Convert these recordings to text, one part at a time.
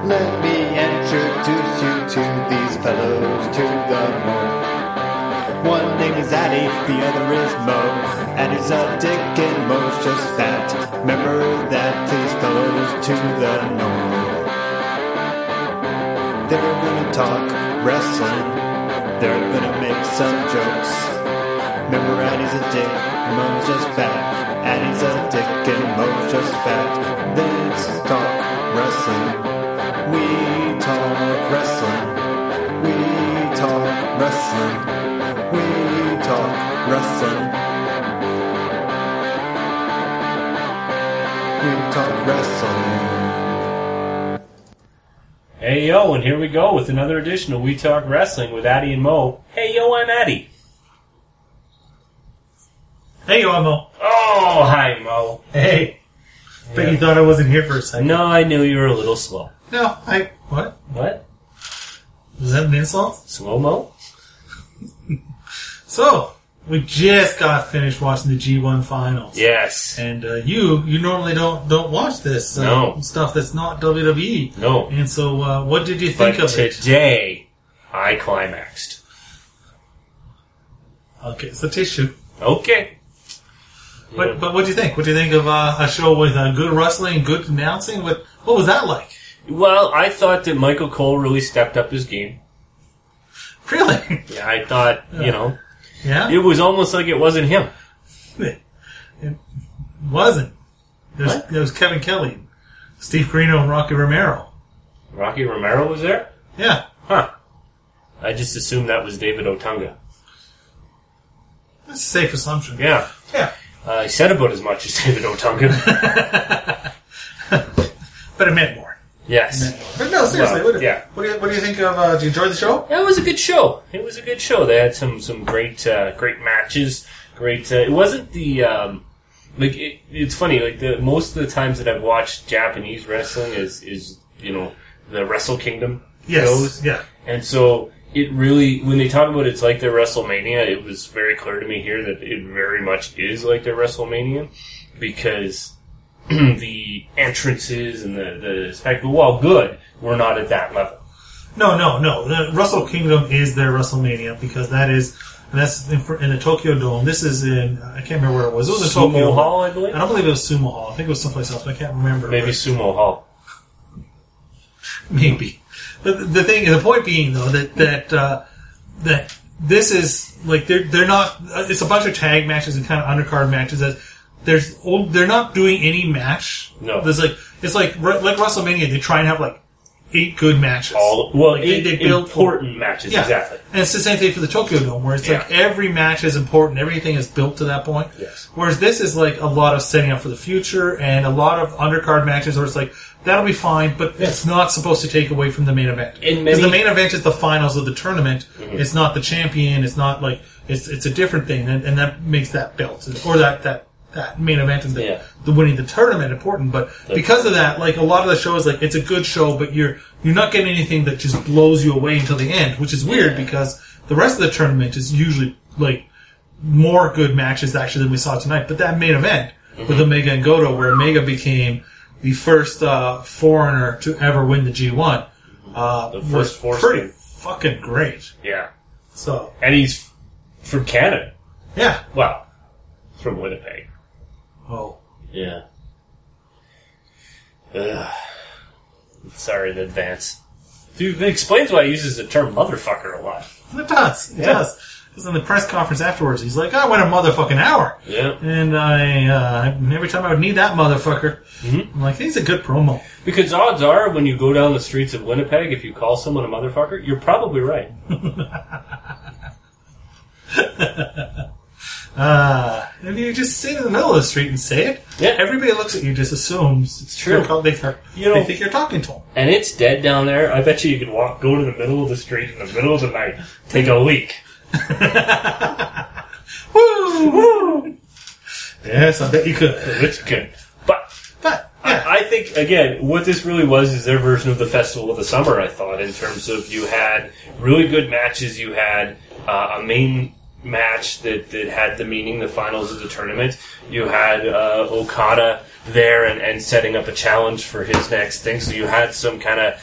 Let me introduce you to these fellows to the north. One name is Addy, the other is Mo. Addy's a dick and Mo's just fat. Remember that, these fellows to the north. They're gonna talk wrestling. They're gonna make some jokes. Remember, Addy's a dick and Mo's just fat. Addy's a dick and Mo's just fat. Let's talk wrestling. We talk wrestling. We talk wrestling. We talk wrestling. We talk wrestling. Hey yo, and here we go with another edition of We Talk Wrestling with Addy and Mo. Hey yo, I'm Addy. Hey, yo, I'm Mo. Oh, hi Mo. Hey. Bet you thought I wasn't here for a second. No, I knew you were a little slow. No, what? What? Was that an insult? Slow Mo? So, we just got finished watching the G1 finals. Yes. And you normally don't watch this stuff that's not WWE. No. And so, what did you think of it? Today, I climaxed. Okay, it's a tissue. Okay. But what do you think? What do you think of a show with good wrestling, good announcing? What was that like? Well, I thought that Michael Cole really stepped up his game. Really? Yeah, I thought, Yeah? it was almost like it wasn't him. It wasn't. There was Kevin Kelly, Steve Corino, and Rocky Romero. Rocky Romero was there? Yeah. Huh. I just assumed that was David Otunga. That's a safe assumption. Yeah. Yeah. He said about as much as David Otunga. But it meant more. Yes. But no, seriously, Well, what do you think of? Did you enjoy the show? Yeah, it was a good show. It was a good show. They had some great matches. Great. It wasn't the it's funny. Like most of the times that I've watched Japanese wrestling is the Wrestle Kingdom shows. Yeah. And so it really, when they talk about it's like their WrestleMania, it was very clear to me here that it very much is like their WrestleMania because the entrances and the spectacle, while good, were not at that level. No. The Wrestle Kingdom is their WrestleMania because that's in the Tokyo Dome. This is in, I can't remember where it was. It was in Tokyo Hall, I believe? I don't believe it was Sumo Hall. I think it was someplace else, but I can't remember. Maybe Sumo Hall. Maybe. But the point being though that this is like they're not. It's a bunch of tag matches and kind of undercard matches that they're not doing any match. No. There's it's like WrestleMania. They try and have like 8 good matches. They build important matches. Yeah. Exactly. And it's the same thing for the Tokyo Dome, where it's like every match is important. Everything is built to that point. Yes. Whereas this is like a lot of setting up for the future and a lot of undercard matches where it's like, that'll be fine, but it's not supposed to take away from the main event. Because the main event is the finals of the tournament. Mm-hmm. It's not the champion. It's not like, it's a different thing. And that makes that belt, or that main event and the winning the tournament important. But because of that, like a lot of the shows, like it's a good show, but you're not getting anything that just blows you away until the end, which is weird because the rest of the tournament is usually like more good matches actually than we saw tonight. But that main event with Omega and Goto, where Omega became the first foreigner to ever win the G1, was pretty fucking great. Yeah. So, and he's from Canada. Yeah. Well, from Winnipeg. Oh. Yeah. Sorry in advance. Dude, it explains why he uses the term motherfucker a lot. It does. It does. Because in the press conference afterwards, he's like, I went a motherfucking hour. Yeah. And every time I would need that motherfucker, I'm like, he's a good promo. Because odds are, when you go down the streets of Winnipeg, if you call someone a motherfucker, you're probably right. If you just sit in the middle of the street and say it, everybody looks at you just assumes it's true. They think you're talking to them. And it's dead down there. I bet you could go to the middle of the street in the middle of the night, take a leak. Woo! Woo! Yes, I bet you could. It's good. But I think, again, what this really was is their version of the Festival of the Summer, I thought, in terms of you had really good matches, you had a main match that had the meaning, the finals of the tournament. You had Okada there and setting up a challenge for his next thing. So you had some kind of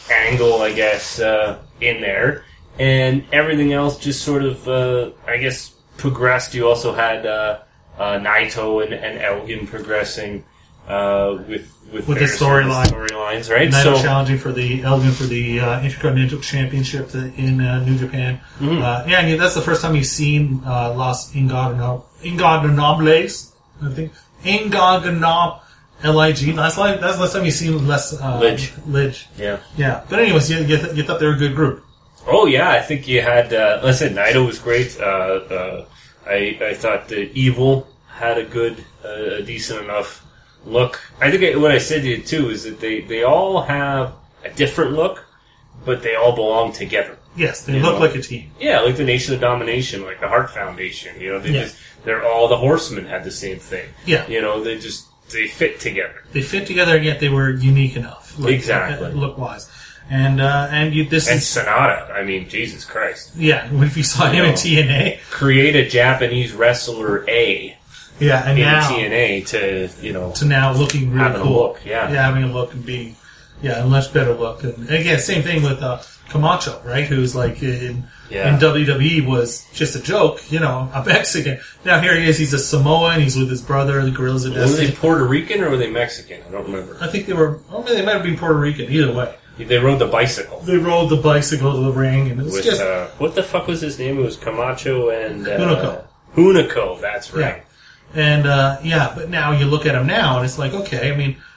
angle, I guess, in there. And everything else just sort of, I guess, progressed. You also had Naito and Elgin progressing with the storylines, right? Naito challenging for the Elgin for the Intercontinental Championship in New Japan. Mm-hmm. And that's the first time you've seen Los Ingobernables. I think Ingobernables. LIG. That's the last time you've seen Lidge. Yeah. But anyways, you thought they were a good group. Oh yeah, I think you had. Listen, Naito was great. I thought the Evil had a good, decent enough look. I think what I said to you too is that they all have a different look, but they all belong together. Yes, they look like a team. Yeah, like the Nation of Domination, like the Hart Foundation. They're all the Horsemen had the same thing. Yeah, they fit together. They fit together, and yet they were unique enough. Exactly, look wise. And Sonata. I mean, Jesus Christ. Yeah, if you saw him in TNA, create a Japanese wrestler A. Yeah, and in now TNA to now looking really having cool. A look, having a look and being a much better look. And again, same thing with Camacho, right? Who's like in WWE was just a joke, a Mexican. Now here he is. He's a Samoan. He's with his brother, the Gorillas of Destiny. Were they Puerto Rican or were they Mexican? I don't remember. I think they were. They might have been Puerto Rican. Either way. They rode the bicycle. They rode the bicycle to the ring, and it was just what the fuck was his name? It was Camacho and Hunico. That's right. Yeah. And but now you look at him now, and it's like, okay, I mean,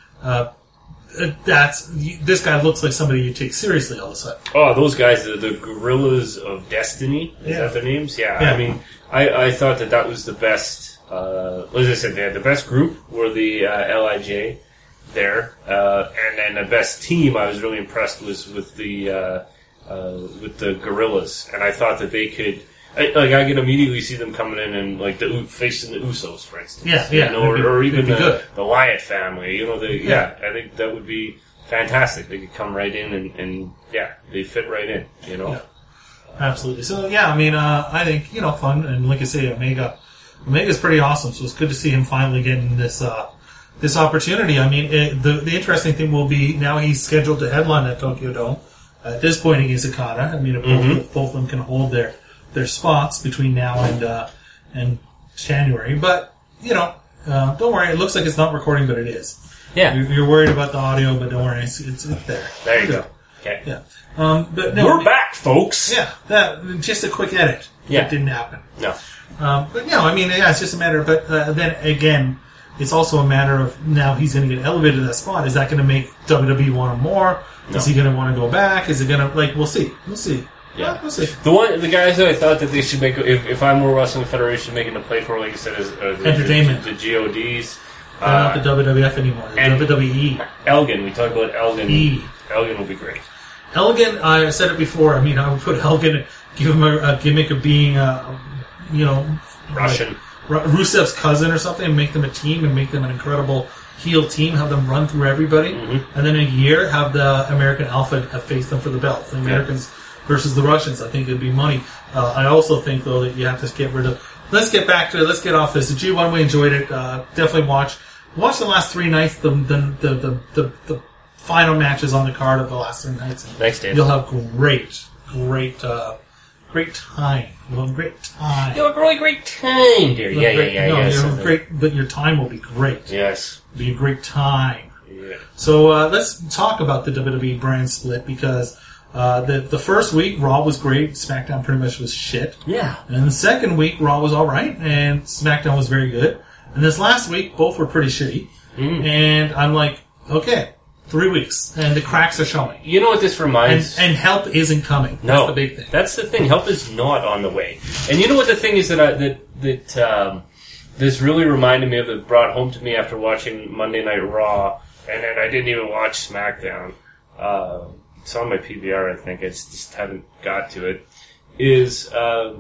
this guy looks like somebody you take seriously all of a sudden. Oh, those guys, the Gorillas of Destiny, is that their names? Yeah. I mean, I thought that was the best. As I said, they had the best group were the LIJ. There, and then the best team I was really impressed was with the Gorillas, and I thought that they could. I could immediately see them coming in and facing the Usos, for instance. Or even the Wyatt family. I think that would be fantastic. They could come right in and they fit right in. Yeah. Absolutely. So I mean, I think fun, and like I say, Omega's pretty awesome. So it's good to see him finally getting this opportunity. I mean, the interesting thing will be now he's scheduled to headline at Tokyo Dome. At this point against Okada. I mean, if both of them can hold their spots between now and January. But, don't worry. It looks like it's not recording, but it is. Yeah. You're worried about the audio, but don't worry. It's there. There you go. Okay. Yeah. But no, we're back, folks. Yeah. Just a quick edit. Yeah. That didn't happen. No. But I mean, it's just a matter of, but then again, it's also a matter of now he's going to get elevated to that spot. Is that going to make WWE want him more? No. Is he going to want to go back? Is it going to, we'll see. We'll see. Yeah. We'll see. The guys that I thought that they should make, if I'm World Wrestling Federation making a play for, like you said, is entertainment. The GODs. Not the WWF anymore. The WWE. Elgin. We talked about Elgin. Elgin will be great. Elgin, I said it before. I mean, I would put Elgin, give him a gimmick of being, Russian. Rusev's cousin or something, and make them a team and make them an incredible heel team, have them run through everybody, and then a year have the American Alpha face them for the belt. The Americans versus the Russians. I think it'd be money. I also think, though, that you have to get rid of... Let's get back to it. Let's get off this. The G1, we enjoyed it. Definitely watch the last 3 nights, the final matches on the card of the last 3 nights. Thanks, Dave. You'll have great time. You'll have a great time. You'll have a really great time, dear. Yeah. Great, but your time will be great. Yes. It'll be a great time. Yeah. So let's talk about the WWE brand split because the first week Raw was great, SmackDown pretty much was shit. Yeah. And the second week Raw was all right, and SmackDown was very good. And this last week both were pretty shitty. And I'm like, okay. 3 weeks, and the cracks are showing. You know what this reminds... And help isn't coming. No. That's the big thing. That's the thing. Help is not on the way. And you know what the thing is that this really reminded me of, that brought home to me after watching Monday Night Raw, and then I didn't even watch SmackDown. It's on my PVR, I think. I just haven't got to it. Is, I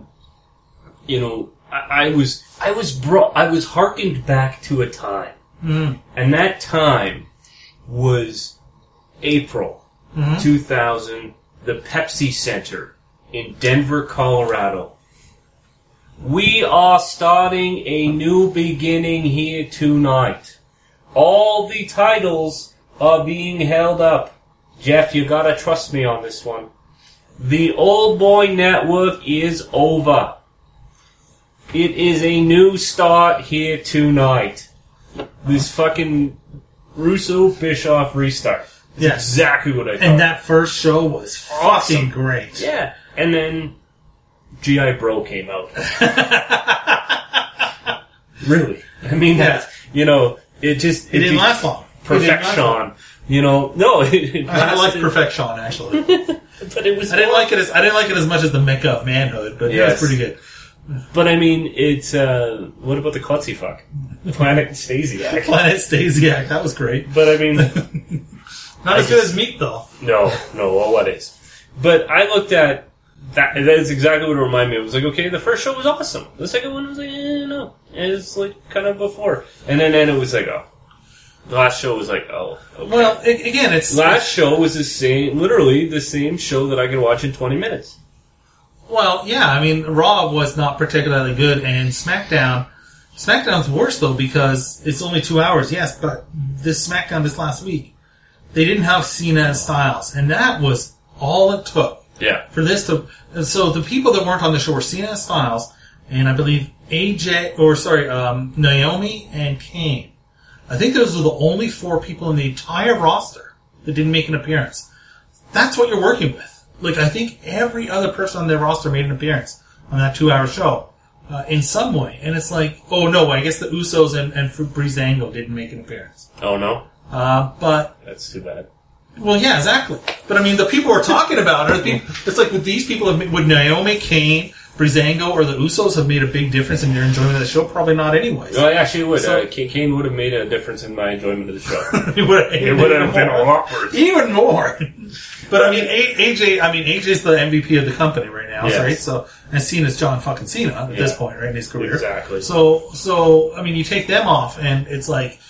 was hearkened back to a time. And that time was April 2000, the Pepsi Center in Denver, Colorado. We are starting a new beginning here tonight. All the titles are being held up Jeff, you gotta trust me on this one. The Old Boy Network is over. It is a new start here tonight. This fucking Russo-Bischoff restart. That's exactly what I thought. And that first show was fucking great. Yeah. And then G.I. Bro came out. Really. I mean, it didn't last long. Perfection. No. I like Perfection, actually. But it was. I didn't like it as much as the Mecca of Manhood, but it was pretty good. But I mean, it's what about the klutzy fuck? Planet Stasiak. Planet Stasiak, that was great. But I mean, not as good as Meat, though. No. Well, what is? But I looked at that. That's exactly what it reminded me of. It was like, okay, the first show was awesome. The second one was like, no. And it's like kind of before, and then it was like, oh. The last show was like, oh, okay. Well, again, last show was literally the same show that I could watch in 20 minutes. Well, yeah, I mean, Raw was not particularly good, and SmackDown's worse, though, because it's only 2 hours, yes, but this SmackDown this last week, they didn't have Cena and Styles, and that was all it took. Yeah. For this to... So the people that weren't on the show were Cena and Styles, and I believe Naomi and Kane. I think those were the only 4 people in the entire roster that didn't make an appearance. That's what you're working with. Like, I think every other person on their roster made an appearance on that 2-hour show in some way. And it's like, oh no, I guess the Usos and Breezango didn't make an appearance. Oh no? But... That's too bad. Well, yeah, exactly. But I mean, the people we're talking about are the people... It's like, would these people would Naomi, Kane, Breezango, or the Usos have made a big difference in your enjoyment of the show? Probably not anyways. Well, actually, it would. So, Kane would have made a difference in my enjoyment of the show. It would have been awkward. Even more. But I mean, AJ's the MVP of the company right now, right? So, and Cena's John fucking Cena at this point, right, in his career. Exactly. So I mean, you take them off, and it's like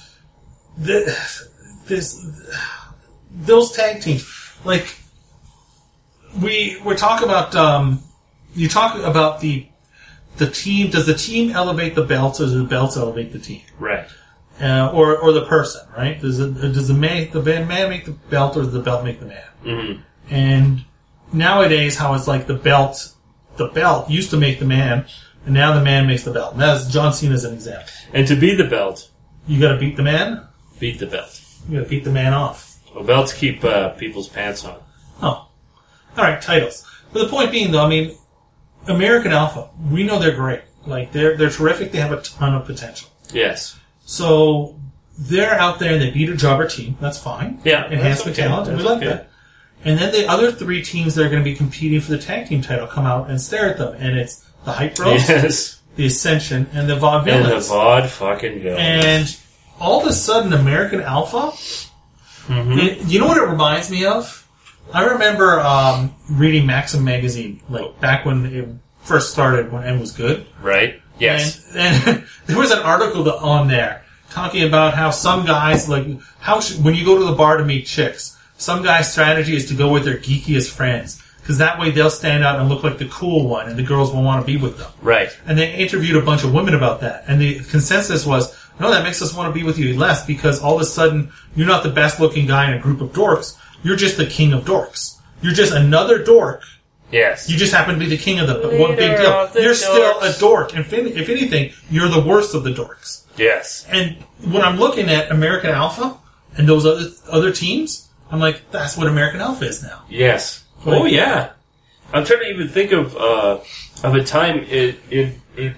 those tag teams, like we're talking about. You talk about the team. Does the team elevate the belts, or does the belts elevate the team? Right. Or the person, right? Does the man make the belt, or does the belt make the man? Mm-hmm. And nowadays, how it's like the belt used to make the man, and now the man makes the belt. And that's John Cena as an example. And to be the belt, you got to beat the man. Beat the belt. You got to beat the man off. Well, belts keep people's pants on. Oh, all right, titles. But the point being, though, I mean, American Alpha, we know they're great. Like they're terrific. They have a ton of potential. Yes. So they're out there and they beat a jobber team. That's fine. Yeah. Enhancement talent. And we like that. And then the other 3 teams that are going to be competing for the tag team title come out and stare at them. And it's the Hype Bros, the Ascension, and the Vaude Villains. And the Vaude fucking Villains. And all of a sudden, American Alpha, you know what it reminds me of? I remember reading Maxim magazine, like back when it first started, when it was good. Right. Yes. And there was an article on there talking about how some guys, like, when you go to the bar to meet chicks, some guy's strategy is to go with their geekiest friends. Because that way they'll stand out and look like the cool one, and the girls will want to be with them. Right. And they interviewed a bunch of women about that. And the consensus was, no, that makes us want to be with you less, because all of a sudden, you're not the best looking guy in a group of dorks. You're just the king of dorks. You're just another dork. Yes. You just happen to be the king of the one big deal. You're still a dork. If anything, you're the worst of the dorks. Yes. And when I'm looking at American Alpha and those other teams, I'm like, that's what American Alpha is now. Yes. Oh yeah. I'm trying to even think of a time in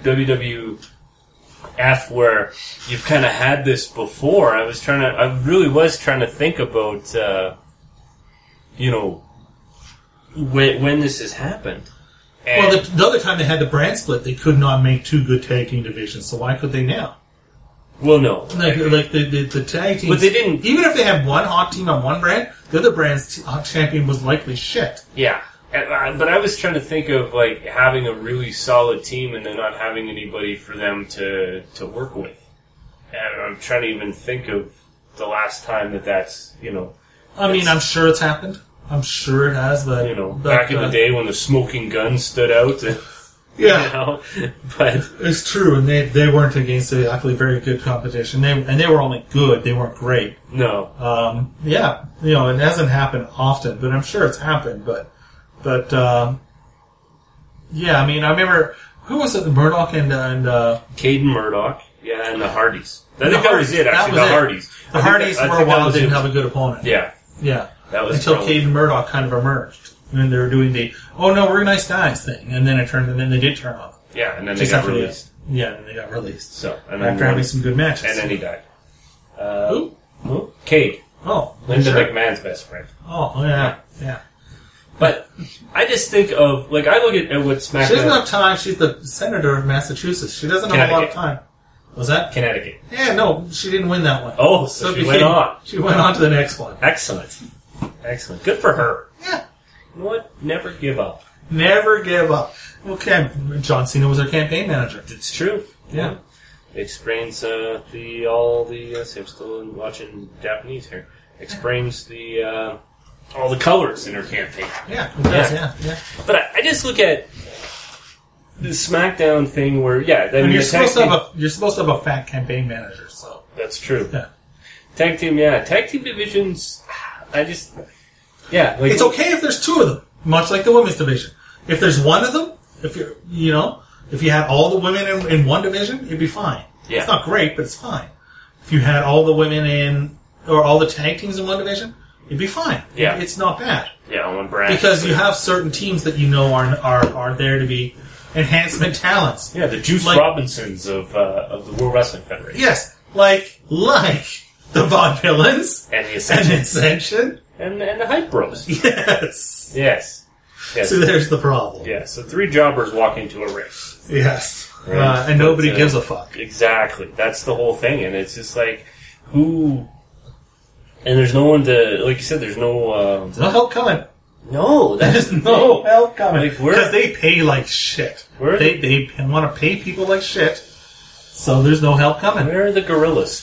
WWF where you've kind of had this before. I really was trying to think about, when this has happened. And well, the other time they had the brand split, they could not make 2 good tag team divisions. So why could they now? Well, no. Like the tag teams. But they didn't. Even if they had one hot team on one brand, the other brand's hot champion was likely shit. Yeah. But I was trying to think of like having a really solid team and then not having anybody for them to work with. And I'm trying to even think of the last time that's. I mean, I'm sure it's happened. I'm sure it has, but back in the day when the Smoking Gun stood out. Yeah. You know? But it's true, and they weren't against actually very good competition. They were only good. They weren't great. No. Yeah, it hasn't happened often, but I'm sure it's happened. But yeah, I mean, I remember who was it? Murdoch and Caden Murdoch, yeah, and the Hardys. I think that was it. Actually, the Hardys. The Hardys for a while didn't have a good opponent. Yeah. That was until Caden Murdoch kind of emerged. And then they were doing the, oh no, we're nice guys thing. And then then they did turn on. Yeah, and then they got released. And then they got released. So, and after having some good matches. And then he died. Who? Cade. Oh. Linda McMahon's best friend. Oh, yeah. But I just think of, like, I look at what SmackDown... She doesn't have time. She's the senator of Massachusetts. She doesn't have a lot of time. Was that? Connecticut. Yeah, no, she didn't win that one. Oh, so she went on. She went on to the next one. Excellent. Good for her. Yeah. You know what? Never give up. Never give up. Okay, John Cena was her campaign manager. It's true. Yeah. It explains see, I'm still watching Japanese here. Explains all the colors in her campaign. Yeah, it does, yeah. But I just look at the SmackDown thing where, you're supposed to have a fat campaign manager, so. That's true. Yeah. Tag team divisions, it's okay if there's two of them, much like the women's division. If there's one of them, if you had all the women in one division, it'd be fine. Yeah. It's not great, but it's fine. If you had all the women or all the tag teams in one division, it'd be fine. Yeah. It's not bad. Yeah, one brand. Because you have certain teams that are there to be enhancement talents. Yeah, the Juice Robinsons of the World Wrestling Federation. Yes, like the Vaudevillains and the Ascension. And the Hype Bros. Yes. So there's the problem. Yeah, so three jobbers walk into a race. Yes. Right? And nobody gives a fuck. Exactly. That's the whole thing. And it's just like, who... And there's no one to... Like you said, there's no... There's no help coming. No. There's no help coming. Like, because they pay like shit. They want to pay people like shit. So there's no help coming. Where are the gorillas?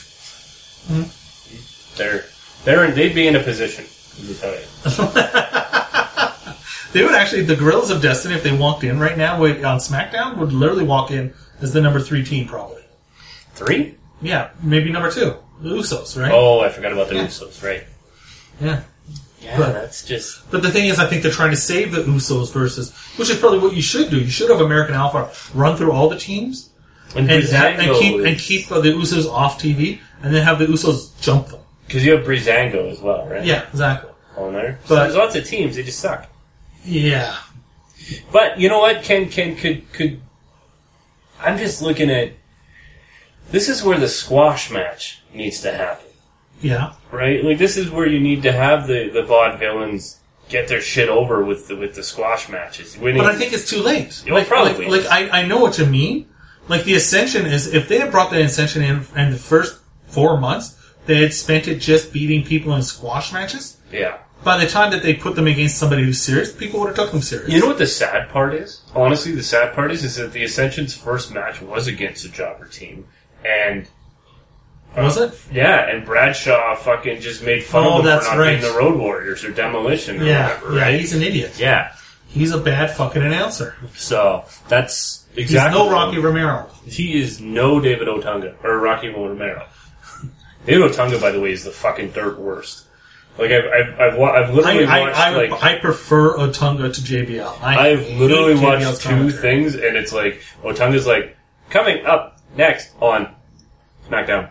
They'd be in a position, let me tell you. They would actually, the Gorillas of Destiny, if they walked in right now on SmackDown, would literally walk in as the number 3 team, probably. 3? Yeah, maybe number 2. The Usos, right? Oh, I forgot about the Usos, right. Yeah. Yeah, that's just... But the thing is, I think they're trying to save the Usos versus... Which is probably what you should do. You should have American Alpha run through all the teams and keep the Usos off TV, and then have the Usos jump them. Because you have Breezango as well, right? Yeah, exactly. On there. So there's lots of teams, they just suck. Yeah. But, you know what, could... I'm just looking at... This is where the squash match needs to happen. Yeah. Right? Like, this is where you need to have the Vaudevillains get their shit over with the squash matches. Winning. But I think it's too late. Probably. I know what you mean. Like, the Ascension is... If they had brought the Ascension in the first 4 months, they had spent it just beating people in squash matches. Yeah. By the time that they put them against somebody who's serious, people would have took them serious. You know what the sad part is? Honestly, the sad part is that the Ascension's first match was against a jobber team. And... Was it? Yeah, and Bradshaw fucking just made fun of them for not being the Road Warriors or Demolition or whatever, right? Yeah, he's an idiot. Yeah. He's a bad fucking announcer. So, that's exactly... He's no Rocky Romero. He is no David Otunga, or Rocky Romero. David Otunga, by the way, is the fucking dirt worst. Like, I've literally watched, I prefer Otunga to JBL. I've literally watched 2 things, and it's like, Otunga's like, coming up next on SmackDown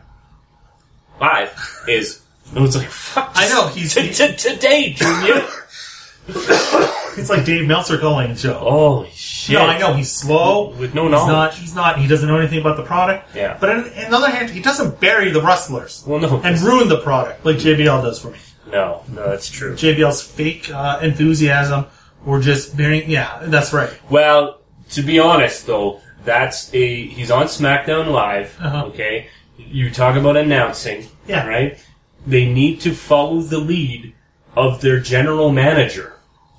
Live is... And it's like, fuck. I know, he's... Today, Junior! It's like Dave Meltzer calling a show. Oh, shit. No, I know, he's slow. With no knowledge. He doesn't know anything about the product. Yeah. But on the other hand, he doesn't bury the wrestlers. Well, no. And ruin the product, like JBL does for me. No, that's true. JBL's fake enthusiasm, or just burying... Yeah, that's right. Well, to be honest, though, he's on SmackDown Live, okay? You talk about announcing, right? They need to follow the lead of their general manager.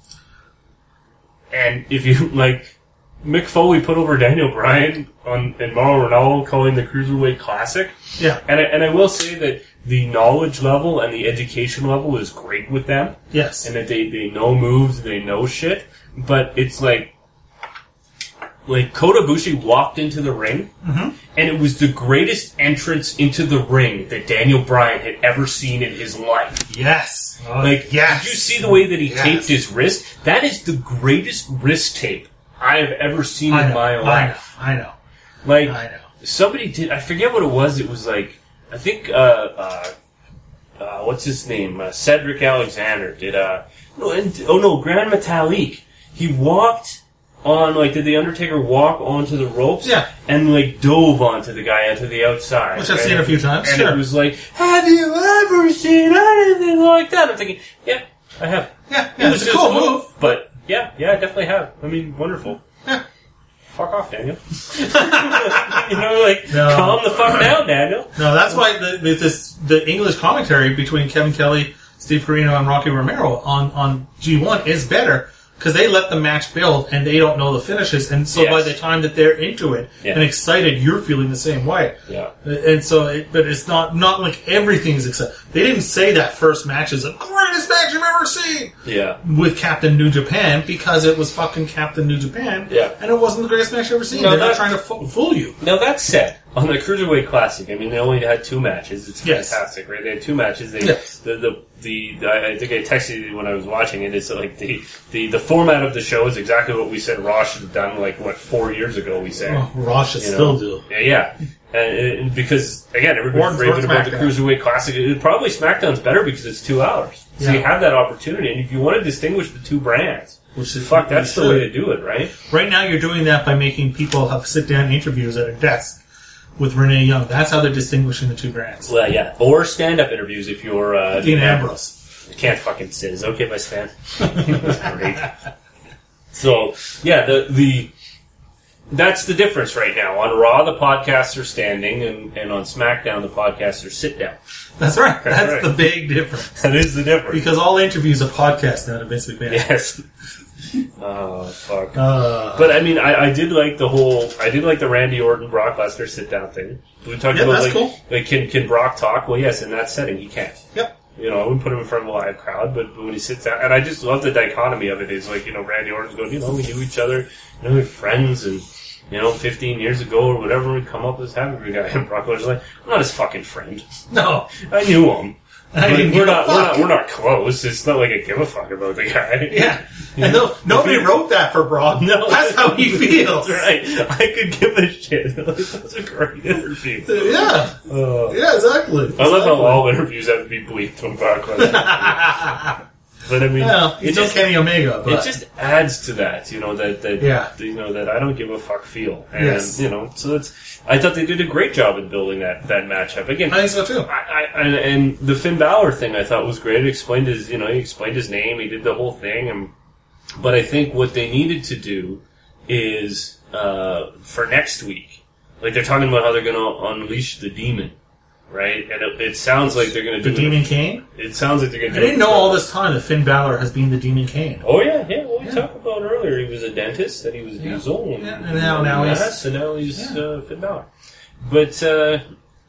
And if you, like, Mick Foley put over Daniel Bryan and Mauro Ranallo calling the Cruiserweight Classic. Yeah. And I will say that the knowledge level and the education level is great with them. Yes. And that they know moves, they know shit. But it's like like Kota Ibushi walked into the ring, and it was the greatest entrance into the ring that Daniel Bryan had ever seen in his life. Yes. Did you see the way that he taped his wrist? That is the greatest wrist tape I have ever seen in my life. I know. Somebody did, I forget what it was. It was like, I think, what's his name? Cedric Alexander did, Grand Metalik. He walked on, did the Undertaker walk onto the ropes? Yeah. And, dove onto the guy onto the outside. Which I've seen a few times, and it was like, have you ever seen anything like that? I'm thinking, yeah, I have. Yeah, it was a cool move. But, yeah, I definitely have. I mean, wonderful. Yeah. Fuck off, Daniel. Calm the fuck down, Daniel. No, that's why the English commentary between Kevin Kelly, Steve Corino, and Rocky Romero on G1 is better because they let the match build and they don't know the finishes, and so by the time that they're into it and excited, you're feeling the same way. Yeah. And so, but it's not like everything's exciting. They didn't say that first match is the greatest match you've ever seen. Yeah. With Captain New Japan because it was fucking Captain New Japan. Yeah. And it wasn't the greatest match you've ever seen. They're not trying to fool you. Now that said, on the Cruiserweight Classic, I mean, they only had 2 matches. It's fantastic, right? They had 2 matches. I think I texted you when I was watching it. It's like the format of the show is exactly what we said Raw should have done. 4 years ago we said. Oh, Raw should still do. Yeah. And because again, everybody's raving about the Cruiserweight Classic. Probably SmackDown's better because it's 2 hours. So you have that opportunity, and if you want to distinguish the 2 brands, that's the way to do it, right? Right now, you're doing that by making people have sit-down interviews at a desk with Renee Young. That's how they're distinguishing the 2 brands. Well, yeah. Or stand-up interviews if you're... Dean Ambrose. I can't fucking sit. Is it okay if I stand? That's great. So, yeah, that's the difference right now. On Raw, the podcasts are standing, and on SmackDown, the podcasts are sit-down. That's right. That's the big difference. That is the difference. Because all interviews are podcasts now to Vince McMahon. Yes. Oh, fuck. But, I mean, I did like the Randy Orton, Brock Lesnar sit-down thing. We talked about, that's cool. Can Brock talk? Well, yes, in that setting, he can. Yep. I wouldn't put him in front of a live crowd, but when he sits down, and I just love the dichotomy of it is, Randy Orton's going, we knew each other, we're friends, and, 15 years ago or whatever, we'd come up with this happy guy, and Brock Lesnar's like, I'm not his fucking friend. No. I knew him. We're not close. It's not like I give a fuck about the guy. Yeah. And nobody wrote that for Brock. No. That's how he feels. Right. I could give a shit. That's a great interview. Yeah. Yeah, exactly. I love how all interviews have to be bleeped from Brock Lesnar. But I mean, it's just Kenny Omega. But. It just adds to that, that I don't give a fuck feel, and so I thought they did a great job in building that matchup. Again, I think so too. And the Finn Balor thing I thought was great. It explained he explained his name, he did the whole thing, but I think what they needed to do is for next week, they're talking about how they're going to unleash the demon. Right? And it sounds like they're going to do... The Demon Kane? It sounds like they're going to do... I didn't know all this time that Finn Balor has been the Demon Kane. Oh, yeah. Well, we talked about earlier. He was a dentist, and he was Diesel. And now he's Finn Balor. But it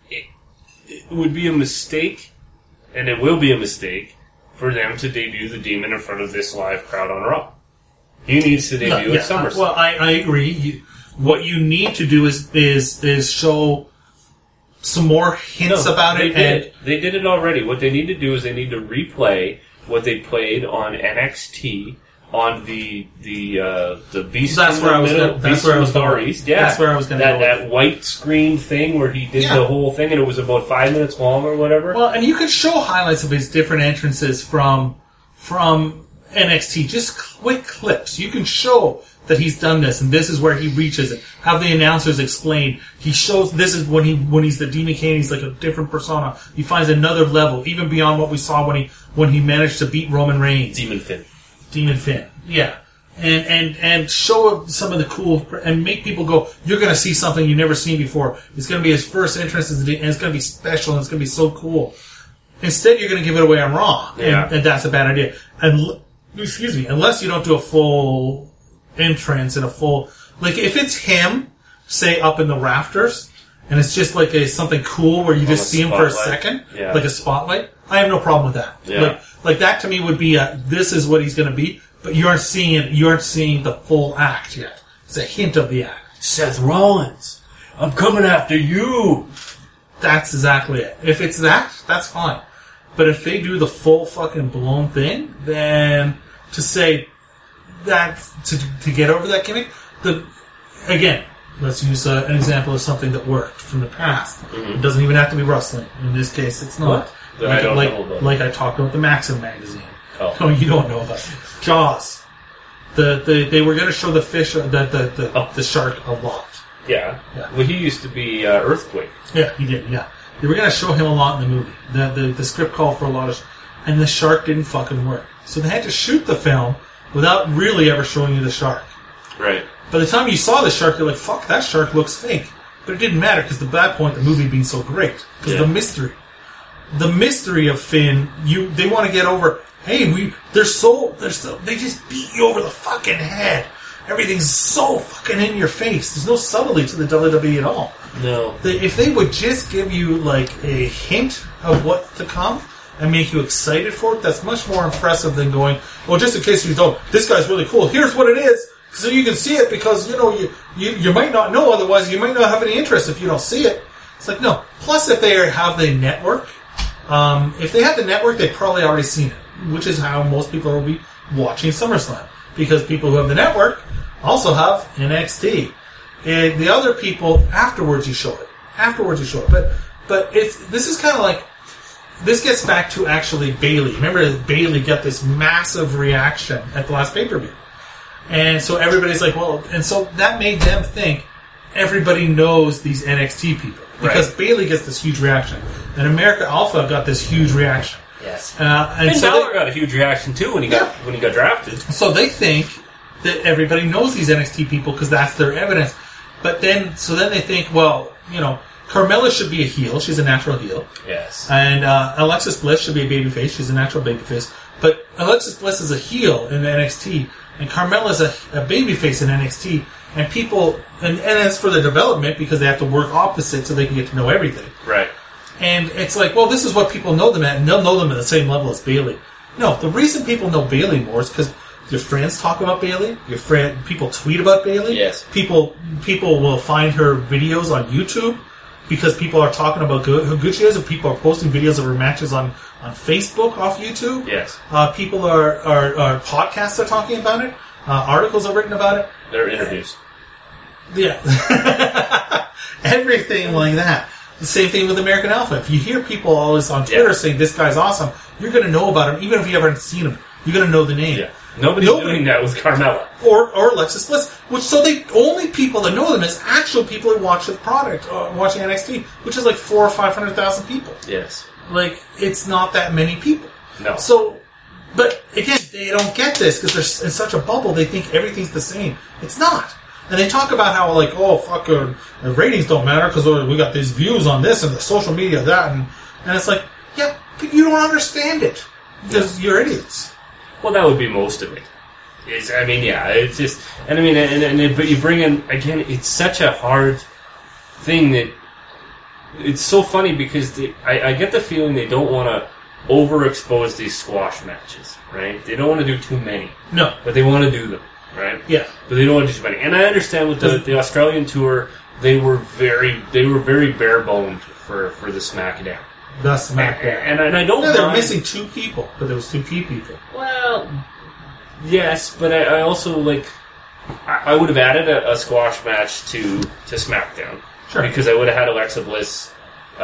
would be a mistake, and it will be a mistake, for them to debut the Demon in front of this live crowd on Raw. He needs to debut at SummerSlam. Well, I agree. What you need to do is show... some more hints about it. They did it already. What they need to do is they need to replay what they played on NXT on the Beast. That's where I was going. That's where I was going. East. Yeah, that's where I was going. That white screen thing where he did the whole thing, and it was about 5 minutes long or whatever. Well, and you could show highlights of his different entrances from NXT. Just quick clips. You can show that he's done this, and this is where he reaches it. Have the announcers explain. He shows this is when he's the Demon Kane. He's like a different persona. He finds another level, even beyond what we saw when he managed to beat Roman Reigns. Demon Finn. Yeah, and show some of the cool and make people go. You're going to see something you've never seen before. It's going to be his first entrance, and it's going to be special, and it's going to be so cool. Instead, you're going to give it away on Raw, and that's a bad idea. And unless you don't do a full entrance and a full, if it's him, say up in the rafters, and it's just something cool where you just see him for a second, like a spotlight. I have no problem with that. Yeah. Like that to me would be this is what he's going to be, but you aren't seeing the full act yet. It's a hint of the act. Seth Rollins, I'm coming after you. That's exactly it. If it's that, that's fine. But if they do the full fucking blown thing, then to say that, to get over that gimmick, again, let's use an example of something that worked from the past. Mm-hmm. It doesn't even have to be wrestling. In this case, it's not. Like I talked about the Maxim magazine. Oh, you don't know about it. Jaws. They were going to show the fish, the shark a lot. Yeah. Well, he used to be Earthquake. Yeah, he did. Yeah, they were going to show him a lot in the movie. The script called for a lot of, and the shark didn't fucking work. So they had to shoot the film without really ever showing you the shark. Right. By the time you saw the shark, you're like, "Fuck, that shark looks fake." But it didn't matter because that point, the movie being so great, because the mystery of Finn, they want to get over. Hey, they just beat you over the fucking head. Everything's so fucking in your face. There's no subtlety to the WWE at all. No. If they would just give you like a hint of what to come and make you excited for it, that's much more impressive than going, well, just in case you don't, this guy's really cool. Here's what it is, so you can see it because you might not know. Otherwise, you might not have any interest if you don't see it. It's like no. Plus, if they have the network, if they had the network, they've probably already seen it, which is how most people will be watching SummerSlam. Because people who have the network also have NXT. And the other people, afterwards you show it. But this is kind of like, this gets back to actually Bayley. Remember Bayley got this massive reaction at the last pay-per-view. And so everybody's like, well, and so that made them think everybody knows these NXT people. Because Bayley gets this huge reaction. And America Alpha got this huge reaction. Yes. And Finn Balor got a huge reaction too when he got drafted. So they think that everybody knows these NXT people because that's their evidence. But then they think, well, Carmella should be a heel. She's a natural heel. Yes. And Alexis Bliss should be a babyface. She's a natural babyface. But Alexis Bliss is a heel in NXT, and Carmella's a babyface in NXT. And people, and it's for the development because they have to work opposite so they can get to know everything. Right. And it's like, well, this is what people know them at, and they'll know them at the same level as Bayley. No, the reason people know Bayley more is because your friends talk about Bayley. People tweet about Bayley. Yes. People will find her videos on YouTube because people are talking about how good she is, and people are posting videos of her matches on Facebook off YouTube. Yes. People are podcasts are talking about it. Articles are written about it. There are interviews. Yeah. Everything like that. The same thing with American Alpha. If you hear people always on Twitter saying this guy's awesome, you're going to know about him, even if you haven't seen him. You're going to know the name. Yeah. Nobody's doing that with Carmella. Or Alexis Bliss. So the only people that know them is actual people who watch the product, watching NXT, which is like 400,000 or 500,000 people. Yes. Like, it's not that many people. No. So, but again, they don't get this because they're in such a bubble, they think everything's the same. It's not. And they talk about how, like, oh, fuck, the ratings don't matter because we got these views on this and the social media that. And it's like, yeah, but you don't understand it because you're idiots. Well, that would be most of it. It's just, but you bring in, again, it's such a hard thing that it's so funny because I get the feeling they don't want to overexpose these squash matches, right? They don't want to do too many. No. But they want to do them. Right? Yeah. But they don't want to do too many. And I understand with the Australian tour, they were very bare boned for the SmackDown. The SmackDown. And I don't mind. They were missing two people, but there was two key people. Well, yes, but I also like I would have added a squash match to SmackDown. Sure. Because I would have had Alexa Bliss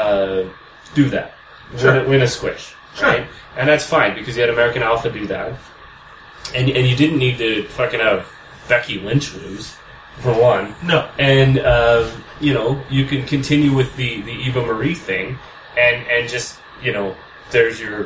do that. Sure. Win a squish. Sure. Right? And that's fine because you had American Alpha do that. And you didn't need to fucking have Becky Lynch lose, for one. No. And, you can continue with the Eva Marie thing, and just, there's your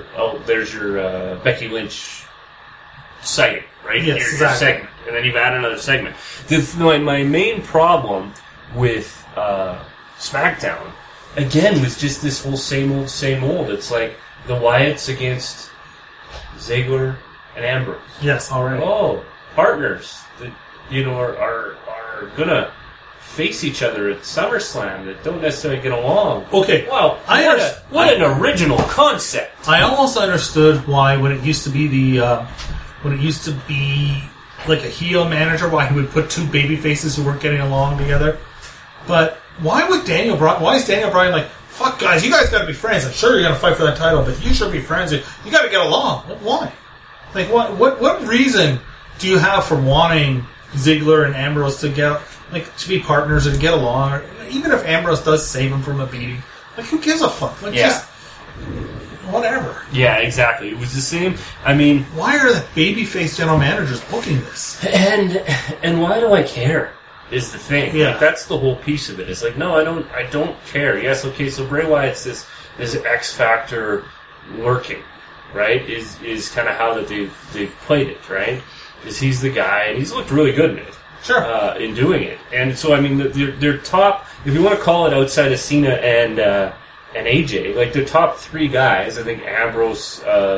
Becky Lynch sighting, right? Yes, your exactly. segment. And then you've added another segment. My main problem with SmackDown, again, was just this whole same old. It's like the Wyatts against Ziggler and Ambrose. Yes, already. Oh, partners that are gonna face each other at SummerSlam that don't necessarily get along. Okay, wow, what an original concept. I almost understood why when it used to be like a heel manager, why he would put two baby faces who weren't getting along together. But why is Daniel Bryan like, fuck guys, you guys got to be friends. I'm sure you're going to fight for that title, but you should be friends. You got to get along. Why? Like, what reason do you have for wanting Ziggler and Ambrose to be partners and get along? Or even if Ambrose does save him from a beating, like, who gives a fuck? Like, just whatever. Yeah, exactly. It was the same. I mean, why are the babyface general managers booking this? And why do I care? Is the thing. Yeah. Like, that's the whole piece of it. It's like, no, I don't care. Yes, okay, so Bray Wyatt's this X Factor lurking, right? Is kind of how that they've played it, right? Is he's the guy, and he's looked really good in it. Sure. In doing it. And so, I mean, their top, if you want to call it outside of Cena and AJ, like, their top three guys, I think Ambrose,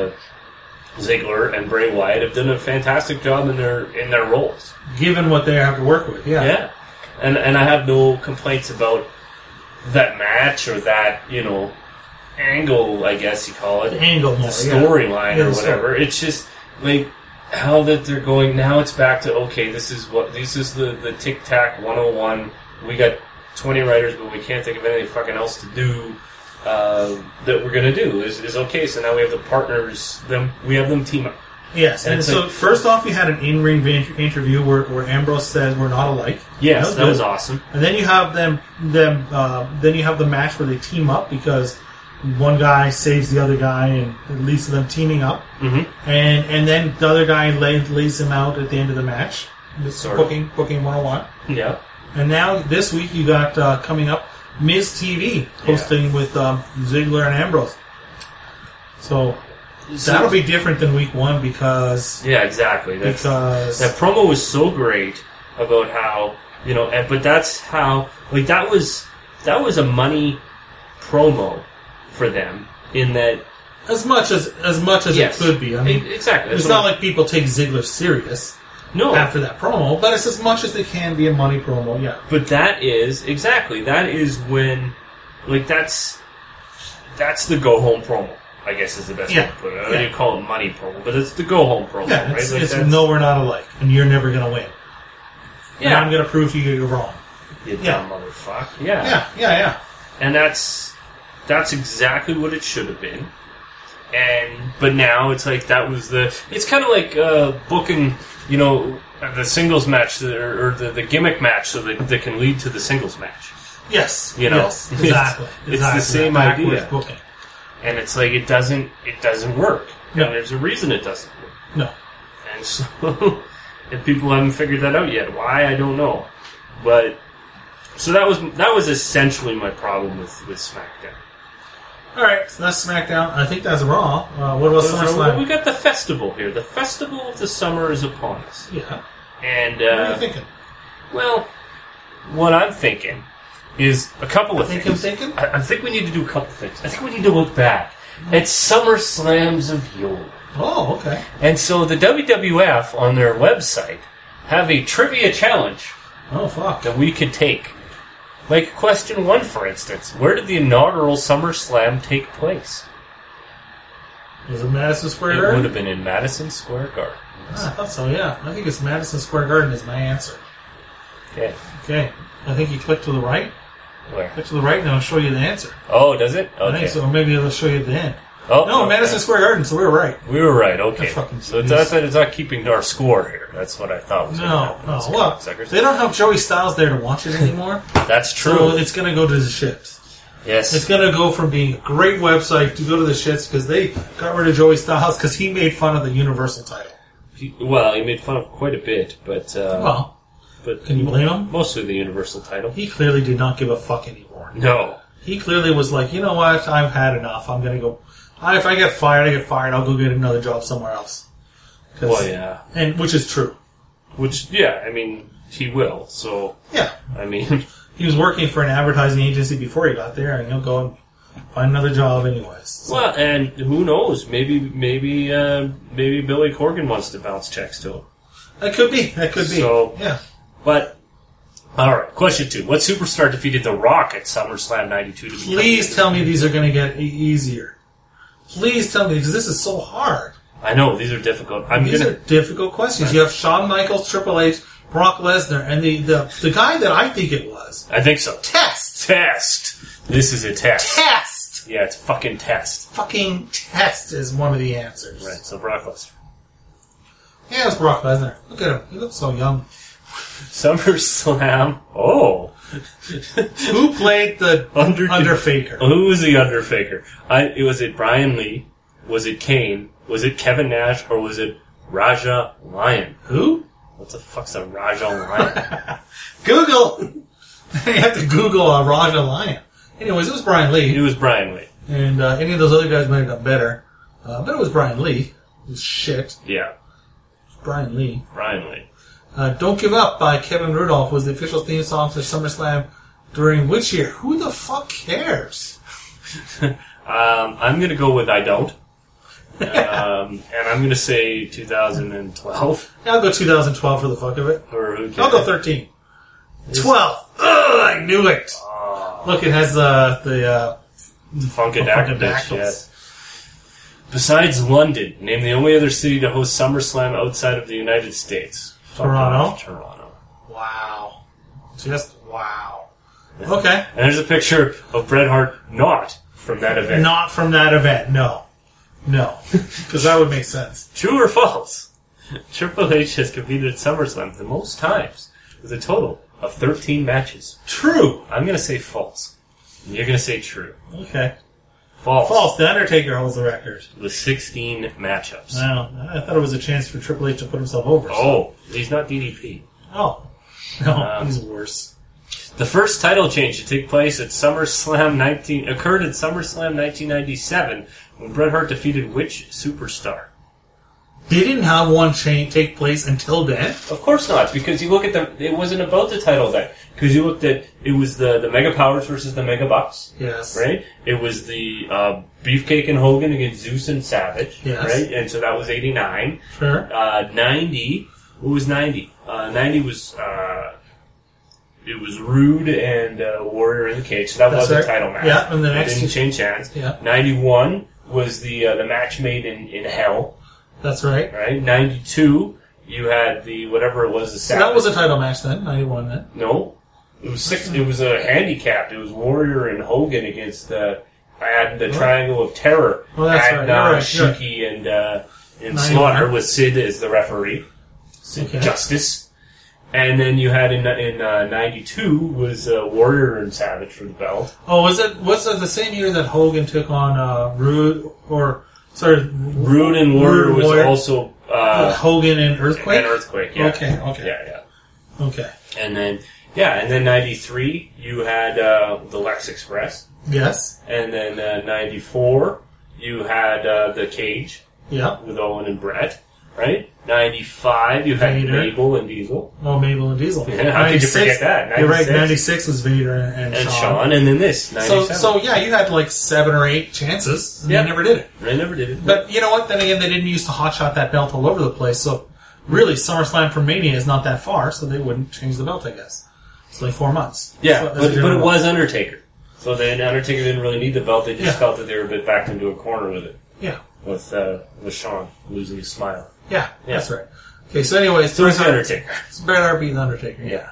Ziggler, and Bray Wyatt have done a fantastic job in their roles. Given what they have to work with, yeah. Yeah. And I have no complaints about that match or that, angle, I guess you call it. The angle, the storyline or whatever. It's just, like, how that they're going, now it's back to, okay, this is the tic-tac 101. We got 20 writers, but we can't think of anything fucking else to do that we're going to do. Is okay, so now we have the partners, we have them team up. Yes, and so first off, you had an in-ring interview where Ambrose said we're not alike. Yes, that was awesome. And then you have then you have the match where they team up because one guy saves the other guy and it leads to them teaming up. Mm-hmm. And then the other guy lays him out at the end of the match. Booking 101. Yeah. And now this week you got coming up Miz TV hosting with Ziggler and Ambrose. So that'll be different than week one because... Yeah, exactly. That promo was so great about how, but that's how... Like, that was a money promo for them in that... As much as it could be. I mean, exactly. It's not like people take Ziggler serious after that promo, but it's as much as they can be a money promo, yeah. But that is when... Like, that's the go-home promo. I guess is the best way to put it. I know you call it money promo, but it's the go-home promo, right? It's no, we're not alike, and you're never going to win. Yeah. And I'm going to prove to you you're wrong. You dumb motherfucker. Yeah. Yeah. And that's exactly what it should have been. But now it's like it's kind of like booking, the singles match or the gimmick match so that they can lead to the singles match. Yes. Yes, exactly. It's the same idea. Booking. And it's like it doesn't work. No. And there's a reason it doesn't work. No. And so if people haven't figured that out yet. Why, I don't know. But so that was essentially my problem with SmackDown. Alright, so that's SmackDown. I think that's Raw. What about SummerSlam? Well, we got the festival here. The festival of the summer is upon us. Yeah. And what are you thinking? Well, what I'm thinking is a couple of things. I think we need to do a couple of things. I think we need to look back at SummerSlams of yore. Oh, okay. And so the WWF on their website have a trivia challenge. Oh, fuck. That we could take. Like question 1, for instance. Where did the inaugural SummerSlam take place? Was it Madison Square Garden? It would have been in Madison Square Garden. I thought so, yeah. I think it's Madison Square Garden is my answer. Okay. I think you click to the right. Where? Click to the right and it'll show you the answer. Oh, does it? Okay. I think so. Or maybe it'll show you at the end. Oh, no, Madison Square Garden, so we were right. We were right, okay. So it's not keeping our score here. That's what I thought was going to happen. No. Well, they don't have Joey Styles there to watch it anymore. That's true. So it's going to go to the shits. Yes. It's going to go from being a great website to go to the shits because they got rid of Joey Styles because he made fun of the Universal title. He made fun of quite a bit, but... But can you blame him? Mostly the Universal title. He clearly did not give a fuck anymore. No. He clearly was like, you know what? I've had enough. I'm going to go... If I get fired, I get fired. I'll go get another job somewhere else. Well, yeah. And which is true. He will, so... Yeah. He was working for an advertising agency before he got there, and he'll go and find another job anyways. So. Well, and who knows? Maybe Billy Corgan wants to bounce checks to him. That could be. So, yeah. But, alright, question 2. What superstar defeated The Rock at SummerSlam 92 Please tell me these are going to get easier. Please tell me, because this is so hard. I know, these are difficult. These are difficult questions. You have Shawn Michaels, Triple H, Brock Lesnar, and the guy that I think it was. I think so. Test! This is a test. Test! Yeah, it's fucking test. Fucking Test is one of the answers. Right, so Brock Lesnar. Yeah, it was Brock Lesnar. Look at him. He looks so young. SummerSlam. Oh. Who played the Underfaker? Who was the Underfaker? Was it Brian Lee? Was it Kane? Was it Kevin Nash? Or was it Raja Lyon? Who? What the fuck's a Raja Lyon? Google! You have to Google a Raja Lyon. Anyways, it was Brian Lee. It was Brian Lee. And any of those other guys might have done better. But it was Brian Lee. It was shit. Yeah. It was Brian Lee. Brian Lee. Don't Give Up by Kevin Rudolph was the official theme song for SummerSlam during which year? Who the fuck cares? I'm going to go with I Don't. And I'm going to say 2012. I'll go 2012 for the fuck of it. Or who cares? I'll go 13. 12. Ugh, I knew it. Look, it has the Funkadactyls. Yes. Besides London, name the only other city to host SummerSlam outside of the United States. Toronto. Wow. Just wow. Okay. And there's a picture of Bret Hart not from that event. Not from that event, no. No. Because that would make sense. True or false? Triple H has competed at SummerSlam the most times with a total of 13 matches. True. I'm going to say false. And you're going to say true. Okay. False. False. The Undertaker holds the record. With 16 matchups. Wow. I thought it was a chance for Triple H to put himself over. Oh, he's not DDP. Oh. No, he's worse. The first title change to take place at SummerSlam occurred at SummerSlam 1997 when Bret Hart defeated which superstar? They didn't have one take place until then? Of course not, because you look at it wasn't about the title then. Because you looked at, it was the Mega Powers versus the Mega Bucks. Yes. Right? It was the Beefcake and Hogan against Zeus and Savage. Yes. Right? And so that was 89. Sure. 90, what was 90? 90 was, it was Rude and Warrior in the cage, so that was a title match. Yeah, and the next didn't change hands. Yeah. 91 was the match made in Hell. That's right. Right? 92, you had the, whatever it was, the Savage. So that was a title match then, 91 then. No. It was it was a handicapped. It was Warrior and Hogan against the Triangle of Terror. Oh, that's and, right. Shuki and Slaughter with Sid as the referee. Sid Okay. Justice. And then you had in 92 was Warrior and Savage for the belt. Oh, was it the same year that Hogan took on Rude Rude and Warrior was also Hogan and Earthquake? And Earthquake, yeah. Okay. Yeah. Okay. And then 93 you had the Lex Express. Yes. And then 94 you had the Cage. Yeah. With Owen and Brett. Right? 95 you had Vader. Mabel and Diesel. Oh, Mabel and Diesel. Yeah, how could you forget that? 96. You're right, 96 was Vader and Shawn. And then this, 97. So yeah, you had like 7 or 8 chances, and Yep. they never did it. They never did it. But you know what? Then again, they didn't use to hotshot that belt all over the place, so really, SummerSlam from Mania is not that far, so they wouldn't change the belt, I guess. It's like 4 months. Yeah, So, but it was Undertaker. So then Undertaker didn't really need the belt, they just felt that they were a bit backed into a corner with it. Yeah. With Shawn losing his smile. Yeah, that's right. Okay, so anyways, So it's the Undertaker. It's Bret Hart beating the Undertaker. Yeah.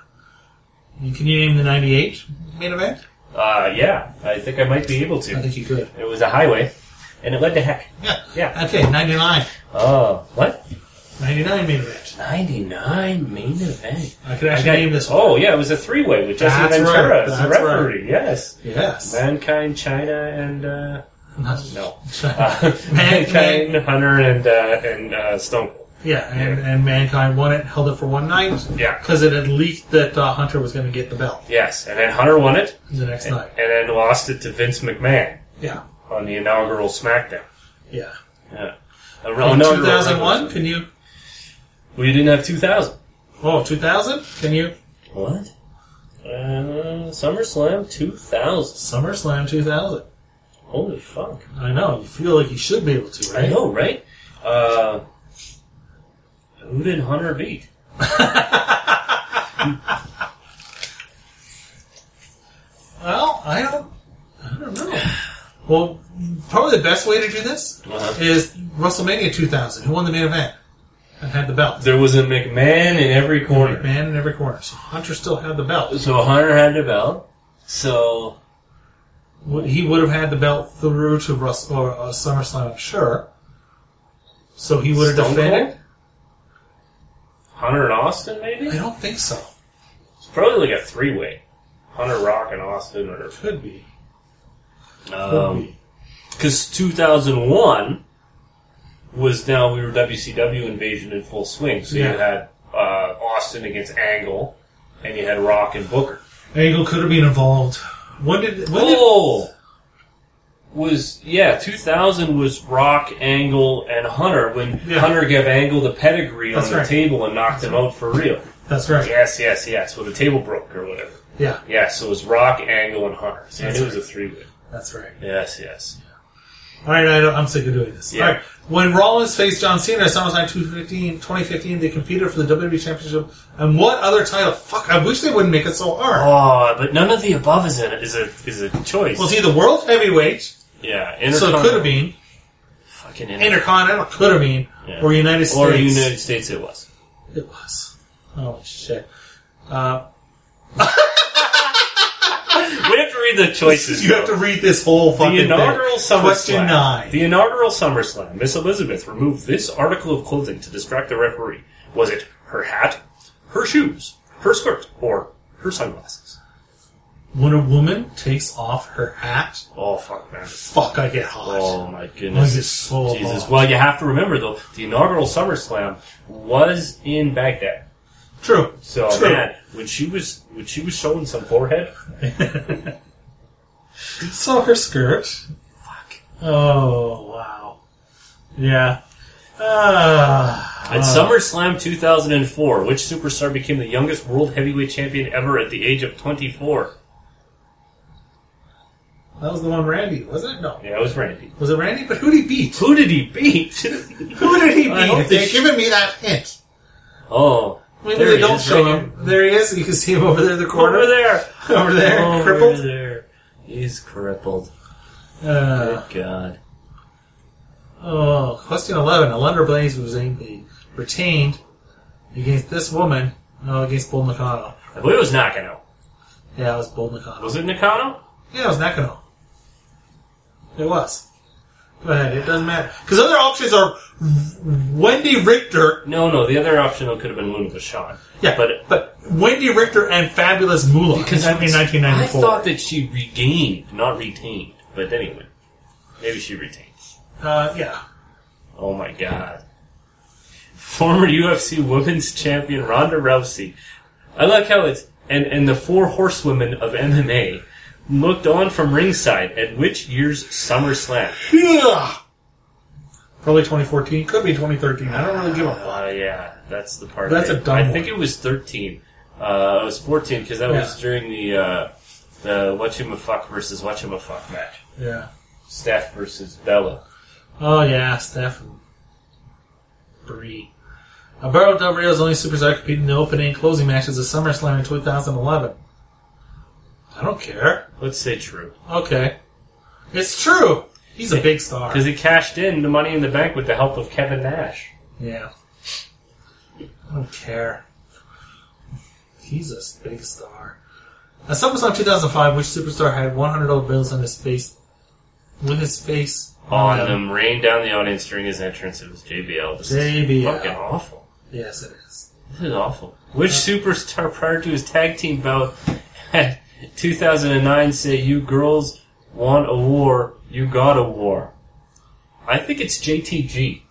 And can you name the 98 main event? Yeah, I think I might be able to. I think you could. It was a highway, and it led to heck. Yeah. Yeah. Okay, 99. Oh, what? 99 main event. 99 main event. I could actually name this one. Oh, yeah, it was a 3-way with Jesse That's Ventura right, as the that's referee. Yes. Yes. Mankind, China, and no. Mankind. Mankind, Hunter, and Stone Cold. Yeah, and Mankind won it, held it for one night. Yeah. Because it had leaked that Hunter was going to get the belt Yes, and then Hunter won it. the next night. And then lost it to Vince McMahon Yeah. on the inaugural SmackDown. Yeah. Yeah. In 2001, can you... We didn't have 2000. Oh, 2000? Can you... What? SummerSlam 2000. SummerSlam 2000. Holy fuck. I know. You feel like you should be able to, right? I know, right? Who did Hunter beat? Well, I don't know. Well, probably the best way to do this is WrestleMania 2000. Who won the main event and had the belt? There was a McMahon in every corner. McMahon in every corner. So Hunter still had the belt. So Hunter had the belt. So he would have had the belt through to SummerSlam, I'm sure. So he would have defended. Hunter and Austin, maybe? I don't think so. It's probably like a 3-way. Hunter, Rock, and Austin, or could be. Because 2001 was we were WCW Invasion in full swing. So you had Austin against Angle, and you had Rock and Booker. Angle could have been involved. 2000 was Rock, Angle, and Hunter when Hunter gave Angle the pedigree on the table and knocked him out for real. That's right. Yes. Well, the table broke or whatever. Yeah. Yeah, so it was Rock, Angle, and Hunter. So it was a 3-way. That's right. Yes. All right, I'm sick of doing this. Yeah. All right. When Rollins faced John Cena at SummerSlam 2015, they competed for the WWE Championship. And what other title? Fuck, I wish they wouldn't make it so hard. Oh, but none of the above is a choice. Well, it's either World Heavyweight. Yeah, so it could have been. Fucking Intercontinental could have been. Yeah. Or United States. Or United States it was. It was. Oh, shit. We have to read the choices. You have to read this whole fucking thing. The inaugural SummerSlam. Question 9. The inaugural SummerSlam. Miss Elizabeth removed this article of clothing to distract the referee. Was it her hat, her shoes, her skirt, or her sunglasses? When a woman takes off her hat... Oh, fuck, man. Fuck, I get hot. Oh, my goodness. I get so Jesus. hot. Well, you have to remember, though, the inaugural SummerSlam was in Baghdad. True. So, man, when she was showing some forehead... So her skirt. Fuck. Oh, wow. Yeah. At SummerSlam 2004, which superstar became the youngest world heavyweight champion ever at the age of 24? That was the one Randy, wasn't it? No. Yeah, it was Randy. Was it Randy? But who did he beat? Who did he beat? They're giving me that hint. Oh. Maybe they don't show him. There he is. You can see him over there in the corner. Over there. Crippled. Over there. He's crippled. Good God. Oh, question 11. Alundra Blaze was retained against this woman. No, against Bull Nakano. I believe it was Nakano. Yeah, it was Bull Nakano. Was it Nakano? Yeah, it was Nakano. It was. Go ahead, it doesn't matter. Because other options are Wendy Richter. No, the other option could have been Luna Vachon. Yeah, but Wendy Richter and Fabulous Moolah in 1994. I thought that she regained, not retained. But anyway, maybe she retained. Yeah. Oh my God. Former UFC Women's Champion Ronda Rousey. I like how it's... And the 4 horsewomen of MMA looked on from ringside at which year's SummerSlam? Yeah. Probably 2014. Could be 2013. I don't really give a fuck. Yeah, that's the part. That's a dumb one. I think it was 13. It was 14 because that was during the Whatchamafuck versus Whatchamafuck match. Yeah. Steph versus Bella. Oh, yeah, Steph and Brie. Alberto Del Rio's only superstar competed in the opening and closing matches of SummerSlam in 2011. I don't care. Let's say true. Okay. It's true. He's a big star. Because he cashed in the Money in the Bank with the help of Kevin Nash. Yeah. I don't care. He's a big star. At SummerSlam 2005, which superstar had $100 bills on his face? With his face on them, rained down the audience during his entrance. It was JBL. This is fucking awful. Yes, it is. This is awful. Which superstar prior to his tag team bout had 2009 say, "You girls want a war, you got a war"? I think it's JTG.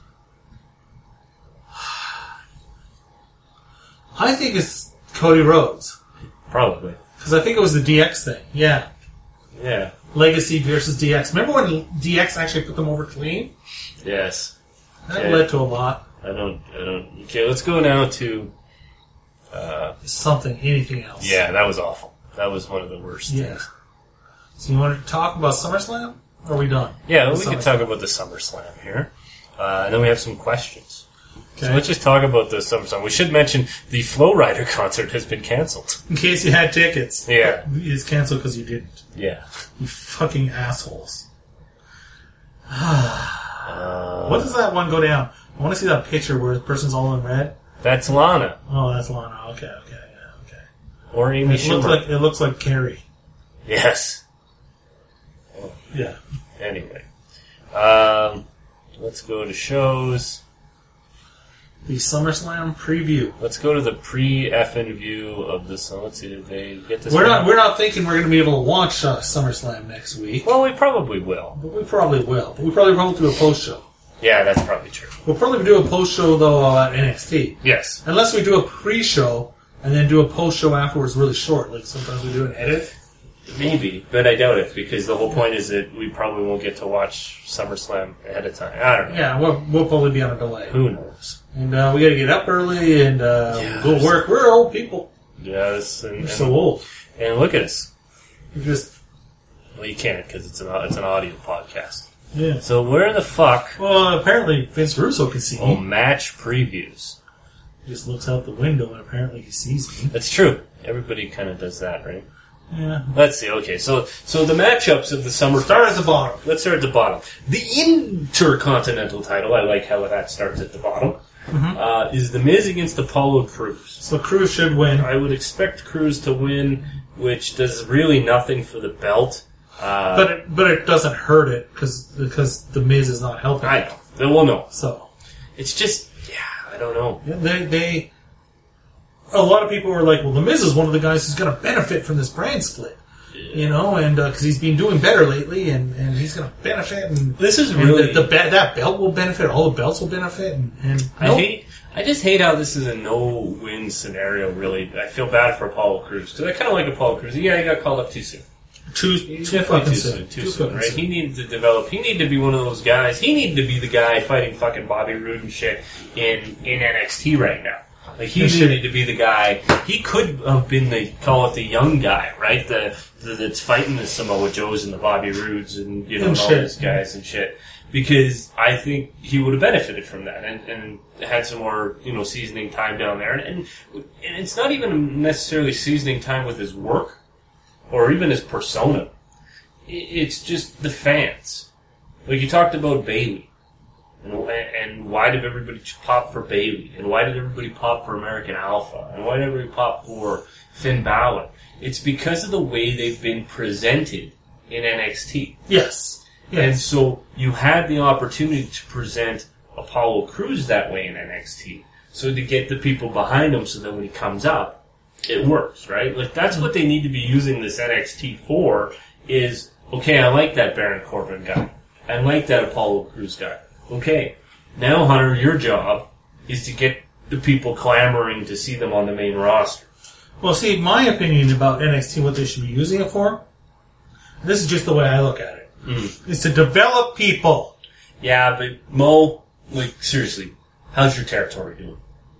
I think it's Cody Rhodes. Probably. Because I think it was the DX thing. Yeah. Yeah. Legacy versus DX. Remember when DX actually put them over clean? Yes. That led to a lot. I don't. Okay, let's go now to... anything else. Yeah, that was awful. That was one of the worst. Yeah. So you want to talk about SummerSlam? Or are we done? Yeah, we can talk about the SummerSlam here. And then we have some questions. Okay. So let's just talk about the SummerSlam. We should mention the Flow Rider concert has been cancelled. In case you had tickets. Yeah. It's cancelled because you didn't. Yeah. You fucking assholes. What does that one go down? I want to see that picture where the person's all in red. That's Lana. Oh, that's Lana. Okay. Or Amy Schumer. It looks like Carrie. Yes. Yeah. Anyway. Let's go to shows. The SummerSlam preview. Let's go to the pre-effing view of this. Let's see, did they get this? We're not thinking we're going to be able to watch SummerSlam next week. Well, we probably will. But we probably will. But we probably won't do a post show. Yeah, that's probably true. We'll probably do a post show though at NXT. Yes. Unless we do a pre-show and then do a post show afterwards, really short. Like sometimes we do an edit. Maybe, but I doubt it because the whole point is that we probably won't get to watch SummerSlam ahead of time. I don't know. Yeah, we'll probably be on a delay. Who knows? And we got to get up early and go work. We're old people. Yes, We're so old. And look at us. We're just Well, you can't because it's an audio podcast. yeah. So where the fuck? Well, apparently Vince Russo can see me. Match previews. He just looks out the window and apparently he sees me. That's true. Everybody kind of does that, right? Yeah. Let's see. Okay, so the matchups of the summer. Start at the bottom. Let's start at the bottom. The Intercontinental title. I like how that starts at the bottom. Is The Miz against Apollo Crews. So Crews should win. I would expect Crews to win, which does really nothing for the belt. But it doesn't hurt it because the Miz is not helping. I know. Well, no. So It's just, I don't know. they a lot of people were like, well, the Miz is one of the guys who's going to benefit from this brand split. You know, and because he's been doing better lately, and he's going to benefit. And this is really that belt will benefit. All the belts will benefit. And I just hate how this is a no-win scenario. Really, I feel bad for Apollo Crews because I kind of like Apollo Crews. Yeah, he got called up too soon. Too soon, right? He needed to develop. He needed to be one of those guys. He needed to be the guy fighting fucking Bobby Roode and shit in NXT right now. Like he needed to be the guy. He could have been the the young guy, right? That's fighting the Samoa Joes and the Bobby Roodes and all these guys and shit. Because I think he would have benefited from that and had some more seasoning time down there. And it's not even necessarily seasoning time with his work or even his persona. It's just the fans. Like you talked about Bayley. And why did everybody pop for Bayley? And why did everybody pop for American Alpha? And why did everybody pop for Finn Balor? It's because of the way they've been presented in NXT. Yes. And so you had the opportunity to present Apollo Crews that way in NXT. So to get the people behind him so that when he comes up, it works, right? Like that's what they need to be using this NXT for is, okay, I like that Baron Corbin guy. I like that Apollo Crews guy. Okay, now Hunter, your job is to get the people clamoring to see them on the main roster. Well, see, my opinion about NXT, what they should be using it for, this is just the way I look at it, is to develop people. Yeah, but Mo, like, seriously, how's your territory doing?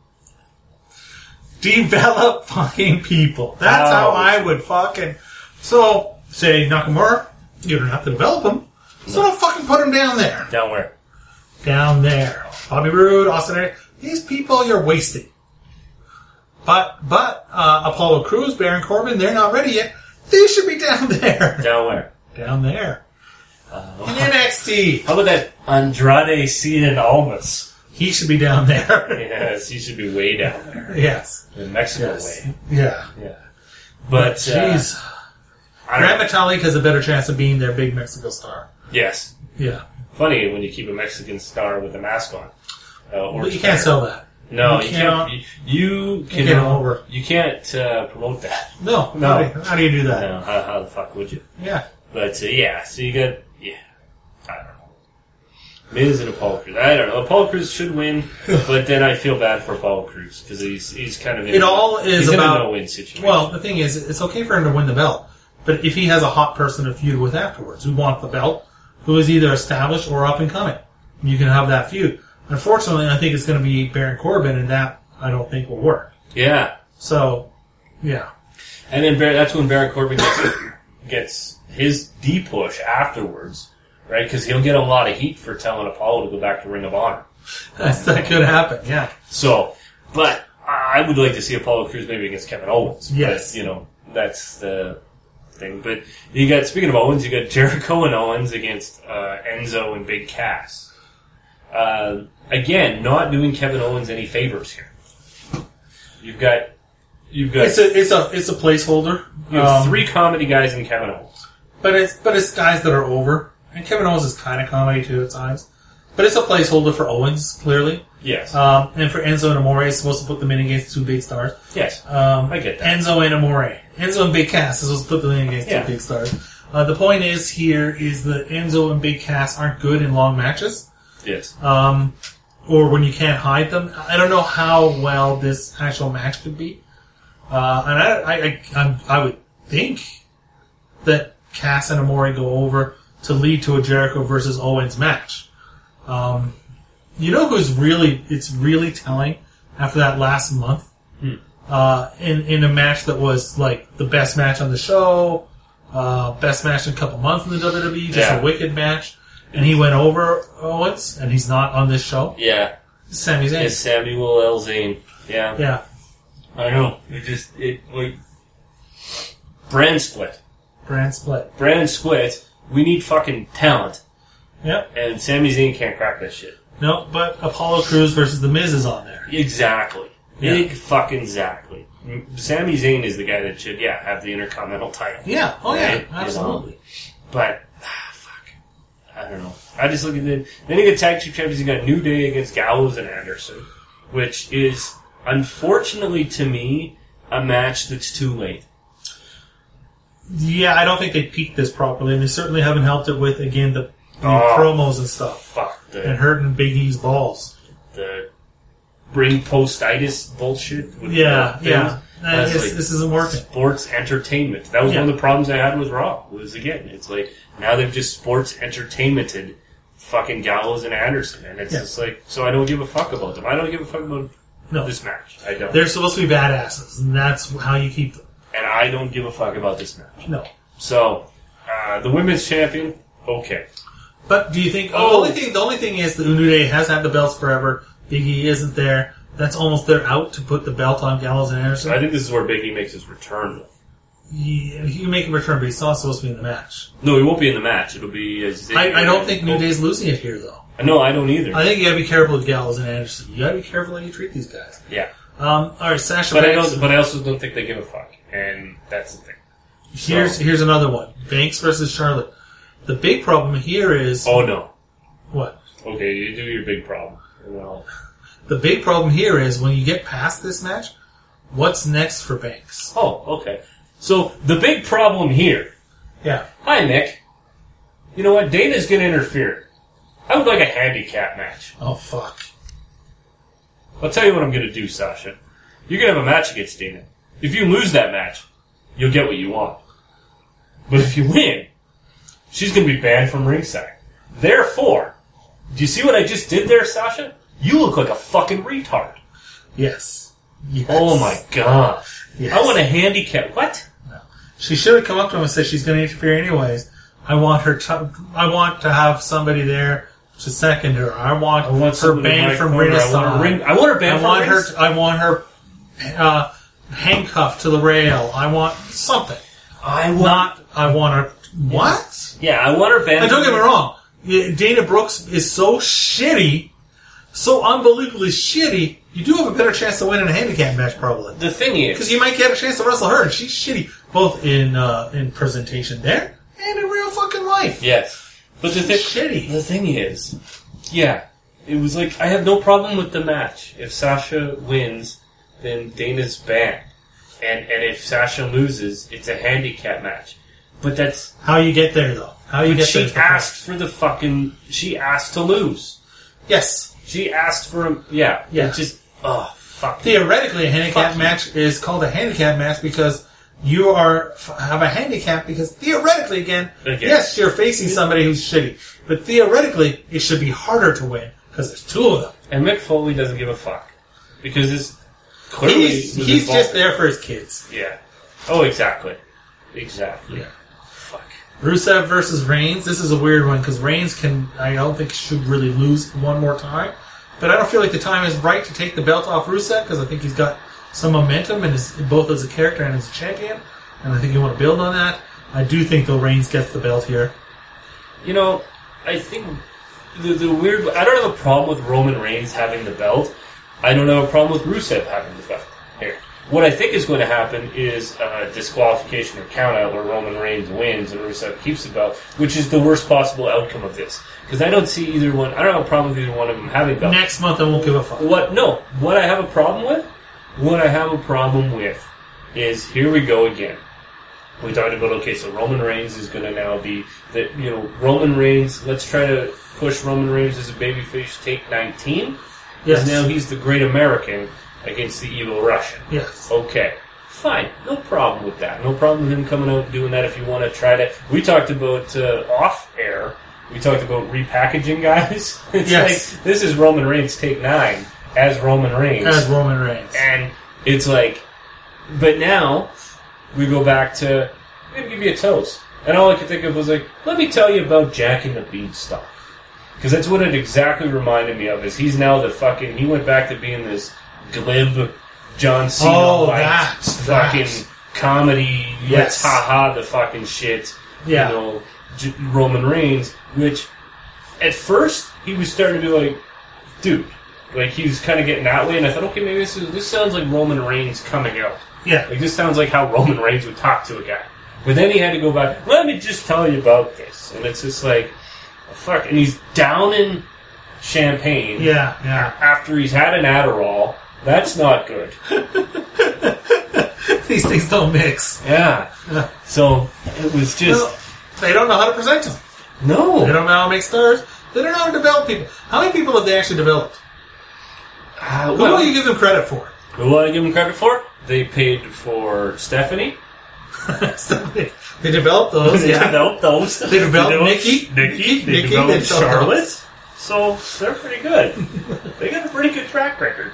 Develop fucking people. That's how I would fucking... So, say Nakamura, you don't have to develop him, so don't fucking put him down there. Down where? Down there. Bobby Roode, Austin Aries, these people you're wasting. But Apollo Crews, Baron Corbin, they're not ready yet. They should be down there. Down where? Down there. In NXT. How about that Andrade Cien Almas? He should be down there. Yes, he should be way down there. Yes. The Mexico way. Yeah. Yeah. But, jeez. Grand Metalik has a better chance of being their big Mexico star. Yes. Yeah. Funny when you keep a Mexican star with a mask on. But you can't sell that. No, you can't. You can. Get over. You can't promote that. No. How do you do that? No. How the fuck would you? Yeah. But so you got. Yeah. I don't know. Miz and Apollo Crews. I don't know. Apollo Crews should win, but then I feel bad for Apollo Crews because he's kind of in he's in a no-win situation. Well, the thing is, it's okay for him to win the belt, but if he has a hot person to feud with afterwards who wants the belt, who is either established or up and coming, you can have that feud. Unfortunately, I think it's going to be Baron Corbin, and that I don't think will work. Yeah. So, yeah. And then that's when Baron Corbin gets his D-push afterwards, right? Because he'll get a lot of heat for telling Apollo to go back to Ring of Honor. That could happen, yeah. So, but I would like to see Apollo Crews maybe against Kevin Owens. Yes. But, that's the thing. But speaking of Owens, you got Jericho and Owens against Enzo and Big Cass. Again, not doing Kevin Owens any favors here. You've got. It's a placeholder. You have 3 comedy guys in Kevin Owens, but it's guys that are over, and Kevin Owens is kind of comedy too at times. But it's a placeholder for Owens, clearly. Yes. And for Enzo and Amore, it's supposed to put them in against 2 big stars. Yes. I get that. Enzo and Amore. Enzo and Big Cass is supposed to put them in against 2 big stars. The point is here is that Enzo and Big Cass aren't good in long matches. Yes. Or when you can't hide them. I don't know how well this actual match could be. And I would think that Cass and Amore go over to lead to a Jericho versus Owens match. You know it's really telling after that last month? In a match that was like the best match on the show, best match in a couple months in the WWE, just a wicked match. And he went over Owens, and he's not on this show. Yeah. It's Sami Zayn. It's Samuel L. Zayn. Yeah. Yeah. I know. Brand split. Brand split. We need fucking talent. Yep. And Sami Zayn can't crack that shit. No, but Apollo Crews versus The Miz is on there. Exactly. Big fucking exactly. Sami Zayn is the guy that should, have the Intercontinental title. Yeah. Oh, right? yeah. Absolutely. But, fuck. I don't know. I just look at it. Then you get tag team champions. You got New Day against Gallows and Anderson, which is, unfortunately to me, a match that's too late. Yeah, I don't think they peaked this properly, and they certainly haven't helped it with, again, the promos and stuff. Fuck. And hurting Big E's balls. The ring postitis bullshit. With this isn't working. Sports entertainment. That was one of the problems I had with Raw. It's like, now they've just sports entertainmented fucking Gallows and Anderson. And it's just like, so I don't give a fuck about them. I don't give a fuck about this match. I don't. They're supposed to be badasses, and that's how you keep them. And I don't give a fuck about this match. No. So, the women's champion, okay. But do you think the only thing is that New Day has had the belts forever. Big E isn't there. That's almost their out to put the belt on Gallows and Anderson. I think this is where Big E makes his return. Yeah, he can make a return, but he's not supposed to be in the match. No, he won't be in the match. It'll be I don't think New Day's losing it here, though. No, I don't either. I think you gotta be careful with Gallows and Anderson. You gotta be careful how you treat these guys. Yeah. Alright, Sasha Banks. But I also don't think they give a fuck. And that's the thing. Here's another one. Banks versus Charlotte. The big problem here is... Oh, no. What? Okay, you do your big problem. Well, the big problem here is when you get past this match, what's next for Banks? Oh, okay. So, the big problem here... Yeah. Hi, Nick. You know what? Dana's gonna interfere. I would like a handicap match. Oh, fuck. I'll tell you what I'm gonna do, Sasha. You're gonna have a match against Dana. If you lose that match, you'll get what you want. But if you win, she's going to be banned from ringside. Therefore, do you see what I just did there, Sasha? You look like a fucking retard. Yes. Oh my god. Yes. I want a handicap. What? No. She should have come up to him and said she's going to interfere anyways. I want to have somebody there to second her. I want her banned from ringside. I want her banned from ringside. I want her handcuffed to the rail. I want something. I want her... What? Yeah, I want her banned. And don't get me wrong. Dana Brooks is so shitty, so unbelievably shitty, you do have a better chance to win in a handicap match, probably. The thing is... Because you might get a chance to wrestle her, and she's shitty, both in presentation there and in real fucking life. Yes. But shitty. The thing is... Yeah. It was like, I have no problem with the match. If Sasha wins, then Dana's banned. And if Sasha loses, it's a handicap match. But that's... How you get there, though. She asked for the fucking... She asked to lose. Yes. She asked for him... Yeah. It just... Oh, fuck. Theoretically, a handicap match is called a handicap match because you have a handicap because theoretically, again, yes, you're facing somebody who's shitty. But theoretically, it should be harder to win because there's 2 of them. And Mick Foley doesn't give a fuck. Because it's... Clearly, he's just there for his kids. Yeah. Oh, exactly. Exactly. Yeah. Fuck. Rusev versus Reigns. This is a weird one because Reigns I don't think should really lose one more time. But I don't feel like the time is right to take the belt off Rusev because I think he's got some momentum and both as a character and as a champion. And I think you want to build on that. I do think though Reigns gets the belt here. You know, I think the weird. I don't have a problem with Roman Reigns having the belt. I don't have a problem with Rusev having the belt. Here, what I think is going to happen is disqualification or countout where Roman Reigns wins and Rusev keeps the belt, which is the worst possible outcome of this. Because I don't see either one. I don't have a problem with either one of them having belts. Next month, I won't give a fuck. What I have a problem with? What I have a problem with is, here we go again. We talked about, okay, so Roman Reigns is going to now be, Roman Reigns, let's try to push Roman Reigns as a babyface, take 19. Yes. Now he's the great American against the evil Russian. Yes. Okay. Fine. No problem with that. No problem with him coming out and doing that if you want to try to. We talked about, off air, we talked about repackaging guys. It's like, this is Roman Reigns take 9 as Roman Reigns. And it's like, but now, we go back to, I'm going to give you a toast. And all I could think of was like, let me tell you about Jack and the Beanstalk. Because that's what it exactly reminded me of, is he's now he went back to being this glib John Cena-like fucking comedy, let's ha-ha the fucking shit, Roman Reigns, which, at first, he was starting to be like, dude, like, he was kind of getting that way, and I thought, okay, maybe this sounds like Roman Reigns coming out. Yeah. Like, this sounds like how Roman Reigns would talk to a guy. But then he had to go back, let me just tell you about this. And it's just like, fuck. And he's down in champagne. Yeah. After he's had an Adderall. That's not good. These things don't mix. Yeah. So, it was just... they don't know how to present them. No. They don't know how to make stars. They don't know how to develop people. How many people have they actually developed? Who do you give them credit for? Who do I give them credit for? They paid for Stephanie. They developed those. They developed those. They developed Nikki. They developed Charlotte. So they're pretty good. They got a pretty good track record.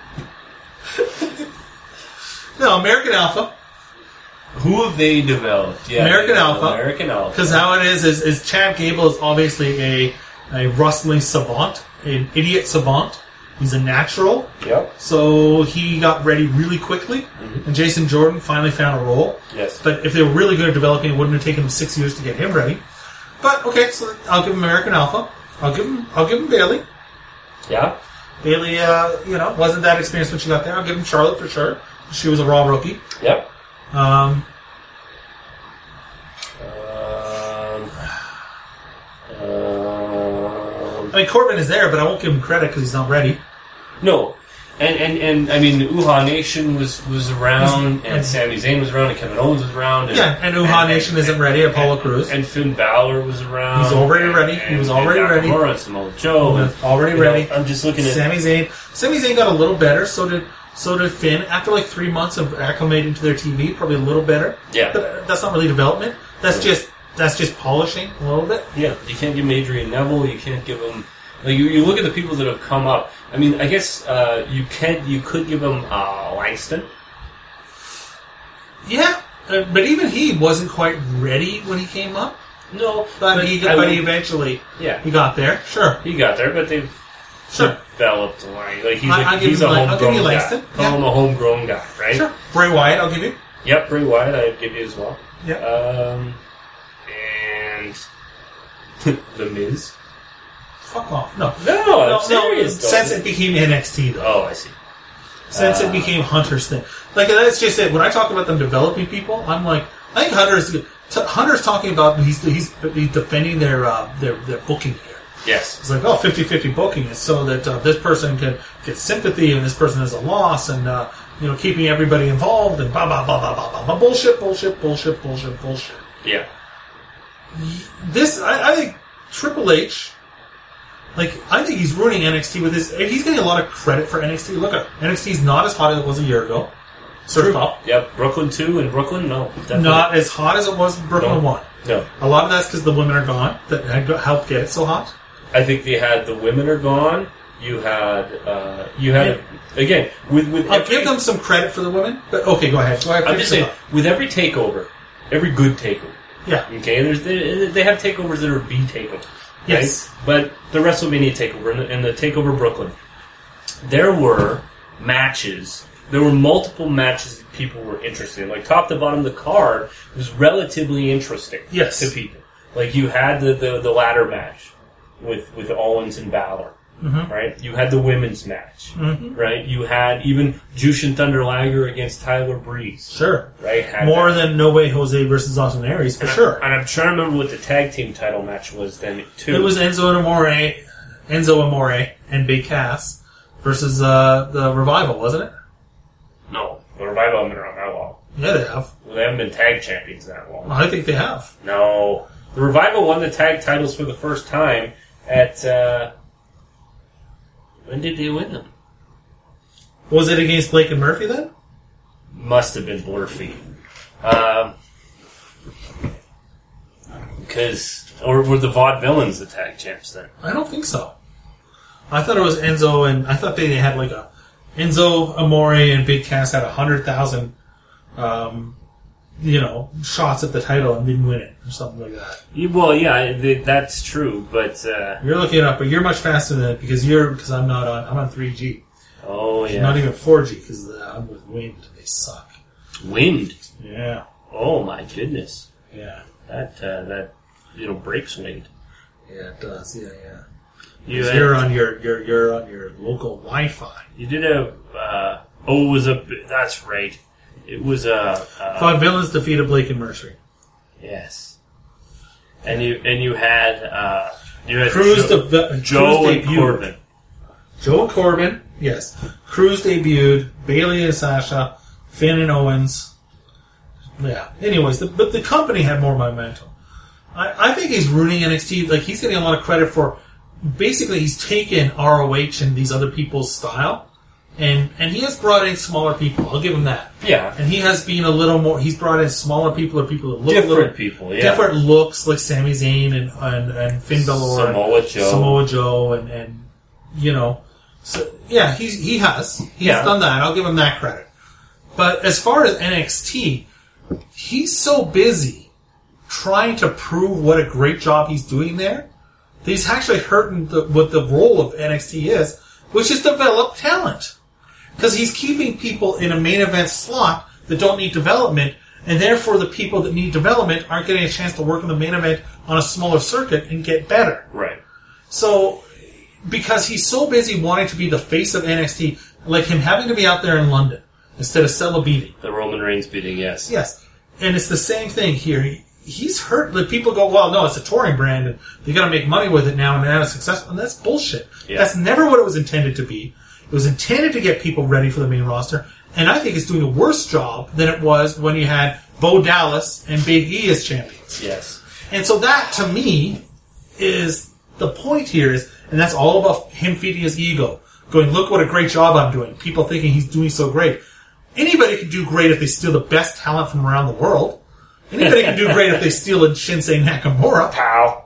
No, American Alpha. Who have they developed? Yeah, American Alpha. American Alpha. Because how it is Chad Gable is obviously a wrestling savant, an idiot savant. He's a natural. Yep. So he got ready really quickly, and Jason Jordan finally found a role. Yes. But if they were really good at developing, it wouldn't have taken them 6 years to get him ready. But okay, so I'll give him American Alpha. I'll give him Bayley. Yeah. Bayley, wasn't that experienced when she got there. I'll give him Charlotte for sure. She was a raw rookie. Yep. I mean, Corbin is there, but I won't give him credit because he's not ready. No. And I mean, Uhaa Nation was around, and Sami Zayn was around, and Kevin Owens was around. And Uhaa Nation isn't ready, Apollo Crews. And Finn Balor was around. He's already ready. He was already ready. And Samoa Joe. Already ready. I'm just looking at... Sami Zayn. Sami Zayn got a little better, so did Finn. After like 3 months of acclimating to their TV, probably a little better. Yeah. But that's not really development. That's just polishing a little bit. Yeah. You can't give him Adrian Neville. You can't give him... Like you look at the people that have come up. I mean, I guess you could give him Langston. Yeah, but even he wasn't quite ready when he came up. No, but he eventually he got there. Sure, he got there, but they've developed like he's a homegrown guy. Call him a homegrown guy, right? Sure. Bray Wyatt, I'll give you. Yep, Bray Wyatt, I'd give you as well. Yeah. And The Miz. Fuck off. No. I'm serious. Since it became NXT, though. Oh, I see. Since it became Hunter's thing. Like, that's just it. When I talk about them developing people, I'm like, I think Hunter's talking about, he's defending their booking here. Yes. It's like, 50-50 booking is so that this person can get sympathy and this person has a loss and, keeping everybody involved and blah, blah, blah, blah, blah, blah. Bullshit. Yeah. I think Triple H... Like, I think he's ruining NXT with this. He's getting a lot of credit for NXT. Look at NXT's not as hot as it was a year ago. First off. Yep. Brooklyn 2 and Brooklyn, no. Definitely. Not as hot as it was Brooklyn 1. No. A lot of that's because the women are gone. That helped get it so hot. I think they had the women are gone. You had again, with I'll give them some credit for the women. But, okay, go ahead. I'm just saying, with every takeover, every good takeover. Yeah. Okay, they have takeovers that are B takeovers. Yes. Right? But the WrestleMania takeover and the takeover Brooklyn, there were matches. There were multiple matches that people were interested in. Like, top to bottom, the card was relatively interesting to people. Like, you had the ladder match with Owens and Balor. Mm-hmm. Right? You had the women's match. Mm-hmm. Right? You had even Jushin Thunder Liger against Tyler Breeze. Sure. Right? More than No Way Jose versus Austin Aries, for sure. And I'm trying to remember what the tag team title match was then, too. It was Enzo Amore and Big Cass versus the Revival, wasn't it? No. The Revival haven't been around that long. Yeah, they have. Well, they haven't been tag champions that long. I think they have. No. The Revival won the tag titles for the first time at... when did they win them? Was it against Blake and Murphy then? Must have been Blurfy. Or were the Vaudevillains the tag champs then? I don't think so. I thought it was Enzo, and I thought they had like a Enzo Amore and Big Cass had 100,000, shots at the title and didn't win it or something like that. Well, yeah, that's true, but you're looking it up, but you're much faster than it because I'm on 3G. Oh yeah, not even 4G because I'm with Wind. They suck. Wind. Yeah. Oh my goodness. Yeah. That breaks Wind. Yeah, it does. Yeah. You're on your local Wi-Fi. You did have. That's right. It was a. Vaudevillains defeated Blake and Murphy. Yes. And you had Cruz Joe and Corbin. Joe and Corbin, yes. Cruz debuted. Bayley and Sasha, Finn and Owens. Yeah. Anyways, but the company had more momentum. I think he's ruining NXT. Like, he's getting a lot of credit for. Basically, he's taken ROH and these other people's style, and he has brought in smaller people. I'll give him that. Yeah. And he has been a little more. He's brought in smaller people or people that look different people. Yeah. Different looks, like Sami Zayn and Finn Balor, Samoa Joe, and So yeah, he's done that. I'll give him that credit. But as far as NXT, he's so busy trying to prove what a great job he's doing there. He's actually hurting what the role of NXT is, which is develop talent. Because he's keeping people in a main event slot that don't need development, and therefore the people that need development aren't getting a chance to work in the main event on a smaller circuit and get better. Right. So, because he's so busy wanting to be the face of NXT, like him having to be out there in London instead of Cella beating. The Roman Reigns beating, yes. Yes. And it's the same thing here. He's hurt. Like, people go, well, no, it's a touring brand, and you got to make money with it now and have success. And that's bullshit. Yeah. That's never what it was intended to be. It was intended to get people ready for the main roster, and I think it's doing a worse job than it was when you had Bo Dallas and Big E as champions. Yes. And so that, to me, is the point here is, and that's all about him feeding his ego. Going, look what a great job I'm doing. People thinking he's doing so great. Anybody can do great if they steal the best talent from around the world. Anybody can do great if they steal a Shinsei Nakamura. Pow.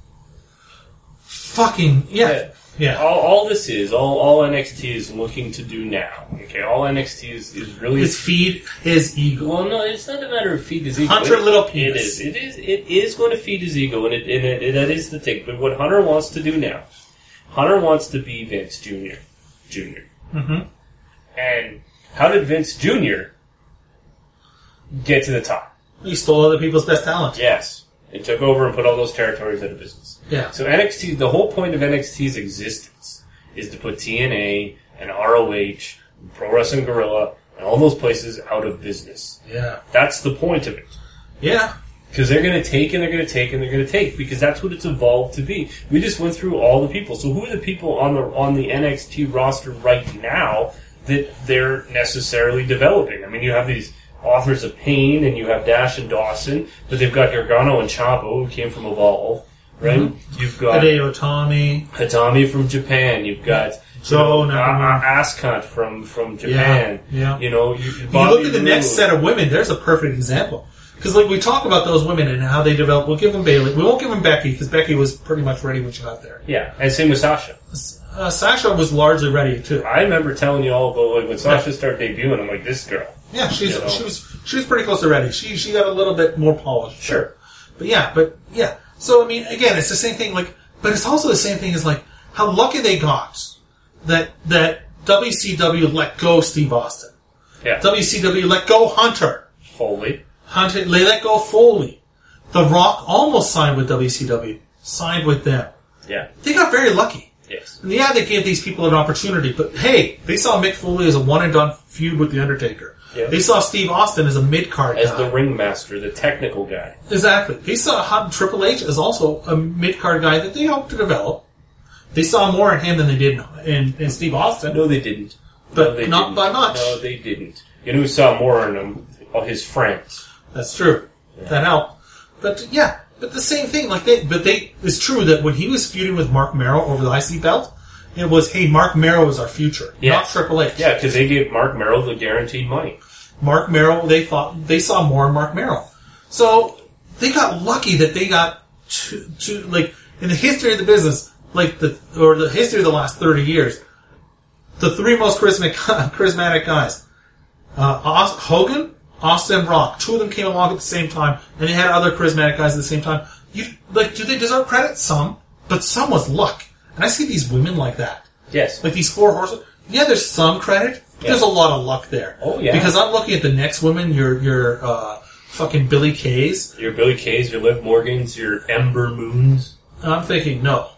Fucking, yeah. Yeah. All this is, all NXT is looking to do now. Okay, all NXT is really... Is feed his ego. Well, no, it's not a matter of feed his ego. Hunter Little Penis. It is going to feed his ego, and that is the thing. But what Hunter wants to do now, Hunter wants to be Vince Jr. Mm-hmm. And how did Vince Jr. get to the top? He stole other people's best talent. Yes. It took over and put all those territories out of business. Yeah. So NXT, the whole point of NXT's existence is to put TNA and ROH, and Pro Wrestling Guerrilla, and all those places out of business. Yeah. That's the point of it. Yeah. Because they're going to take and they're going to take and they're going to take, because that's what it's evolved to be. We just went through all the people. So who are the people on the NXT roster right now that they're necessarily developing? I mean, you have these Authors of Pain, and you have Dash and Dawson, but they've got Gargano and Ciampa, who came from Evolve, right? Mm-hmm. You've got Hideo Itami from Japan. You've got Joe Ascot from Japan. Yeah. You know, you look at the next set of women. There's a perfect example, because like we talk about those women and how they develop. We'll give them Bayley. We won't give them Becky, because Becky was pretty much ready when she got there. Yeah, and same with Sasha. Sasha was largely ready too. I remember telling you all about like when Sasha started debuting. I'm like, this girl. Yeah, she was pretty close to ready. She got a little bit more polished. Sure. But yeah. So I mean, again, it's the same thing. Like, but it's also the same thing as like how lucky they got that WCW let go Steve Austin. Yeah. WCW let go Hunter. Foley. They let go Foley. The Rock almost signed with WCW. Signed with them. Yeah. They got very lucky. Yes. And yeah, they gave these people an opportunity, but hey, they saw Mick Foley as a one-and-done feud with The Undertaker. Yeah. They saw Steve Austin as a mid-card guy. As the ringmaster, the technical guy. Exactly. They saw Triple H as also a mid-card guy that they hoped to develop. They saw more in him than they did in Steve Austin. No, they didn't. But no, they not didn't. by much. No, they didn't. You know who saw more in him? All his friends. That's true. Yeah. That helped. But yeah, but the same thing. It's true that when he was feuding with Mark Merrow over the IC belt, it was, hey, Mark Merrow is our future, not Triple H. Yeah, because they gave Mark Merrow the guaranteed money. Mark Merrow, they saw more in Mark Merrow. So they got lucky that they got to like, in the history of the business, the history of the last 30 years, the three most charismatic guys, Hogan, Austin, and Rock. Two of them came along at the same time, and they had other charismatic guys at the same time. Do they deserve credit? Some, but some was luck. And I see these women like that. Yes. Like these 4 horsemen. Yeah, there's some credit. Yeah. There's a lot of luck there. Oh, yeah. Because I'm looking at the next women, your fucking Billy Kays. Your Billy Kays, your Liv Morgans, your Ember Moons. I'm thinking, no.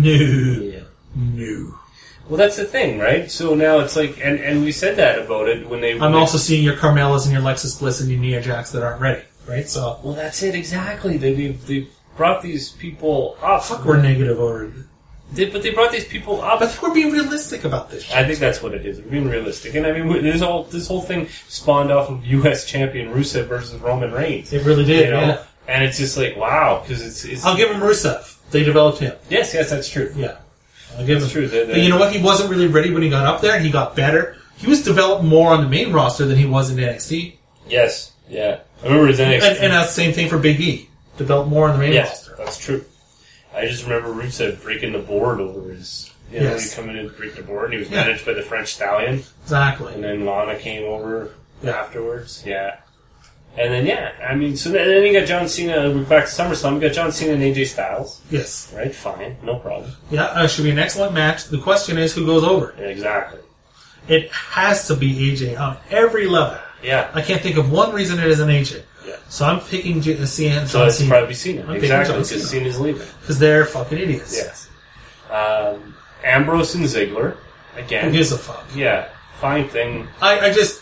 Well, that's the thing, right? So now it's like, and we said that about it when they... I'm also seeing your Carmelas and your Lexus Bliss and your Nia Jax that aren't ready, right? So. Well, that's it, exactly. They brought these people up. Fuck, we're negative over it. But they brought these people up. I think we're being realistic about this shit. I think that's what it is. We're being realistic. And I mean, this whole thing spawned off of U.S. champion Rusev versus Roman Reigns. It really did, yeah. And it's just like, wow, because it's... I'll give him Rusev. They developed him. Yes, that's true. Yeah. I'll give him. True. But you know what? He wasn't really ready when he got up there, and he got better. He was developed more on the main roster than he was in NXT. Yes, yeah. I remember his NXT. And that's the same thing for Big E. Developed more on the main roster. Yes, that's true. I just remember Rusev breaking the board over his... You know, he come in and break the board, and he was managed by the French Stallion. Exactly. And then Lana came over afterwards. Yeah. And then, I mean, so then you got John Cena, we're back to SummerSlam, we got John Cena and AJ Styles. Yes. Right, fine, no problem. Yeah, should be an excellent match. The question is, who goes over? Yeah, exactly. It has to be AJ on every level. Yeah. I can't think of one reason it isn't AJ. Yeah. So I'm picking Cena. So it's probably Cena. Exactly, because Cena's leaving. Because they're fucking idiots. Yes. Ambrose and Ziggler, again. Who gives a fuck? Yeah, fine thing. I just...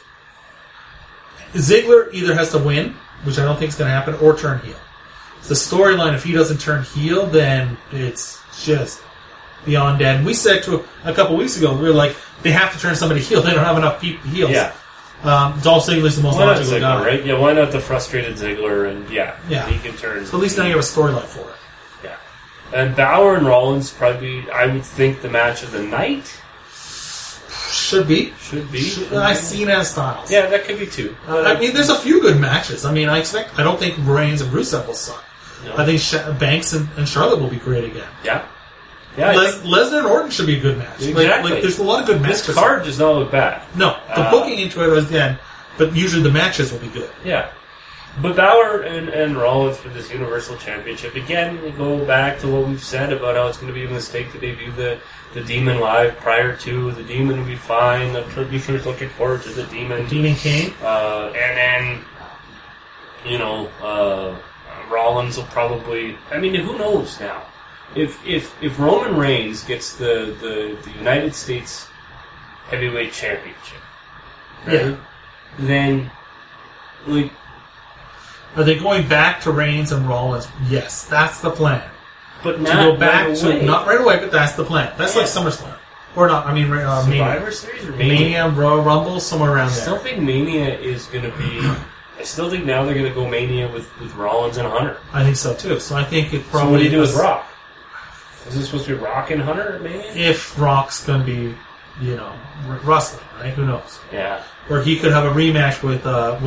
Ziggler either has to win, which I don't think is going to happen, or turn heel. The storyline, if he doesn't turn heel, then it's just beyond dead. And we said to a couple weeks ago, we were like, they have to turn somebody heel. They don't have enough heels. Yeah. Dolph Ziggler's the most logical Ziggler, guy. Right? Yeah, why not the frustrated Ziggler? And he can turn. So at least now you have a storyline for it. Yeah. And Balor and Rollins probably, I would think, the match of the night. Should be. I've seen as Styles. Yeah, that could be too. I mean, there's a few good matches. I mean, I don't think Reigns and Rusev will suck. No. I think Banks and Charlotte will be great again. Yeah. Lesnar and Orton should be a good match. Exactly. Like, there's a lot of good matches. This card does not look bad. No, the booking into it was again, but usually the matches will be good. Yeah. But Balor and Rollins for this Universal Championship, again, we go back to what we've said about how it's going to be a mistake to debut the Demon live prior to. The Demon will be fine. The producer's looking forward to the Demon. Demon King. And then, Rollins will probably... I mean, who knows now? If Roman Reigns gets the United States Heavyweight Championship, right? Then, like... Are they going back to Reigns and Rollins? Yes, that's the plan. But to go back not right away, but that's the plan. That's like SummerSlam. Or not, I mean, Survivor Series or Mania? Royal Rumble, somewhere around there. I still think Mania is going to be... I still think now they're going to go Mania with Rollins and Hunter. I think so, too. So I think it probably... So what do you do with Rock? Is it supposed to be Rock and Hunter at Mania? If Rock's going to be, wrestling, right? Who knows? Yeah. Or he could have a rematch with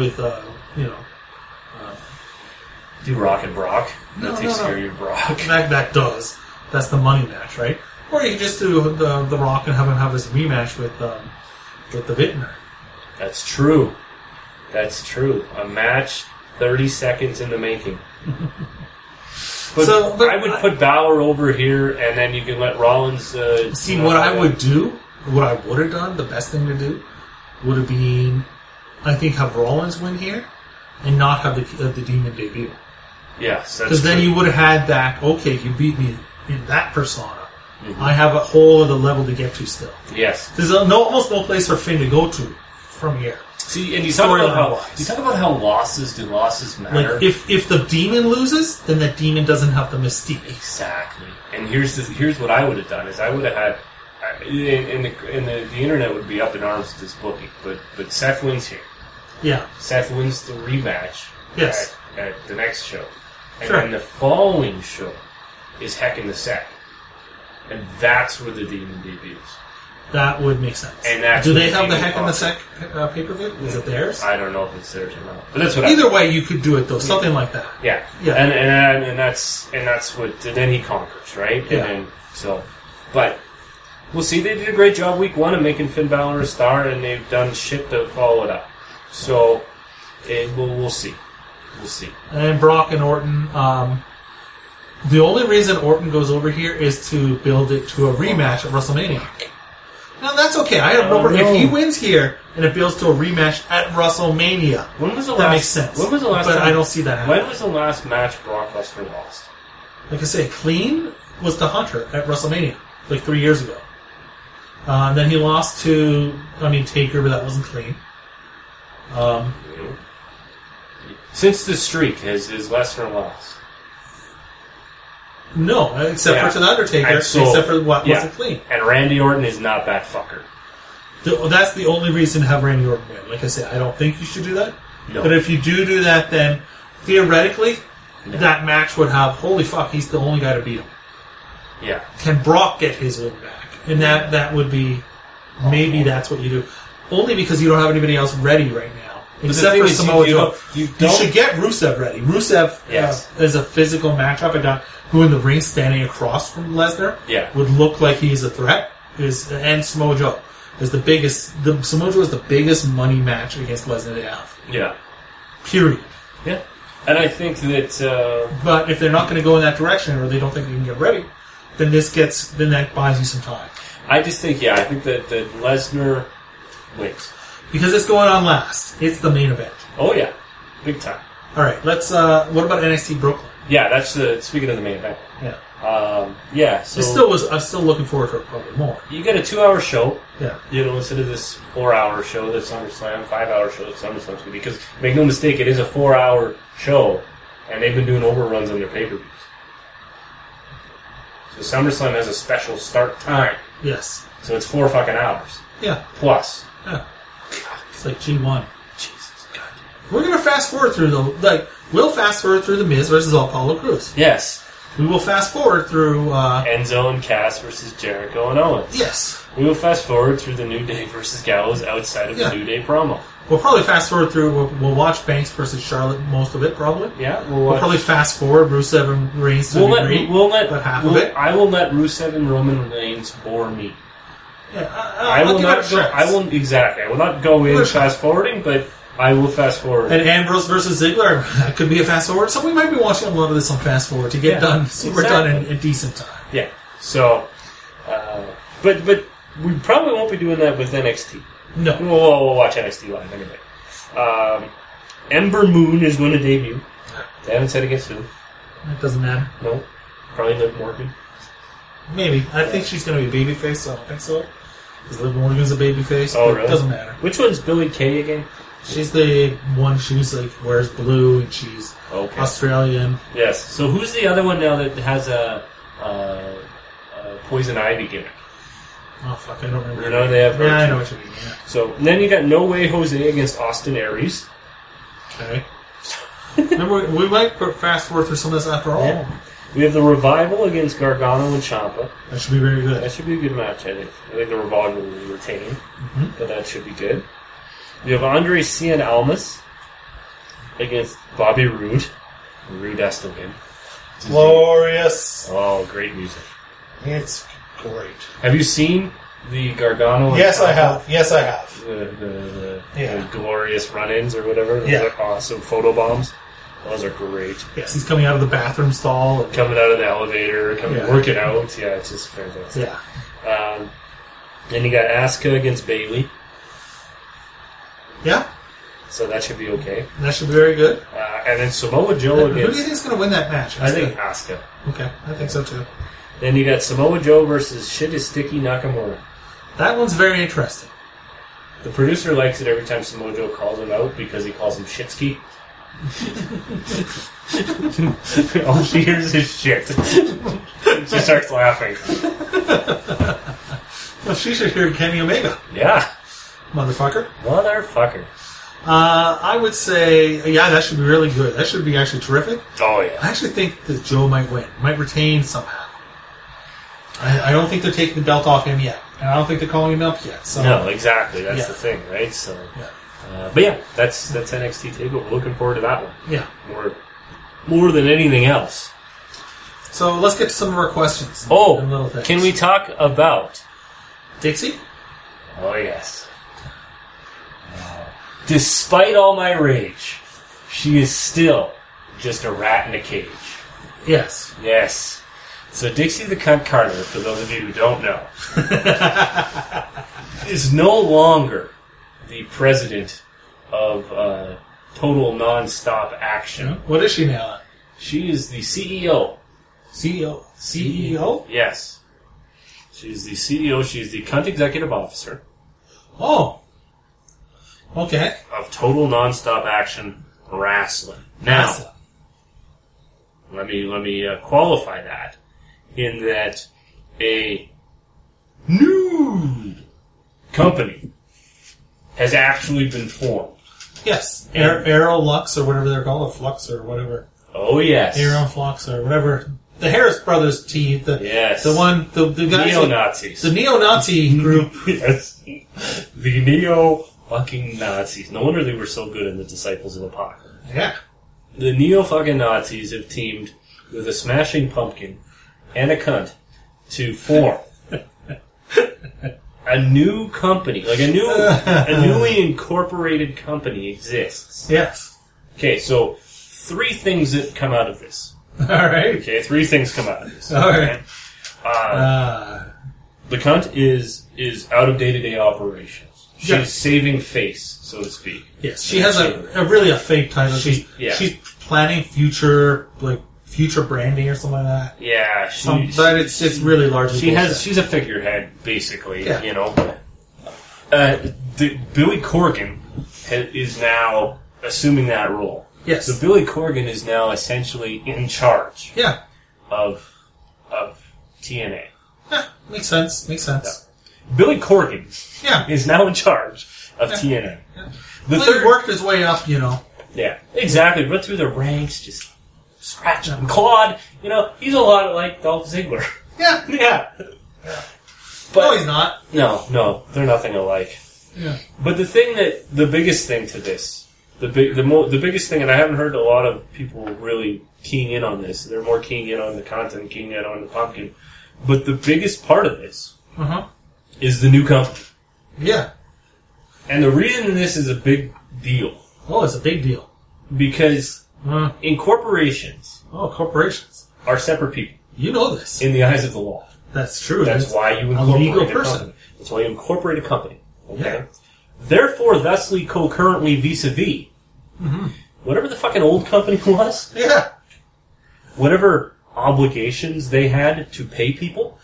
do Rock and Brock. That takes care of your Brock. That does. That's the money match, right? Or you can just do the Rock and have him have his rematch with the Vintner. That's true. A match 30 seconds in the making. But I would put Balor over here, and then you can let Rollins... what I would do, what I would have done, the best thing to do, would have been, I think, have Rollins win here, and not have the Demon debut. Yes, that's because then you would have had that, okay, you beat me in that persona. Mm-hmm. I have a whole other level to get to still. Yes. There's almost no place for Finn to go to from here. See, and you talk about how losses matter. Like if the demon loses, then that demon doesn't have the mystique. Exactly. And here's what I would have done is I would have had, the internet would be up in arms with this booking, but Seth wins here. Yeah. Seth wins the rematch. Yes. At the next show, and Sure. then the following show is Heck in the Sack, and that's where the demon debuts. That would make sense. And that's do what they the have the demon Heck in the Sack pay-per-view? Is it theirs? I don't know if it's theirs or not, but that's what. Either way, you could do it though, something like that. Yeah, Yeah. and that's what. And then he conquers, right? Yeah. And then but we'll see. They did a great job week 1 of making Finn Balor a star, and they've done shit to follow it up. So we'll see. We'll see. And Brock and Orton. The only reason Orton goes over here is to build it to a rematch at WrestleMania. Now that's okay. I have no problem. If he wins here and it builds to a rematch at WrestleMania, When was the that last? makes sense. When was the last? But time, I don't see that happening. When was the last match Brock Lesnar lost? Like I say, clean was the Hunter at WrestleMania, like 3 years ago. And then he lost to, Taker, but that wasn't clean. Since the streak, has Lesnar lost? No, except for to the Undertaker, And except for what wasn't clean. And Randy Orton is not that fucker. That's the only reason to have Randy Orton win. Like I say, I don't think you should do that. No. But if you do that, then theoretically, that match would have, holy fuck, he's the only guy to beat him. Yeah. Can Brock get his win back? And that would be, maybe that's what you do. Only because you don't have anybody else ready right now. Except for Samoa Joe. You should get Rusev ready. Rusev is a physical matchup, a guy who in the ring standing across from Lesnar would look like he's a threat. And Samoa Joe is the biggest. Samoa Joe is the biggest money match against Lesnar they have. Yeah. Period. Yeah. And I think that. But if they're not going to go in that direction, or they don't think they can get ready, then that buys you some time. I just think, I think that Lesnar wins. Because it's going on last. It's the main event. Oh yeah, big time. All right, let's. What about NXT Brooklyn? Yeah, that's speaking of the main event. Yeah. So I'm still looking forward to it probably more. You get a 2-hour show. Yeah. Instead of this 4-hour show that's SummerSlam, 5-hour show that's SummerSlam, because make no mistake, it is a 4-hour show, and they've been doing overruns on their pay-per-views. So SummerSlam has a special start time. Yes. So it's 4 fucking hours. Yeah. Plus. Yeah. It's like G1. Jesus God. We're gonna fast forward through we'll fast forward through The Miz versus Apollo Crews. Yes. We will fast forward through Enzo and Cass versus Jericho and Owens. Yes. We will fast forward through the New Day versus Gallows outside of the New Day promo. We'll probably fast forward through. We'll watch Banks versus Charlotte most of it, probably. Yeah, we'll probably fast forward Rusev and Reigns to a degree. But half of it. I will let Rusev and Roman Reigns bore me. Yeah, I will not go. I will not go in fast forwarding, but I will fast forward. And Ambrose versus Ziggler, that could be a fast forward. So we might be watching a lot of this on fast forward to get done done in a decent time. Yeah. So, but we probably won't be doing that with NXT. No. We'll watch NXT live anyway. Ember Moon is going to debut. They haven't said against who. It doesn't matter. No. Probably Liv Morgan. Maybe. I think she's going to be a babyface, so I don't think so. Because Liv Morgan's a babyface. Oh, but really? It doesn't matter. Which one's Billie Kay again? She's the one who's wears blue and she's Australian. Yes. So who's the other one now that has a Poison Ivy gimmick? Oh fuck, I don't remember. You know they have. Yeah, I know what you mean. Yeah. So then you got No Way Jose against Austin Aries. Okay. Remember, we might fast forward through some of this after all. Yeah. We have the Revival against Gargano and Ciampa. That should be very good. That should be a good match, I think. I think the Revival will retain, but that should be good. We have Andre Cien Almas against Bobby Roode. Roode has to win. Glorious. Oh, great music. It's great. Have you seen the Gargano? Yes, I have. Yes, I have. The glorious run-ins or whatever. Those are awesome photo bombs. Those are great. Yes, he's coming out of the bathroom stall. Coming out of the elevator, working out. Yeah, it's just fantastic. Yeah. Then you got Asuka against Bayley. Yeah. So that should be okay. That should be very good. And then Samoa Joe against... Who do you think is going to win that match? I think Asuka. Okay, I think so too. Then you got Samoa Joe versus Sticky Nakamura. That one's very interesting. The producer likes it every time Samoa Joe calls him out because he calls him Shitski. All she hears is shit. She starts laughing. Well, she should hear Kenny Omega. Yeah. Motherfucker. I would say, yeah, that should be really good. That should be actually terrific. Oh, yeah. I actually think that Joe might win. Might retain somehow. I don't think they're taking the belt off him yet. And I don't think they're calling him up yet. So. No, exactly. That's the thing, right? So, but yeah, that's NXT TakeOver. Looking forward to that one. Yeah. More than anything else. So let's get to some of our questions. Oh, can we talk about Dixie? Oh, yes. Despite all my rage, she is still just a rat in a cage. Yes. Yes. So Dixie the Cunt Carter, for those of you who don't know, is no longer the president of Total Non-Stop Action. What is she now? She is the CEO. CEO? Yes. She's the CEO. She's the Cunt Executive Officer. Oh. Okay. Of Total Non-Stop Action Wrestling. Now, let me qualify that in that a new company has actually been formed. Yes. Aerolux or whatever they're called, or Flux or whatever. Oh, yes. Aeroflux or whatever. The Harris Brothers team. The guys. Neo-Nazis. The neo-Nazi group. Yes. The neo-fucking Nazis. No wonder they were so good in the Disciples of Apocalypse. Yeah. The neo-fucking Nazis have teamed with a smashing pumpkin and a cunt to form a new company. Like a newly incorporated company exists. Yes. Okay, so 3 things that come out of this. All right. Okay, 3 things come out of this. All right. The cunt is out of day-to-day operations. She's Yes. saving face, so to speak. Yes, she has a fake title. She's planning future branding or something like that. Yeah, but it's really largely. She's a figurehead, basically. Yeah. You know, Billy Corgan is now assuming that role. Yes. So Billy Corgan is now essentially in charge. Yeah. Of TNA. Yeah, makes sense. Yeah. Billy Corgan. Yeah. Is now in charge of TNA. Yeah. He worked his way up, you know. Yeah, exactly. Went through the ranks, just scratching and clawed. You know, he's a lot like Dolph Ziggler. Yeah. Yeah. But no, he's not. No, they're nothing alike. Yeah. But the biggest thing to this, the biggest thing, and I haven't heard a lot of people really keying in on this. They're more keying in on the content, keying in on the pumpkin. But the biggest part of this is the new company. Yeah. And the reason this is a big deal. Oh, it's a big deal. Because corporations are separate people. You know this. In the eyes of the law. That's true. That's why you incorporate a company. That's why you incorporate a company. Okay? Yeah. Therefore, thusly, concurrently, vis-a-vis, whatever the fucking old company was, whatever obligations they had to pay people,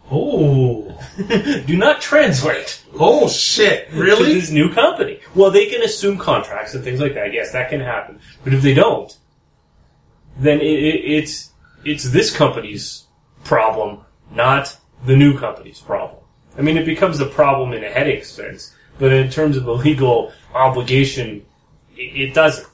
do not translate. Oh, shit. Really? To this new company. Well, they can assume contracts and things like that. Yes, that can happen. But if they don't, then it's this company's problem, not the new company's problem. I mean, it becomes a problem in a headache sense, but in terms of a legal obligation, it doesn't.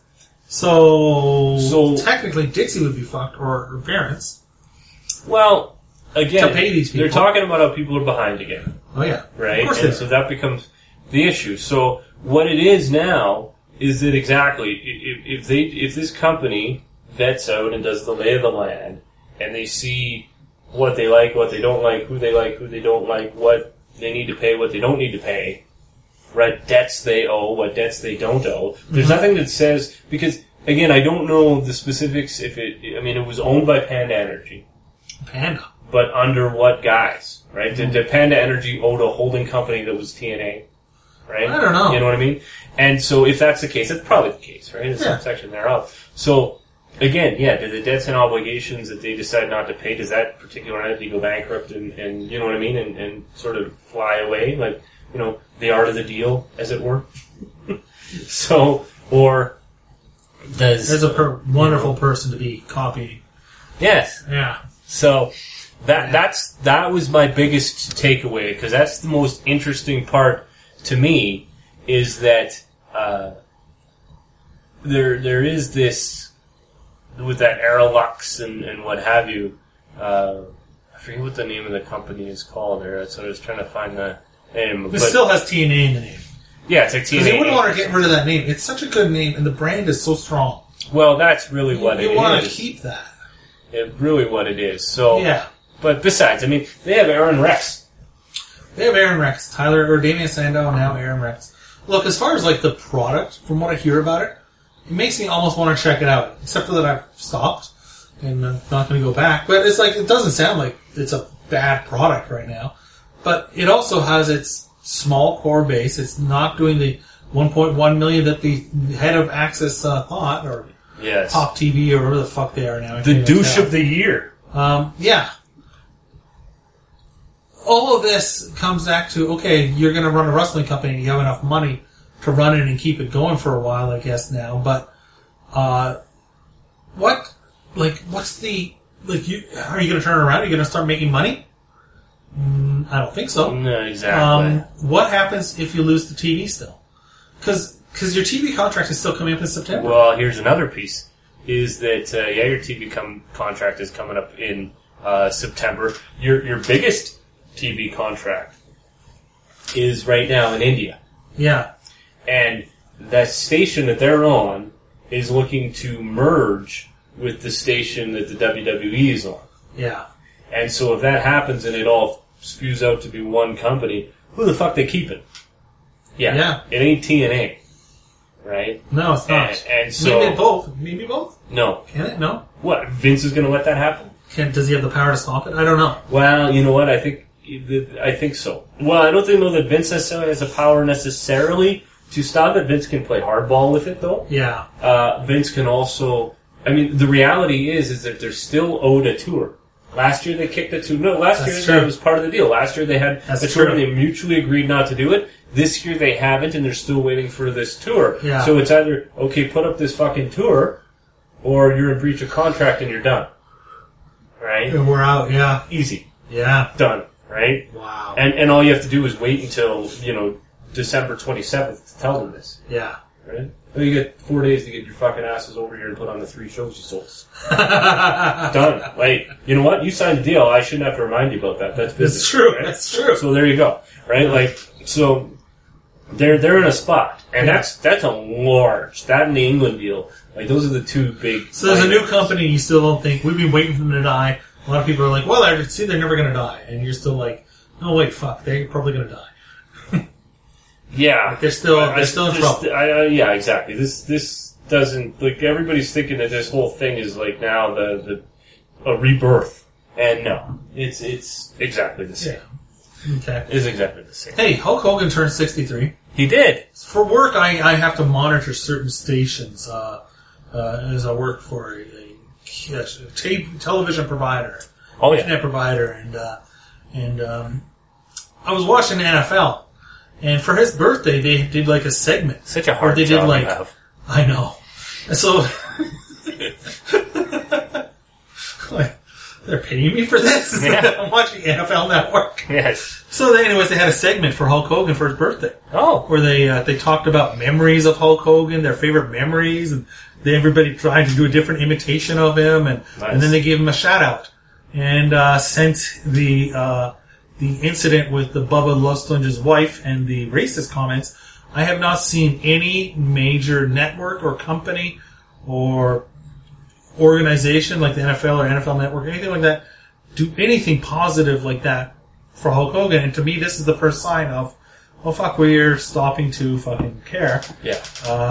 So technically, Dixie would be fucked, or her parents. Well, again, to pay these people. They're talking about how people are behind again. Oh, yeah. Right? Of course and so that becomes the issue. So what it is now is that exactly, if this company vets out and does the lay of the land, and they see what they like, what they don't like, who they don't like, what they need to pay, what they don't need to pay, what debts they owe, what debts they don't owe. There's nothing that says, because, again, I don't know the specifics it was owned by Panda Energy. Panda? But under what guise, right? Did Panda Energy own a holding company that was TNA, right? I don't know. You know what I mean? And so if that's the case, that's probably the case, right? In some section thereof. So again, do the debts and obligations that they decide not to pay, does that particular entity go bankrupt and you know what I mean, and sort of fly away? Like, you know, the art of the deal, as it were. So, or does... There's a wonderful person to be copying. Yes. Yeah. So, that was my biggest takeaway, because that's the most interesting part to me, is that there is this, with that Aerolux and what have you, I forget what the name of the company is called there, so I was trying to find the name. It still has TNA in the name. Yeah, it's like TNA. Because you wouldn't want to get rid of that name. It's such a good name, and the brand is so strong. Well, that's really what it is. You want to keep that. It's really what it is. So, yeah. But besides, I mean, they have Aaron Rex. They have Aaron Rex. Tyler, or Damian Sandow, now Aaron Rex. Look, as far as like the product, from what I hear about it, it makes me almost want to check it out. Except for that I've stopped, and I'm not going to go back. But it's like, it doesn't sound like it's a bad product right now. But it also has its small core base. It's not doing the 1.1 million that the head of Access thought, or Pop TV, or whatever the fuck they are now. The douche of the year. Yeah. All of this comes back to, okay, you're going to run a wrestling company and you have enough money to run it and keep it going for a while, I guess, now. But, what's the, like, are you going to turn around? Are you going to start making money? I don't think so. No, exactly. What happens if you lose the TV still? Because your TV contract is still coming up in September. Well, here's another piece. Is that, your TV contract is coming up in September. Your biggest TV contract is right now in India. Yeah. And that station that they're on is looking to merge with the station that the WWE is on. Yeah. And so if that happens and it all spews out to be one company, who the fuck they keeping? Yeah. It ain't TNA. Right? No, it's not. And so... Maybe both? No. Can it? No? What? Vince is going to let that happen? Does he have the power to stop it? I don't know. Well, you know what? I think so. Well, I don't know that Vince necessarily has the power necessarily to stop it. Vince can play hardball with it, though. Yeah. Vince can also... I mean, the reality is that they're still owed a tour. Last year they kicked it to... No, last year that was part of the deal. Last year they had a tour and they mutually agreed not to do it. This year they haven't, and they're still waiting for this tour. Yeah. So it's either, okay, put up this fucking tour, or you're in breach of contract and you're done. Right? And we're out, yeah. Easy. Yeah. Done. Right? Wow. And all you have to do is wait until, December 27th to tell them this. Yeah. Right? Well, you get 4 days to get your fucking asses over here and put on the 3 shows you sold. Done. Like, you know what? You signed a deal. I shouldn't have to remind you about that. That's business. That's true. Right? That's true. So there you go. Right? Like, so they're in a spot. And that's a large, that and the England deal. Like, those are the two big... So there's a new company you still don't think, we've been waiting for them to die. A lot of people are like, well, they're never going to die. And you're still like, no, wait, fuck, they're probably going to die. Yeah. Like they're still in trouble. Yeah, exactly. This doesn't, like, everybody's thinking that this whole thing is like now a rebirth. And no. It's exactly the same. Yeah. Okay. It's exactly the same. Hey, Hulk Hogan turned 63. He did. For work, I have to monitor certain stations, as I work for a television provider. Oh, yeah. Internet provider, and I was watching the NFL. And for his birthday, they did like a segment. Such a hard job to have. I know. And so, like, they're paying me for this? Yeah. I'm watching NFL Network. Yes. So, anyways, they had a segment for Hulk Hogan for his birthday. Oh. Where they talked about memories of Hulk Hogan, their favorite memories, and everybody tried to do a different imitation of him, and then they gave him a shout out. And sent the incident with the Bubba Lustinger's wife and the racist comments, I have not seen any major network or company or organization like the NFL or NFL Network, anything like that, do anything positive like that for Hulk Hogan. And to me, this is the first sign of, oh fuck, we're stopping to fucking care. Yeah.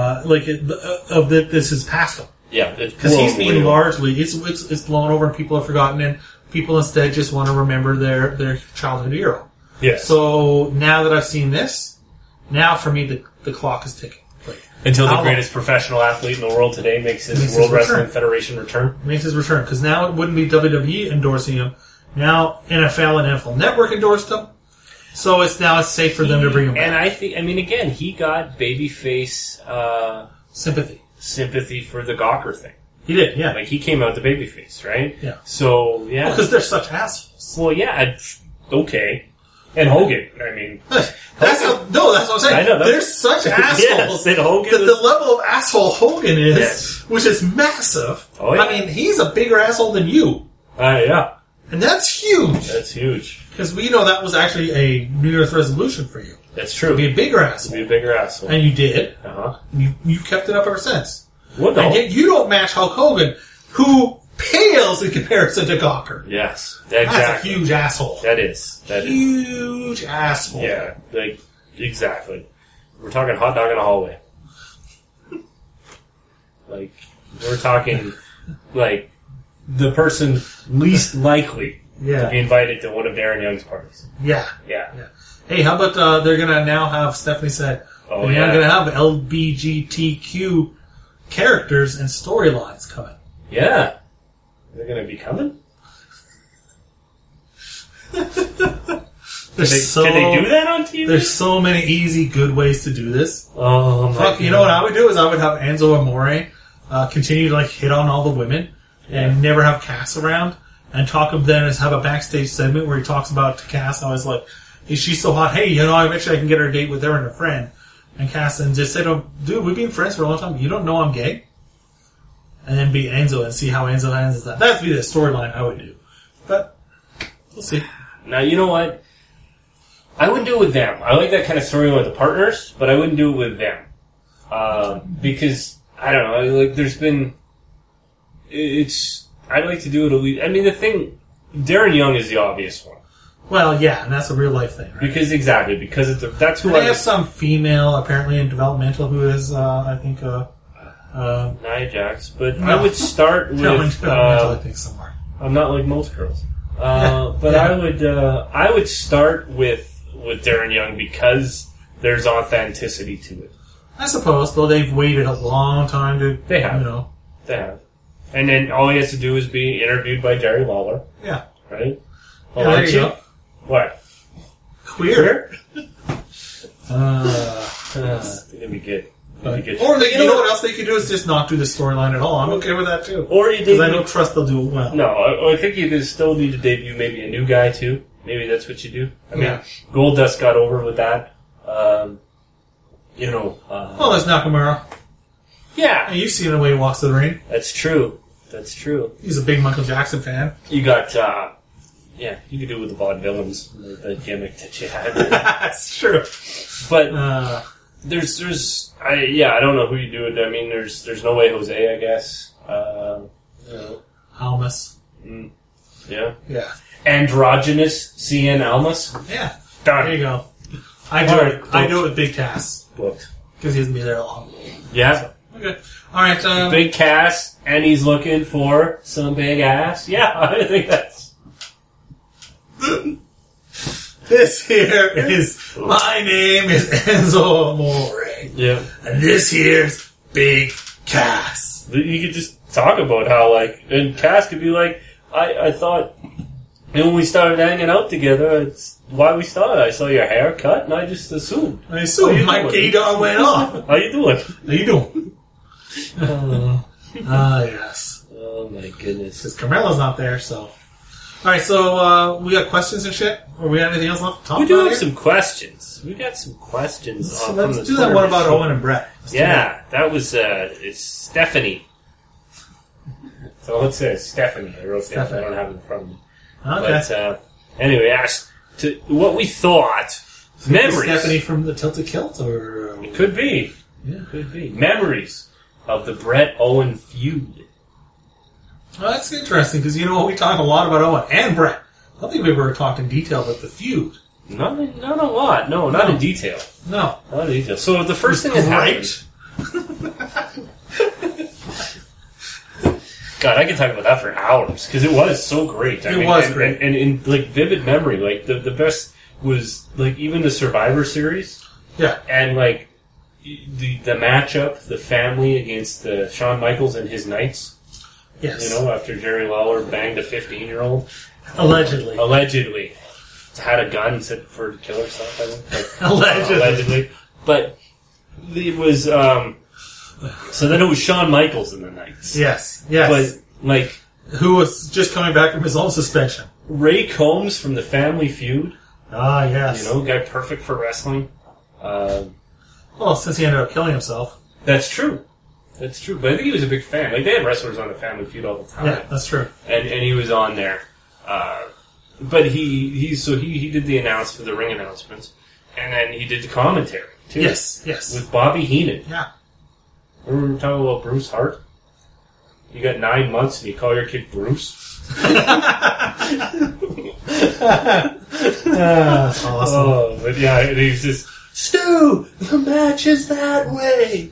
This is past him. Yeah. Because he's been largely, it's blown over and people have forgotten, and people instead just want to remember their childhood hero. Yes. So now that I've seen this, now for me the clock is ticking. Until the greatest professional athlete in the world today makes his World Wrestling Federation return. Makes his return. Because now it wouldn't be WWE endorsing him. Now NFL and NFL Network endorsed him. So it's safe for them to bring him back. And again, he got babyface sympathy for the Gawker thing. He did, yeah. Like, he came out the babyface, right? Yeah. So, yeah. Because they're such assholes. Well, yeah, okay. And Hogan, that's what I'm saying. I know, they're such assholes. Yes, and Hogan that the level of asshole Hogan is, which is massive. Oh, yeah. I mean, he's a bigger asshole than you. Yeah. And that's huge. That's huge. Because we know that was actually a New Year's resolution for you. That's true. To be a bigger asshole. To be a bigger asshole. And you did. Uh-huh. You kept it up ever since. Well, no. And yet you don't match Hulk Hogan, who pales in comparison to Gawker. Yes. Exactly. That's a huge asshole. That is. Huge asshole. Yeah. Like, exactly. We're talking hot dog in a hallway. Like, we're talking, like, the person least likely to be invited to one of Darren Young's parties. Yeah. Yeah. Hey, how about they're going to now have, Stephanie said, they're now going to have LGBTQ characters and storylines coming. Yeah. They're going to be coming? Can they do that on TV? There's so many easy, good ways to do this. Oh, my God. You know what I would do is I would have Enzo Amore continue to like hit on all the women and never have Cass around and talk of them as have a backstage segment where he talks about Cass. I was like, is she so hot? Hey, I bet you I can get her a date with her and a friend. And Cass and just say to him, dude, we've been friends for a long time. You don't know I'm gay? And then beat Enzo and see how Enzo handles that. That'd be the storyline I would do. But we'll see. Now, you know what? I wouldn't do it with them. I like that kind of storyline with the partners, but I wouldn't do it with them. Because, I don't know, like, there's been... I'd like to do it at least... I mean, the thing... Darren Young is the obvious one. Well, yeah, and that's a real life thing, right? Because that's who they have some female, apparently in developmental, who is, I think, Nia Jax, but no. I would start with... I think somewhere. I'm not like most girls. But I would start with Darren Young because there's authenticity to it. I suppose, though they've waited a long time to... They have. They have. And then all he has to do is be interviewed by Jerry Lawler. Yeah. Right? Well, there you go. What? Queer? It's gonna be good. Or you know what else they could do is just not do the storyline at all. I'm okay with that too. Or you because I don't trust they'll do it well. No, I think you could still need to debut maybe a new guy too. Maybe that's what you do. I mean, Goldust got over with that. Well, there's Nakamura. Yeah, and you've seen the way he walks to the ring. That's true. He's a big Michael Jackson fan. You got. You could do it with the Vaudevillains, the gimmick that you had. That's true. But I don't know who you do it. I mean, there's no way Jose, I guess. Almas. Yeah. Yeah. Androgynous CN Almas. Yeah. Done. There you go. I do it with Big Cass. Booked. Because he hasn't been there long. Yeah. So, okay. All right. Big Cass, and he's looking for some big ass. Yeah, I think that's... This here is... My name is Enzo Amore. Yeah. And this here's Big Cass. You could just talk about how, like... And Cass could be like, I thought... And when we started hanging out together, it's why we started. I saw your hair cut, and I just assumed. My gaydar went off. How you doing? Yes. Oh, my goodness. Because Carmelo's not there, so... Alright, so we got questions and shit? Or we got anything else left to talk about? We do have some questions. We got some questions. Let's do that one about Owen and Brett. That was it's Stephanie. So let's say Stephanie. I wrote that. I don't have it in front of me. Okay. But anyway, asked to what we thought. Memories. Stephanie from the Tilted Kilt, or it could be. Yeah, could be memories of the Brett Owen feud. Well, that's interesting because we talk a lot about Owen and Brett. I don't think we ever talked in detail about the feud. Not a lot. No, not in detail. No, not in detail. So the first thing that happened. God, I could talk about that for hours because it was so great. It was great, and in like vivid memory, like the best was like even the Survivor Series. Yeah, and like the matchup, the family against Shawn Michaels and his Knights. Yes. You know, after Jerry Lawler banged a 15-year-old. Allegedly. Had a gun set for to kill herself, I think. Allegedly. But it was, so then it was Shawn Michaels and the Knights. Yes. But, who was just coming back from his own suspension. Ray Combs from the Family Feud. Ah, yes. You know, guy perfect for wrestling. Well, since he ended up killing himself. That's true. But I think he was a big fan. Like, they had wrestlers on the Family Feud all the time. Yeah, that's true. And he was on there. But he did the the ring announcements, and then he did the commentary too. Yes. With Bobby Heenan. Yeah. Remember we were talking about Bruce Hart? You got 9 months and you call your kid Bruce? That's awesome. Oh, but yeah, and he's just, Stu, the match is that way.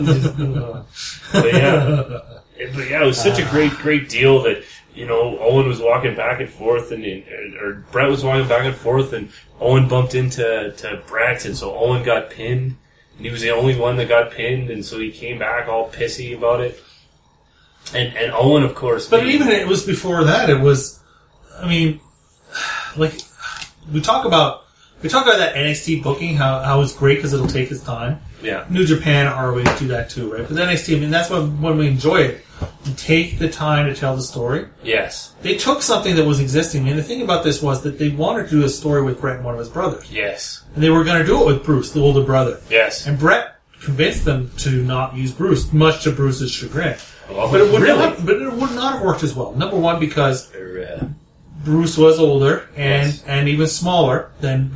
But yeah, it was such a great deal that, you know, Owen was walking back and forth, or Brett was walking back and forth, and Owen bumped into Brett, and so Owen got pinned, and he was the only one that got pinned, and so he came back all pissy about it. And Owen, of course. But even it was before that. It was, I mean, like we talk about that NXT booking, how it's great because it'll take its time. Yeah. New Japan, ROH do that too, right? But NXT, I mean, that's when we enjoy it. You take the time to tell the story. Yes. They took something that was existing, and the thing about this was that they wanted to do a story with Brett and one of his brothers. Yes. And they were going to do it with Bruce, the older brother. Yes. And Brett convinced them to not use Bruce, much to Bruce's chagrin. Well, but it would not have worked as well. Number one, because Bruce was older and even smaller than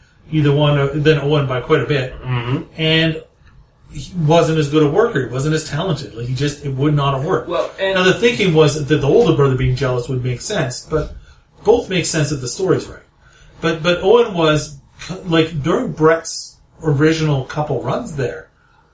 Owen by quite a bit, and he wasn't as good a worker. He wasn't as talented. Like it would not have worked. Well, now the thinking was that the older brother being jealous would make sense, but both make sense if the story's right. But Owen was like during Brett's original couple runs there.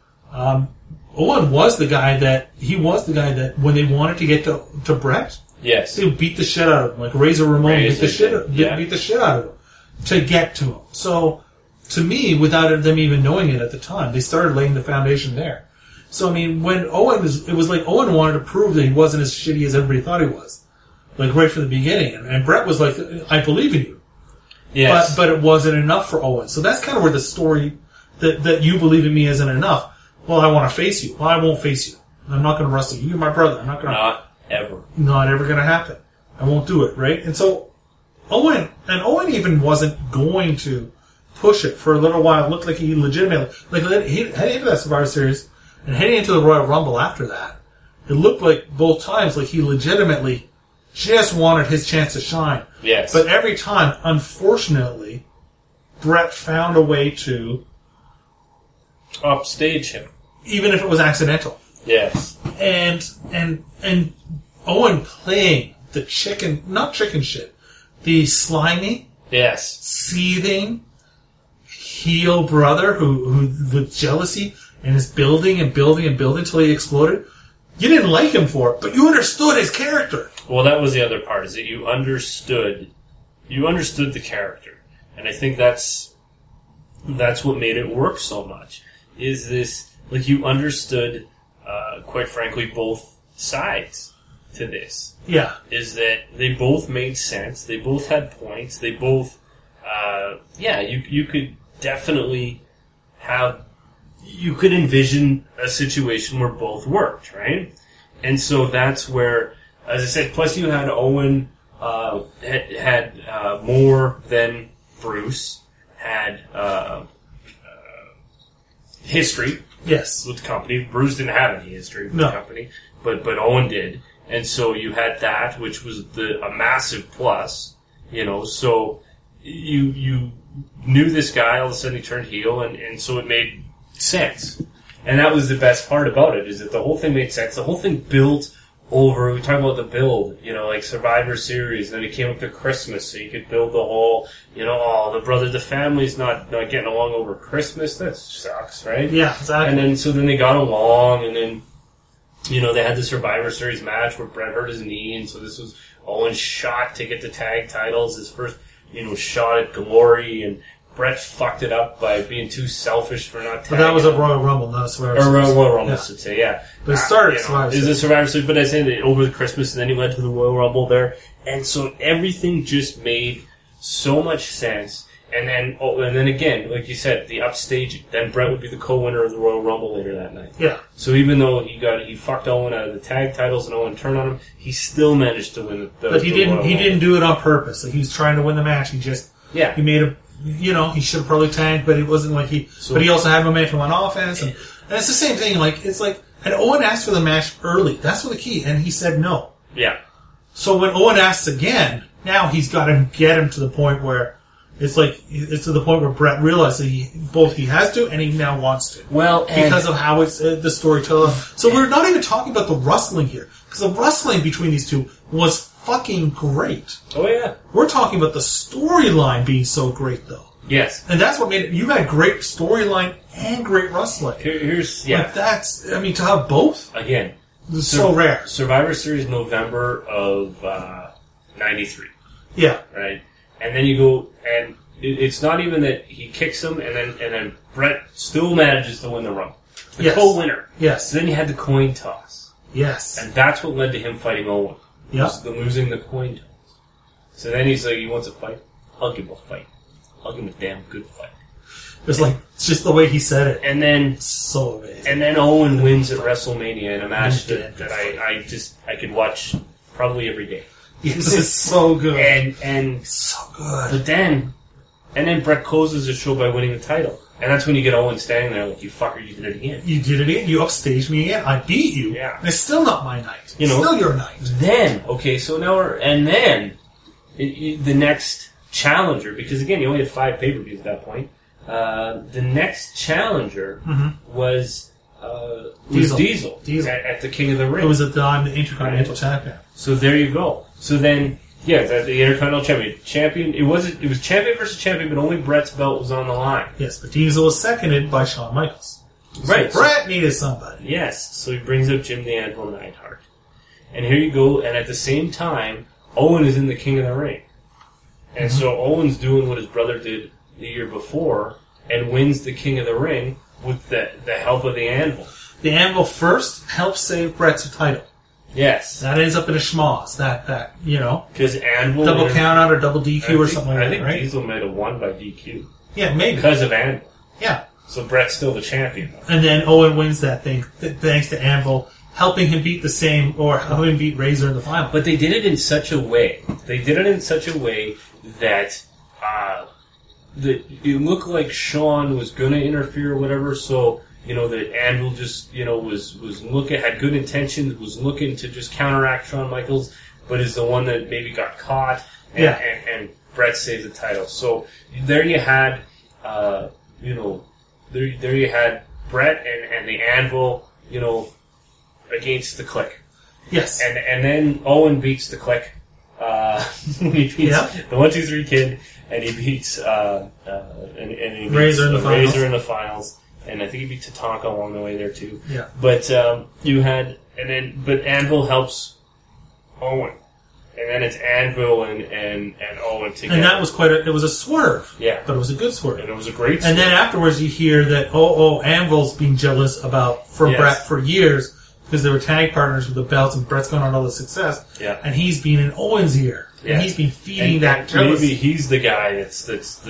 Owen was the guy that when they wanted to get to Brett, yes, they would beat the shit out of him, like Razor Ramon beat the shit out of him to get to him. So, to me, without them even knowing it at the time, they started laying the foundation there. So, I mean, it was like Owen wanted to prove that he wasn't as shitty as everybody thought he was, like right from the beginning. And Brett was like, "I believe in you," yes, but it wasn't enough for Owen. So that's kind of where the story that you believe in me isn't enough. Well, I want to face you. Well, I won't face you. I'm not going to wrestle you. You're my brother. I'm not going to. Not ever. Not ever going to happen. I won't do it, right? And so, Owen even wasn't going to push it for a little while. It looked like he legitimately, heading into that Survivor Series and heading into the Royal Rumble after that, it looked like both times like he legitimately just wanted his chance to shine. Yes. But every time, unfortunately, Brett found a way to upstage him. Even if it was accidental. Yes. And Owen playing the not chicken shit, the slimy, yes, seething heel brother who with jealousy and is building until he exploded. You didn't like him for it, but you understood his character. Well, that was the other part, is that you understood the character. And I think that's what made it work so much. Is this, like, you understood, quite frankly, both sides to this. Yeah. Is that they both made sense, they both had points, they both, you could definitely you could envision a situation where both worked, right? And so that's where, as I said, plus you had Owen, had more than Bruce, had, history. Yes. With the company. Bruce didn't have any history with the company, but Owen did. And so you had that, which was a massive plus, you know, so you knew this guy, all of a sudden he turned heel, and so it made sense. And that was the best part about it, is that the whole thing made sense. The whole thing built over, we talk about the build, you know, like Survivor Series, and then it came up to Christmas, so you could build the whole, you know, the family's not getting along over Christmas, that sucks, right? Yeah, exactly. And then they got along, and then, you know, they had the Survivor Series match where Brett hurt his knee, and so this was Owen's shot to get the tag titles, his first, you know, shot at glory, and Brett fucked it up by being too selfish for not tagging. But that was a Royal Rumble, not a Survivor Series. Or Royal Rumble, I should say, yeah. But it started Survivor Series. It was a Survivor Series, but I said that over the Christmas, and then he went to the Royal Rumble there. And so everything just made so much sense. And then again, like you said, the upstaging. Then Brett would be the co-winner of the Royal Rumble later that night. Yeah. So even though he fucked Owen out of the tag titles and Owen turned on him, he still managed to win the But he didn't do it on purpose. Like, he was trying to win the match. He made a, he should have probably tagged, but it wasn't like but he also had momentum on offense. And it's the same thing. And Owen asked for the match early. That's what the key. And he said no. Yeah. So when Owen asks again, now he's got to get him to the point where it's to the point where Brett realizes he has to and he now wants to. Well, because of how it's the storyteller. So we're not even talking about the wrestling here, because the wrestling between these two was fucking great. Oh yeah. We're talking about the storyline being so great, though. Yes. And that's what made it. You had great storyline and great wrestling. Here's Like to have both again. It's so rare. Survivor Series November of '93. Yeah. Right. And then you go, and it's not even that he kicks him, and then Brett still manages to win the Rumble. The co-winner. Yes. So then you had the coin toss. Yes. And that's what led to him fighting Owen. Yeah. Was losing the coin toss. So then he's like, he wants a fight? I'll give him a fight. I'll give him a damn good fight. It's just the way he said it. And then it's so amazing. And then Owen wins at WrestleMania in a match that I could watch probably every day. This is so good. And so good. But then Brett closes the show by winning the title. And that's when you get Owen standing there like, you fucker, you did it again. You did it again. You upstaged me again. I beat you. Yeah. And it's still not my night. It's still your night. Then, so now the next challenger, because again, you only had 5 pay-per-views at that point. The next challenger was Diesel. At the King of the Ring. It was the Intercontinental Champion. So there you go. So then, the Intercontinental Champion. It was champion versus champion, but only Brett's belt was on the line. Yes, but Diesel was seconded by Shawn Michaels. Right. So Brett needed somebody. Yes. So he brings up Jim the Anvil Neidhart. And here you go, and at the same time, Owen is in the King of the Ring. And so Owen's doing what his brother did the year before and wins the King of the Ring with the help of the Anvil. The Anvil first helps save Brett's title. Yes. That ends up in a schmoz. Because Anvil... Double count out or double DQ or something like that, right? I think Diesel might have won by DQ. Yeah, maybe. Because of Anvil. Yeah. So Brett's still the champion, though. And then Owen wins that thing thanks to Anvil helping him beat helping him beat Razor in the final. But they did it in such a way. That it looked like Shawn was going to interfere or whatever, so, that Anvil just, was looking, had good intentions, was looking to just counteract Shawn Michaels, but is the one that maybe got caught, and Brett saved the title. So there you had, there you had Brett and the Anvil, against the Clique. Yes. And then Owen beats the Clique. He beats the 1, 2, 3 Kid, and he beats Razor in the finals, and I think he beat Tatanka along the way there too. Yeah. But but Anvil helps Owen, and then it's Anvil and Owen together. And that was it was a swerve. Yeah. But it was a good swerve. And it was a great swerve. And then afterwards you hear that Anvil's been jealous Brett for years. Because they were tag partners with the belts, and Brett's gone on all the success. Yeah. And he's been in Owen's ear, and he's been feeding that jealousy. Maybe he's the guy that's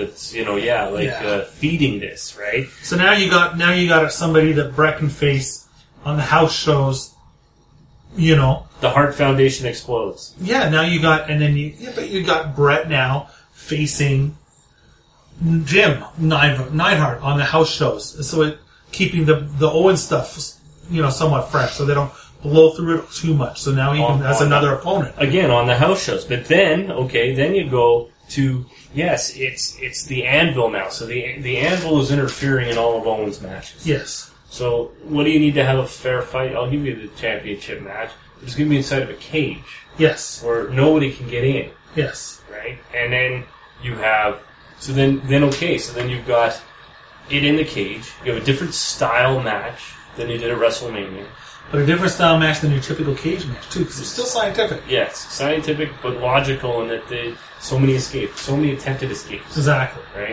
feeding this, right? So now you got somebody that Brett can face on the house shows. The Hart Foundation explodes. Yeah. Now you got, but you got Brett now facing Jim Neidhart on the house shows. So keeping the Owen stuff. Somewhat fresh, so they don't blow through it too much. So now he has another opponent. Again, on the house shows. But then you go to, it's the Anvil now. So the Anvil is interfering in all of Owen's matches. Yes. So what do you need to have a fair fight? I'll give you the championship match. It's going to be inside of a cage. Yes. Where nobody can get in. Yes. Right? And then you have, so then you've got it in the cage. You have a different style match than you did at WrestleMania. But a different style match than your typical cage match, too, because it's still scientific. Yes, scientific, but logical in that so many escapes, so many attempted escapes. Exactly. Right?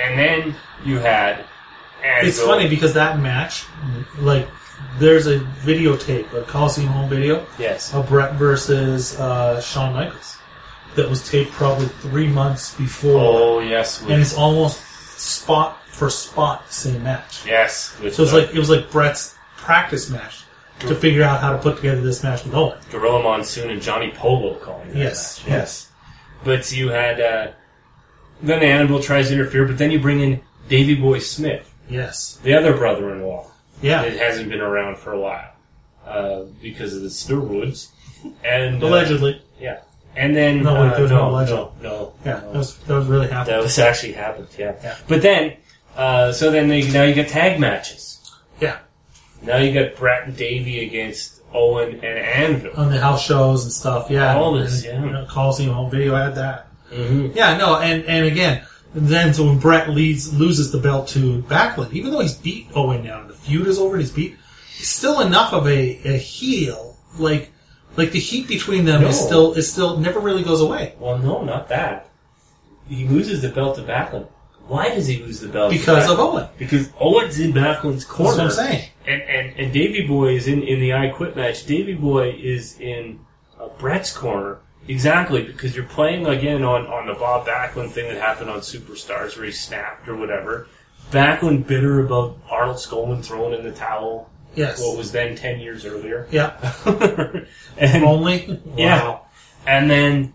And then you had Anvil. It's funny because that match, like, there's a videotape, a Coliseum home video, yes, of Bret versus Shawn Michaels that was taped probably 3 months before. Oh, yes. And it's almost spot for spot the same match. Yes. So it was like Bret's practice match to figure out how to put together this match with Owen. Gorilla Monsoon and Johnny Polo calling that match. Yes. But you had... then Anvil tries to interfere, but then you bring in Davey Boy Smith. Yes. The other brother-in-law. Yeah. It hasn't been around for a while. Because of the steroids. And allegedly. Yeah. And then... No, there was no allegedly. No. Yeah, that was really happening. That was actually happened, yeah. But then... so then now you get tag matches. Yeah. Now you got Bret and Davey against Owen and Anvil. On the house shows and stuff, yeah. All this, and, you know, Coliseum home video had that. Mm-hmm. Yeah, no, and again, then so when Bret loses the belt to Backlund, even though he's beat Owen now, the feud is over, he's still enough of a heel, like the heat between them is still never really goes away. Well, no, not that. He loses the belt to Backlund. Why does he lose the belt? Because of Owen. Because Owen's in Backlund's corner. That's what I'm saying. And Davey Boy is in the I Quit match. Davey Boy is in Bret's corner. Exactly, because you're playing again on the Bob Backlund thing that happened on Superstars where he snapped or whatever. Backlund bitter about Arnold Skolman throwing in the towel. Yes. What was then 10 years earlier. Yeah. And, only? Wow. Yeah. And then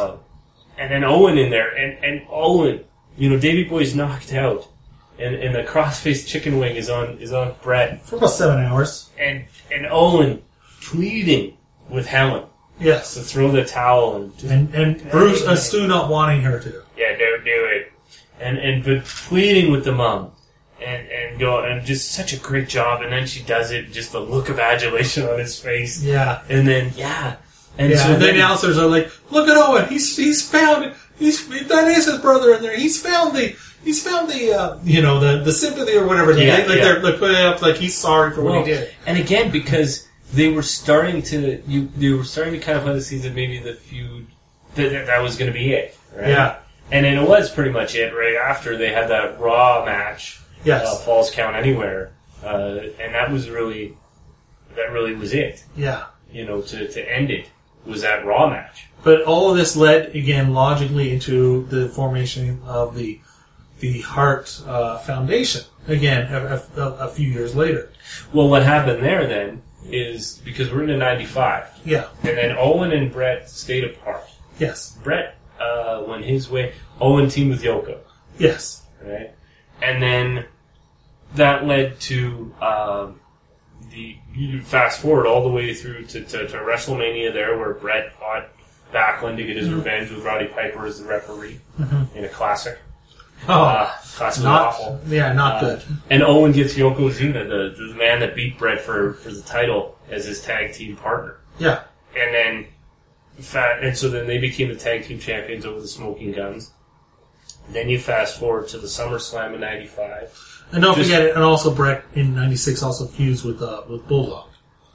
Owen in there. And Owen, Davey Boy's knocked out. And the crossface chicken wing is on Bret. For about 7 hours. And Owen pleading with Helen. Yes. To throw the towel and Bruce Stu not wanting her to. Yeah, don't do it. But pleading with the mom. And just such a great job, and then she does it, just the look of adulation on his face. Yeah. And then And the announcers are like, look at Owen, he's found it. That is his brother in there. He's found the sympathy or whatever. They're putting it up like he's sorry for what he did. And again, because they were starting to kind of plant the seeds that maybe the feud that was going to be it, right? Yeah. And then it was pretty much it right after they had that Raw match. Yes. Falls Count Anywhere, and that really was it. Yeah. To end it was that Raw match. But all of this led again logically into the formation of the Hart Foundation again a few years later. Well, what happened there then is because we're into '95. Yeah. And then Owen and Bret stayed apart. Yes. Bret went his way. Owen teamed with Yoko. Yes. Right. And then that led to you fast forward all the way through to WrestleMania there, where Bret fought Backlund to get his revenge with Roddy Piper as the referee in a classic. Classic awful. Yeah, not good. And Owen gets Yokozuna, the man that beat Bret for the title, as his tag team partner. Yeah. And so then they became the tag team champions over the Smoking Guns. Then you fast forward to the SummerSlam in '95. And don't forget it, and also Bret in '96 also fused with Bulldog.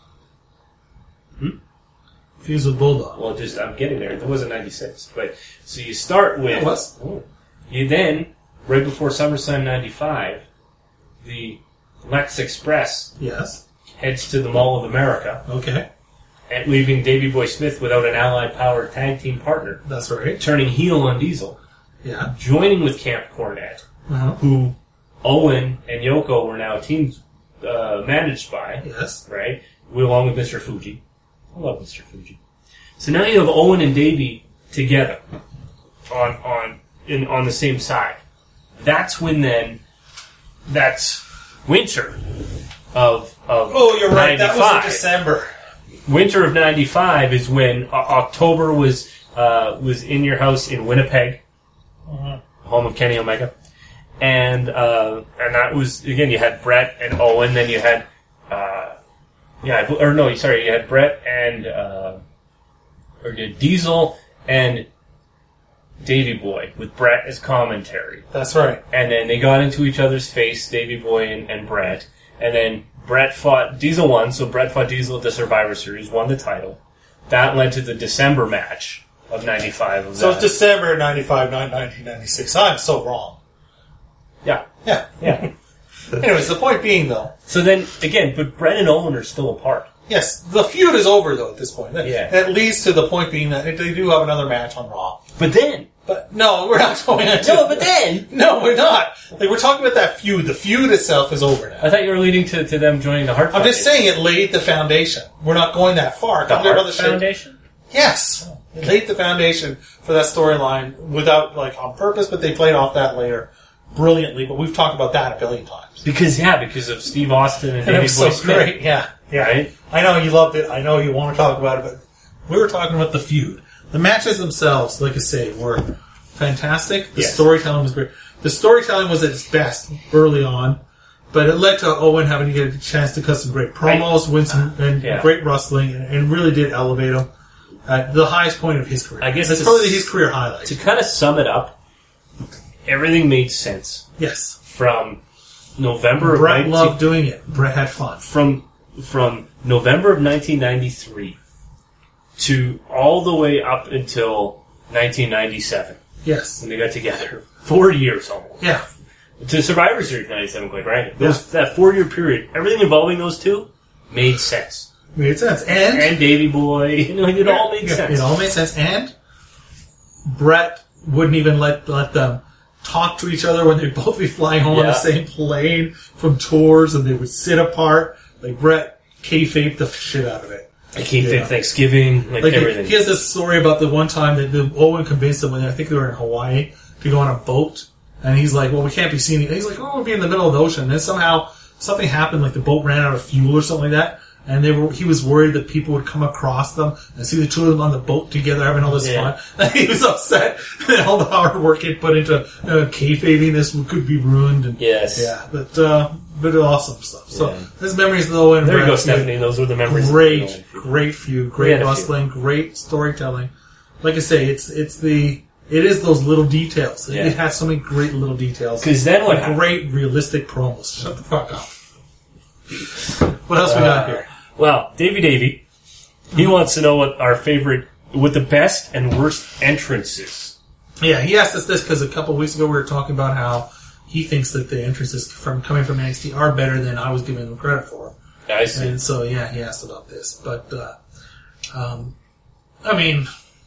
Fused with Bulldog. Well, I'm getting there. It wasn't '96, but so you start with. It was. You then, right before SummerSlam '95, the Lex Express heads to the Mall of America. Okay. And leaving Davey Boy Smith without an Allied Power tag team partner. That's right. Turning heel on Diesel. Yeah. Joining with Camp Cornette, who Owen and Yoko were now teams managed by. Yes. Right? Along with Mr. Fuji. I love Mr. Fuji. So now you have Owen and Davey together on the same side. That's when then that's winter of Oh, you're right. 95. That was in December. Winter of '95 is when October was in your house in Winnipeg, home of Kenny Omega, and that was again you had Bret and Owen, then you had you had Bret and Diesel and Davey Boy with Bret as commentary. That's right. And then they got into each other's face, Davey Boy and Bret, and then Bret fought Diesel won, so Bret fought Diesel at the Survivor Series, won the title. That led to the December match of '95. So it's December '95, not 1996. I'm so wrong. Yeah. Yeah. Yeah. Anyways, the point being, though. So then, again, but Brett and Owen are still apart. Yes, the feud is over, though, at this point. Yeah. That leads to the point being that they do have another match on Raw. But then... But no, we're not going into... No, but then... No, we're not. Like, we're talking about that feud. The feud itself is over now. I thought you were leading to them joining the Hart I'm just saying it laid the foundation. We're not going that far. The Hart Foundation? Yes. It laid the foundation for that storyline without, like, on purpose, but they played off that later brilliantly. But we've talked about that a billion times. Because of Steve Austin and And it Davey was Boy so Smith. great, yeah. Right? I know you loved it. I know you want to talk about it, but we were talking about the feud. The matches themselves, like I say, were fantastic. The storytelling was great. The storytelling was at its best early on, but it led to Owen having to get a chance to cut some great promos, win some great wrestling, and really did elevate him at the highest point of his career. I guess that's probably his career highlight. To kind of sum it up, everything made sense. Yes. From November Brett of loved doing it. Brett had fun. From November of 1993 to all the way up until 1997. Yes. When they got together. 4 years almost. Yeah. To Survivor Series 97, quite right. That 4-year period, everything involving those two made sense. Made sense. And Davey Boy, it all made sense. It all made sense. And Brett wouldn't even let them talk to each other when they'd both be flying home on the same plane from tours, and they would sit apart. Like, Brett kayfabed the shit out of it. I kayfabed Thanksgiving, like everything. He has this story about the one time that Owen convinced them, when I think they were in Hawaii, to go on a boat. And he's like, well, we can't be seen. And he's like, oh, we'll be in the middle of the ocean. And then somehow something happened, like the boat ran out of fuel or something like that. And he was worried that people would come across them and see the two of them on the boat together having all this fun. And he was upset that all the hard work he put into kayfabing this could be ruined. And, yeah, but awesome stuff. So his memories of Owen. There you go, Stephanie. Those were the memories. Great feud, great wrestling, great storytelling. Like I say, it is those little details. Yeah. It has so many great little details. Because then what happened? Great realistic promos. Shut the fuck up. What else we got here? Well, Davey, he wants to know what the best and worst entrances. Yeah, he asked us this because a couple of weeks ago we were talking about how he thinks that the entrances coming from NXT are better than I was giving them credit for. I see. And so, he asked about this. But, I mean,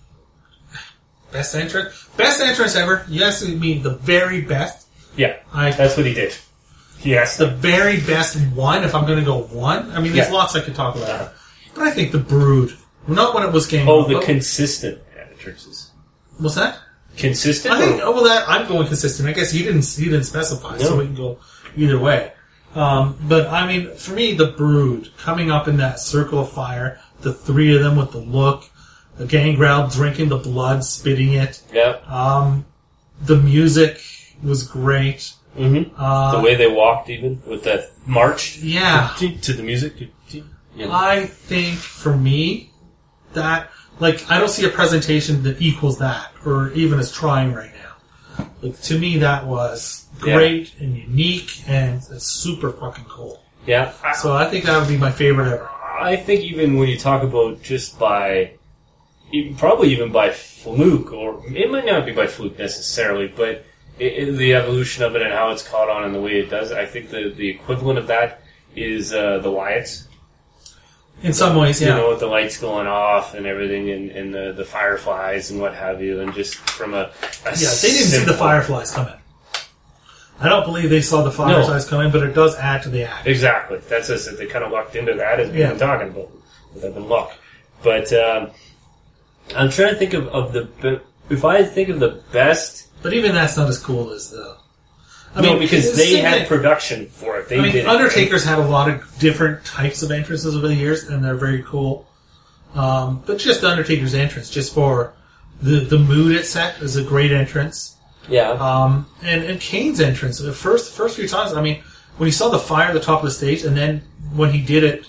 best entrance ever. You asked me the very best. Yeah, that's what he did. Yes. The very best one, if I'm going to go one. I mean, there's lots I could talk about. But I think the Brood. Not when it was Game of... Oh, the consistent entrances. What's that? Consistent? I think, I'm going consistent. I guess he didn't specify, so we can go either way. But, I mean, for me, the Brood, coming up in that circle of fire, the three of them with the look, the Gangrel drinking the blood, spitting it. Yeah. The music was great. Mm-hmm. The way they walked, even with that march, to the music. I think for me that I don't see a presentation that equals that, or even is trying right now. To me, that was great and unique and super fucking cool. Yeah. So I think that would be my favorite ever. I think even when you talk about just probably even by fluke, or it might not be by fluke necessarily, but. The evolution of it and how it's caught on and the way it does, I think the equivalent of that is the Wyatts. In some ways, yeah. You know, with the lights going off and everything, and the fireflies and what have you, and just from a they didn't see the fireflies coming. I don't believe they saw the fireflies coming, but it does add to the act. Exactly. That's just that they kind of lucked into that, as we've been talking about. They've been luck. But I'm trying to think of if I think of the best... But even that's not as cool as the... because they had production for it. They did Undertaker's had a lot of different types of entrances over the years, and they're very cool. But just Undertaker's entrance, just for the mood it set, is a great entrance. Yeah. And Kane's entrance, the first few times, I mean, when he saw the fire at the top of the stage, and then when he did it,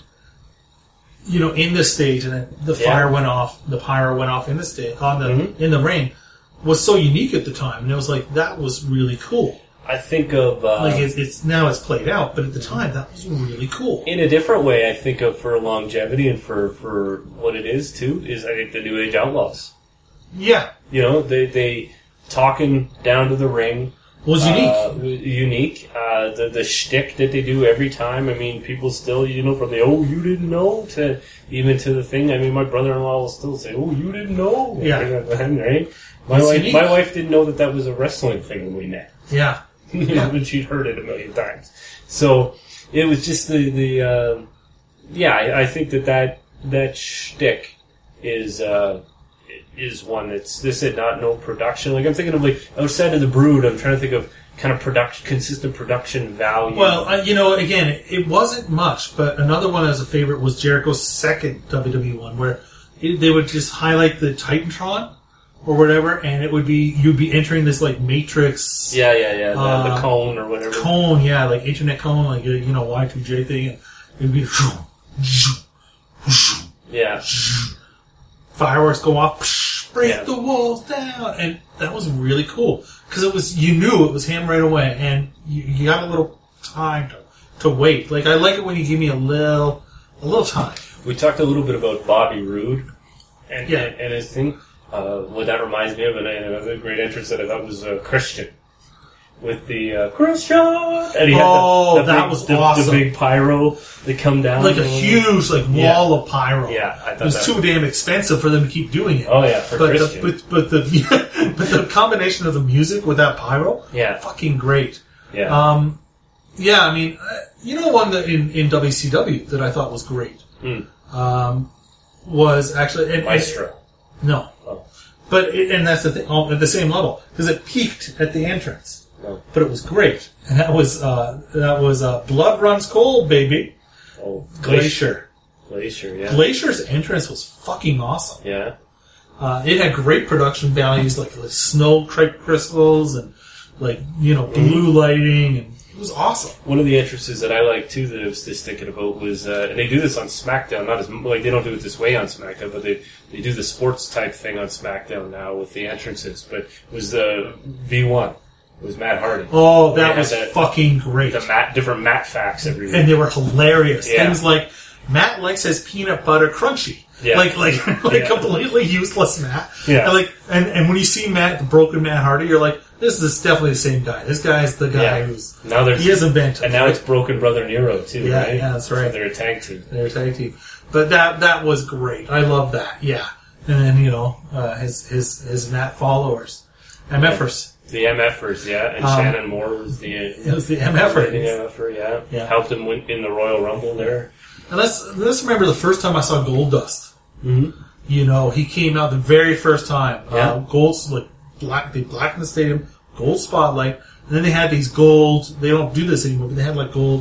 in the stage, and then the fire went off, the pyro went off in the stage, in the ring, was so unique at the time, and it was that was really cool. I think of it's now it's played out, but at the time that was really cool. In a different way, I think of for longevity and for what it is too is I think the New Age Outlaws. Yeah, they talking down to the ring, Was unique. Unique. The shtick that they do every time. I mean, people still, from the you didn't know to even to the thing. I mean, my brother-in-law will still say, you didn't know. Yeah. Right? My wife didn't know that was a wrestling thing when we met. Yeah. But she'd heard it a million times. So it was just I think that shtick is one that's not no production. Like I'm thinking of outside of the Brood, I'm trying to think of kind of consistent production value. Well, again, it wasn't much, but another one as a favorite was Jericho's second WWE one, where they would just highlight the Titantron or whatever, and it would be you'd be entering this Matrix. The cone or whatever. Cone, like internet cone, like Y2J thing, and it'd be fireworks go off, break the walls down, and that was really cool because you knew it was him right away, and you got a little time to wait. Like I like it when you give me a little time. We talked a little bit about Bobby Roode and his thing. What that reminds me of, and another great entrance that I thought was Christian. With the Christian, and he had that was awesome. The big pyro that come down, like a huge wall of pyro. Yeah, I thought it was too damn expensive for them to keep doing it. Oh yeah, for Christian. But the combination of the music with that pyro, fucking great. Yeah, I mean, one that in WCW that I thought was great was actually Maestro. No, but that's the thing at the same level because it peaked at the entrance. No. But it was great, and that was Blood Runs Cold, baby. Oh, Glacier, yeah. Glacier's entrance was fucking awesome. Yeah. It had great production values, like snow crystals and blue lighting, and it was awesome. One of the entrances that I like too that I was just thinking about was, and they do this on SmackDown, not as they don't do it this way on SmackDown, but they do the sports type thing on SmackDown now with the entrances. But it was the V1. It was Matt Hardy. Oh, that was fucking great. Different Matt facts every week. And they were hilarious. Yeah. Things like, Matt likes his peanut butter crunchy. Yeah. Completely useless Matt. Yeah. And when you see the broken Matt Hardy, you're like, this is definitely the same guy. This guy's the guy who's... He is inventive. And now it's Broken Brother Nero, too, right? Yeah, that's right. So they're a tag team. But that was great. I love that, yeah. And then, his Matt followers. MFers. The MFers, yeah. And Shannon Moore was the... It was the MFer. The MFer, yeah. Helped him win in the Royal Rumble there. And let's remember the first time I saw Goldust. Mm-hmm. He came out the very first time. Yeah. They blackened the stadium, gold spotlight, and then they had these gold, they don't do this anymore, but they had gold...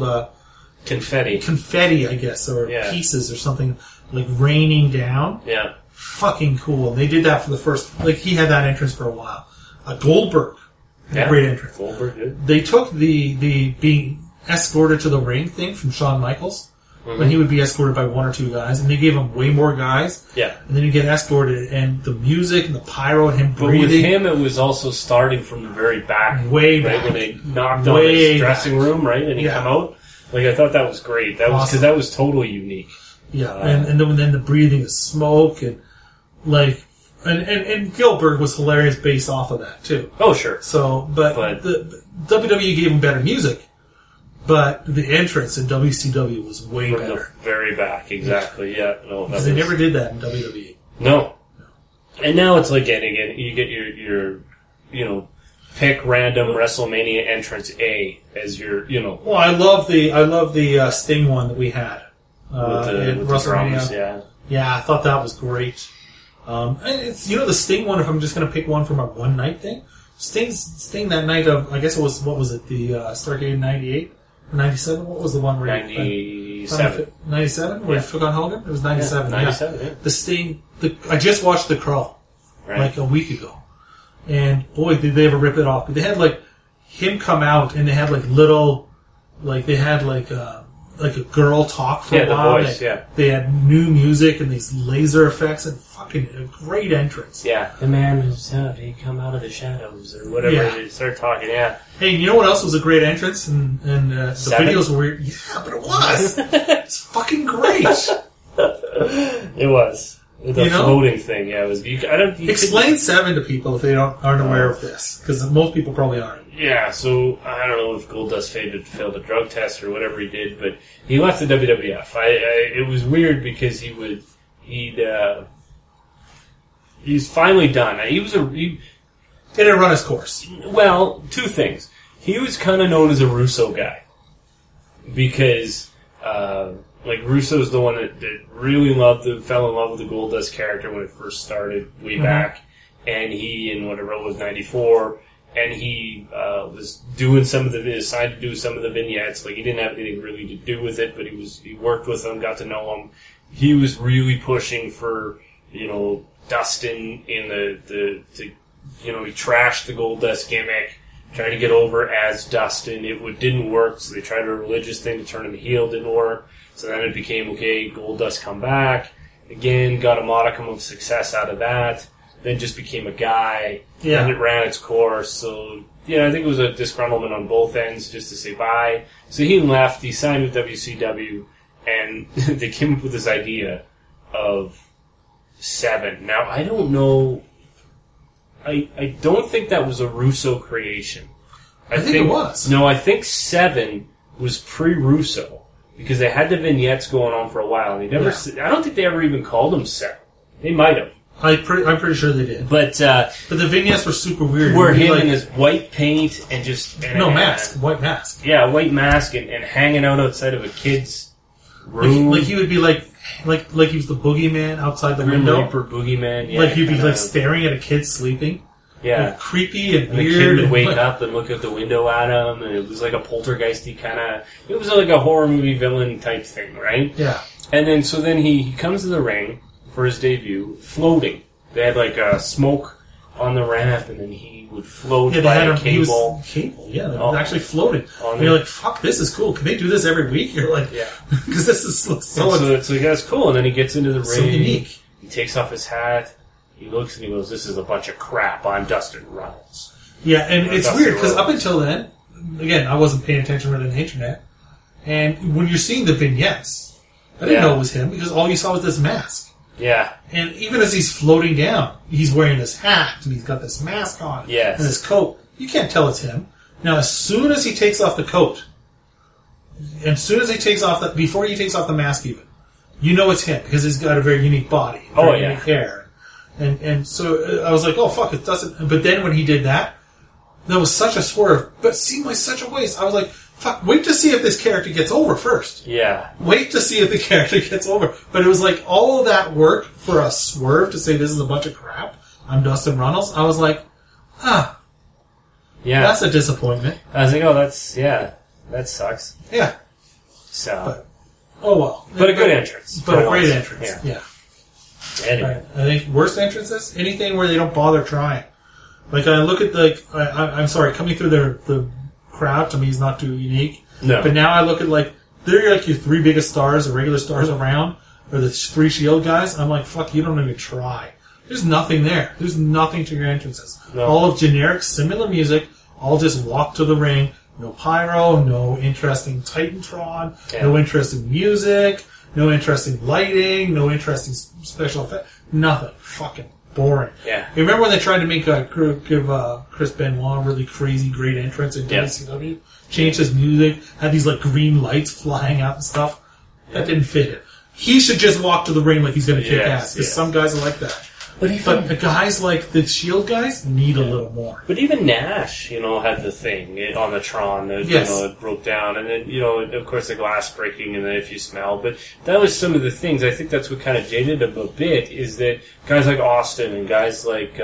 Confetti, I guess, or pieces or something, raining down. Yeah. Fucking cool. They did that for the first... he had that entrance for a while. Goldberg. A great entrance. Goldberg, yeah. They took the being escorted to the ring thing from Shawn Michaels, when he would be escorted by one or two guys, and they gave him way more guys. Yeah. And then you get escorted, and the music and the pyro and him breathing. But with him, it was also starting from the very back. Way right, back. When they knocked on his dressing room, right? And he come out. I thought that was great. That was because that was totally unique. Yeah. And then the breathing of smoke and, And Gilbert was hilarious based off of that, too. Oh, sure. So, but the WWE gave him better music, but the entrance in WCW was way From better. The very back, exactly, yeah. No, because they never did that in WWE. No. And now it's again, you get your pick random WrestleMania entrance A as your, Well, I love the Sting one that we had. With the drums, yeah. Yeah, I thought that was great. And it's the Sting one. If I'm just going to pick one from a one night thing, Sting that night of I guess it was the Starrcade '98 or '97. What was the one where 97? 97 where he took on Hogan. It was '97. 97. Yeah. The Sting. I just watched The Crow a week ago, and boy, did they ever rip it off! But they had him come out, and they had little they had a girl talk for a while. The voice, They had new music and these laser effects and fucking a great entrance. Yeah. The man who's out, he come out of the shadows or whatever. Yeah. They start talking, yeah. Hey, you know what else was a great entrance? And the Seven? videos were weird. Yeah, but it was. It's fucking great. It was. The floating thing, yeah. It was. Explain 7 to people if they aren't aware of this, because most people probably aren't. Yeah, so I don't know if Goldust failed a drug test or whatever he did, but he left the WWF. It was weird because he's finally done. He didn't run his course. Well, two things. He was kind of known as a Russo guy because, Russo's the one that really fell in love with the Goldust character when it first started way back, and he, in whatever it was, 94. And he was doing assigned to do some of the vignettes. Like, he didn't have anything really to do with it, but he worked with them, got to know them. He was really pushing for, Dustin in he trashed the Goldust gimmick, trying to get over as Dustin. It didn't work, so they tried a religious thing to turn him heel, didn't work. So then it became, okay, Goldust come back. Again, got a modicum of success out of that. Then just became a guy, and it ran its course. So, I think it was a disgruntlement on both ends just to say bye. So he left, he signed with WCW, and they came up with this idea of 7. Now, I don't know, I don't think that was a Russo creation. I think it was. No, I think 7 was pre-Russo, because they had the vignettes going on for a while, and I don't think they ever even called them 7. They might have. I'm pretty sure they did. But the vignettes were super weird. Were him in his white paint and just... mask. White mask. Yeah, white mask and hanging out outside of a kid's room. Like he would be like he was the boogeyman outside the window. Reaper boogeyman, yeah. Like he'd be staring at a kid sleeping. Yeah. Like, creepy and weird. The kid would wake up and look out the window at him, and it was like a poltergeisty kind of... It was like a horror movie villain type thing, right? Yeah. And then he comes to the ring for his debut, floating. They had smoke on the ramp, and then he would float by a cable. Yeah, they was actually floating. And you're like, fuck, this is cool. Can they do this every week? You're like, yeah. Because this is so that's cool. And then he gets into the ring. So unique. He takes off his hat. He looks and he goes, this is a bunch of crap. I'm Dustin Runnels. Yeah, and it's weird, because up until then, again, I wasn't paying attention really on the internet, and when you're seeing the vignettes, I didn't know it was him, because all you saw was this mask. Yeah. And even as he's floating down, he's wearing this hat, and he's got this mask on, yes, and this coat. You can't tell it's him. Now, as soon as he takes off the coat, and as soon as he takes off before he takes off the mask even, you know it's him, because he's got a very unique body, very unique hair. And so I was like, oh, fuck, it doesn't... But then when he did that was such a swerve, but it seemed like such a waste. I was like, fuck, wait to see if this character gets over first. Yeah. Wait to see if the character gets over. But it was like all of that work for a swerve to say this is a bunch of crap. I'm Dustin Runnels. I was like, yeah, that's a disappointment. I was like, oh, that sucks. Yeah. So. But, oh well. But a good entrance. But a great entrance. Yeah. Anyway. Right. I think worst entrances, anything where they don't bother trying. Like I look at I'm sorry, coming through the crowd to me is not too unique. No. But now I look at they're like your 3 biggest stars, or regular stars around, or the 3 Shield guys. I'm like, fuck, you don't even try. There's nothing there. There's nothing to your entrances. No. All of generic, similar music. All just walk to the ring. No pyro. No interesting Titantron. Yeah. No interesting music. No interesting lighting. No interesting special effects. Nothing. Fucking boring. Yeah. You remember when they tried to give Chris Benoit a really crazy great entrance in WCW? Changed his music, had these green lights flying out and stuff. That didn't fit it. He should just walk to the ring like he's going to kick ass, because some guys are like that. But the guys like the Shield guys need a little more. But even Nash, had the thing on the Tron that it broke down, and then of course the glass breaking, and then if you smell. But that was some of the things. I think that's what kind of jaded him a bit, is that guys like Austin and guys like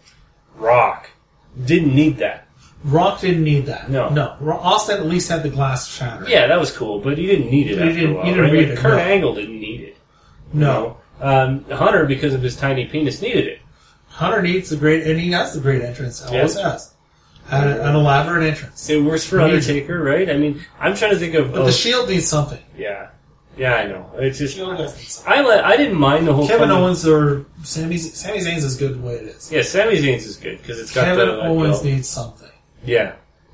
Rock didn't need that. Rock didn't need that. No. Austin at least had the glass shatter. Yeah, that was cool, but he didn't need it after a while. Right? Kurt Angle didn't need it. No. Hunter, because of his tiny penis, needed it. Hunter needs and he has the great entrance. Always has. Had an elaborate entrance. It works for Undertaker, right? I mean, I'm trying to think of... But the Shield needs something. Yeah. Yeah, I know. It's just... I didn't mind the whole... Kevin Owens or Sami Zayn's is good the way it is. Yeah, Sami Zayn's is good, because it's got Kevin Owens needs something. Yeah.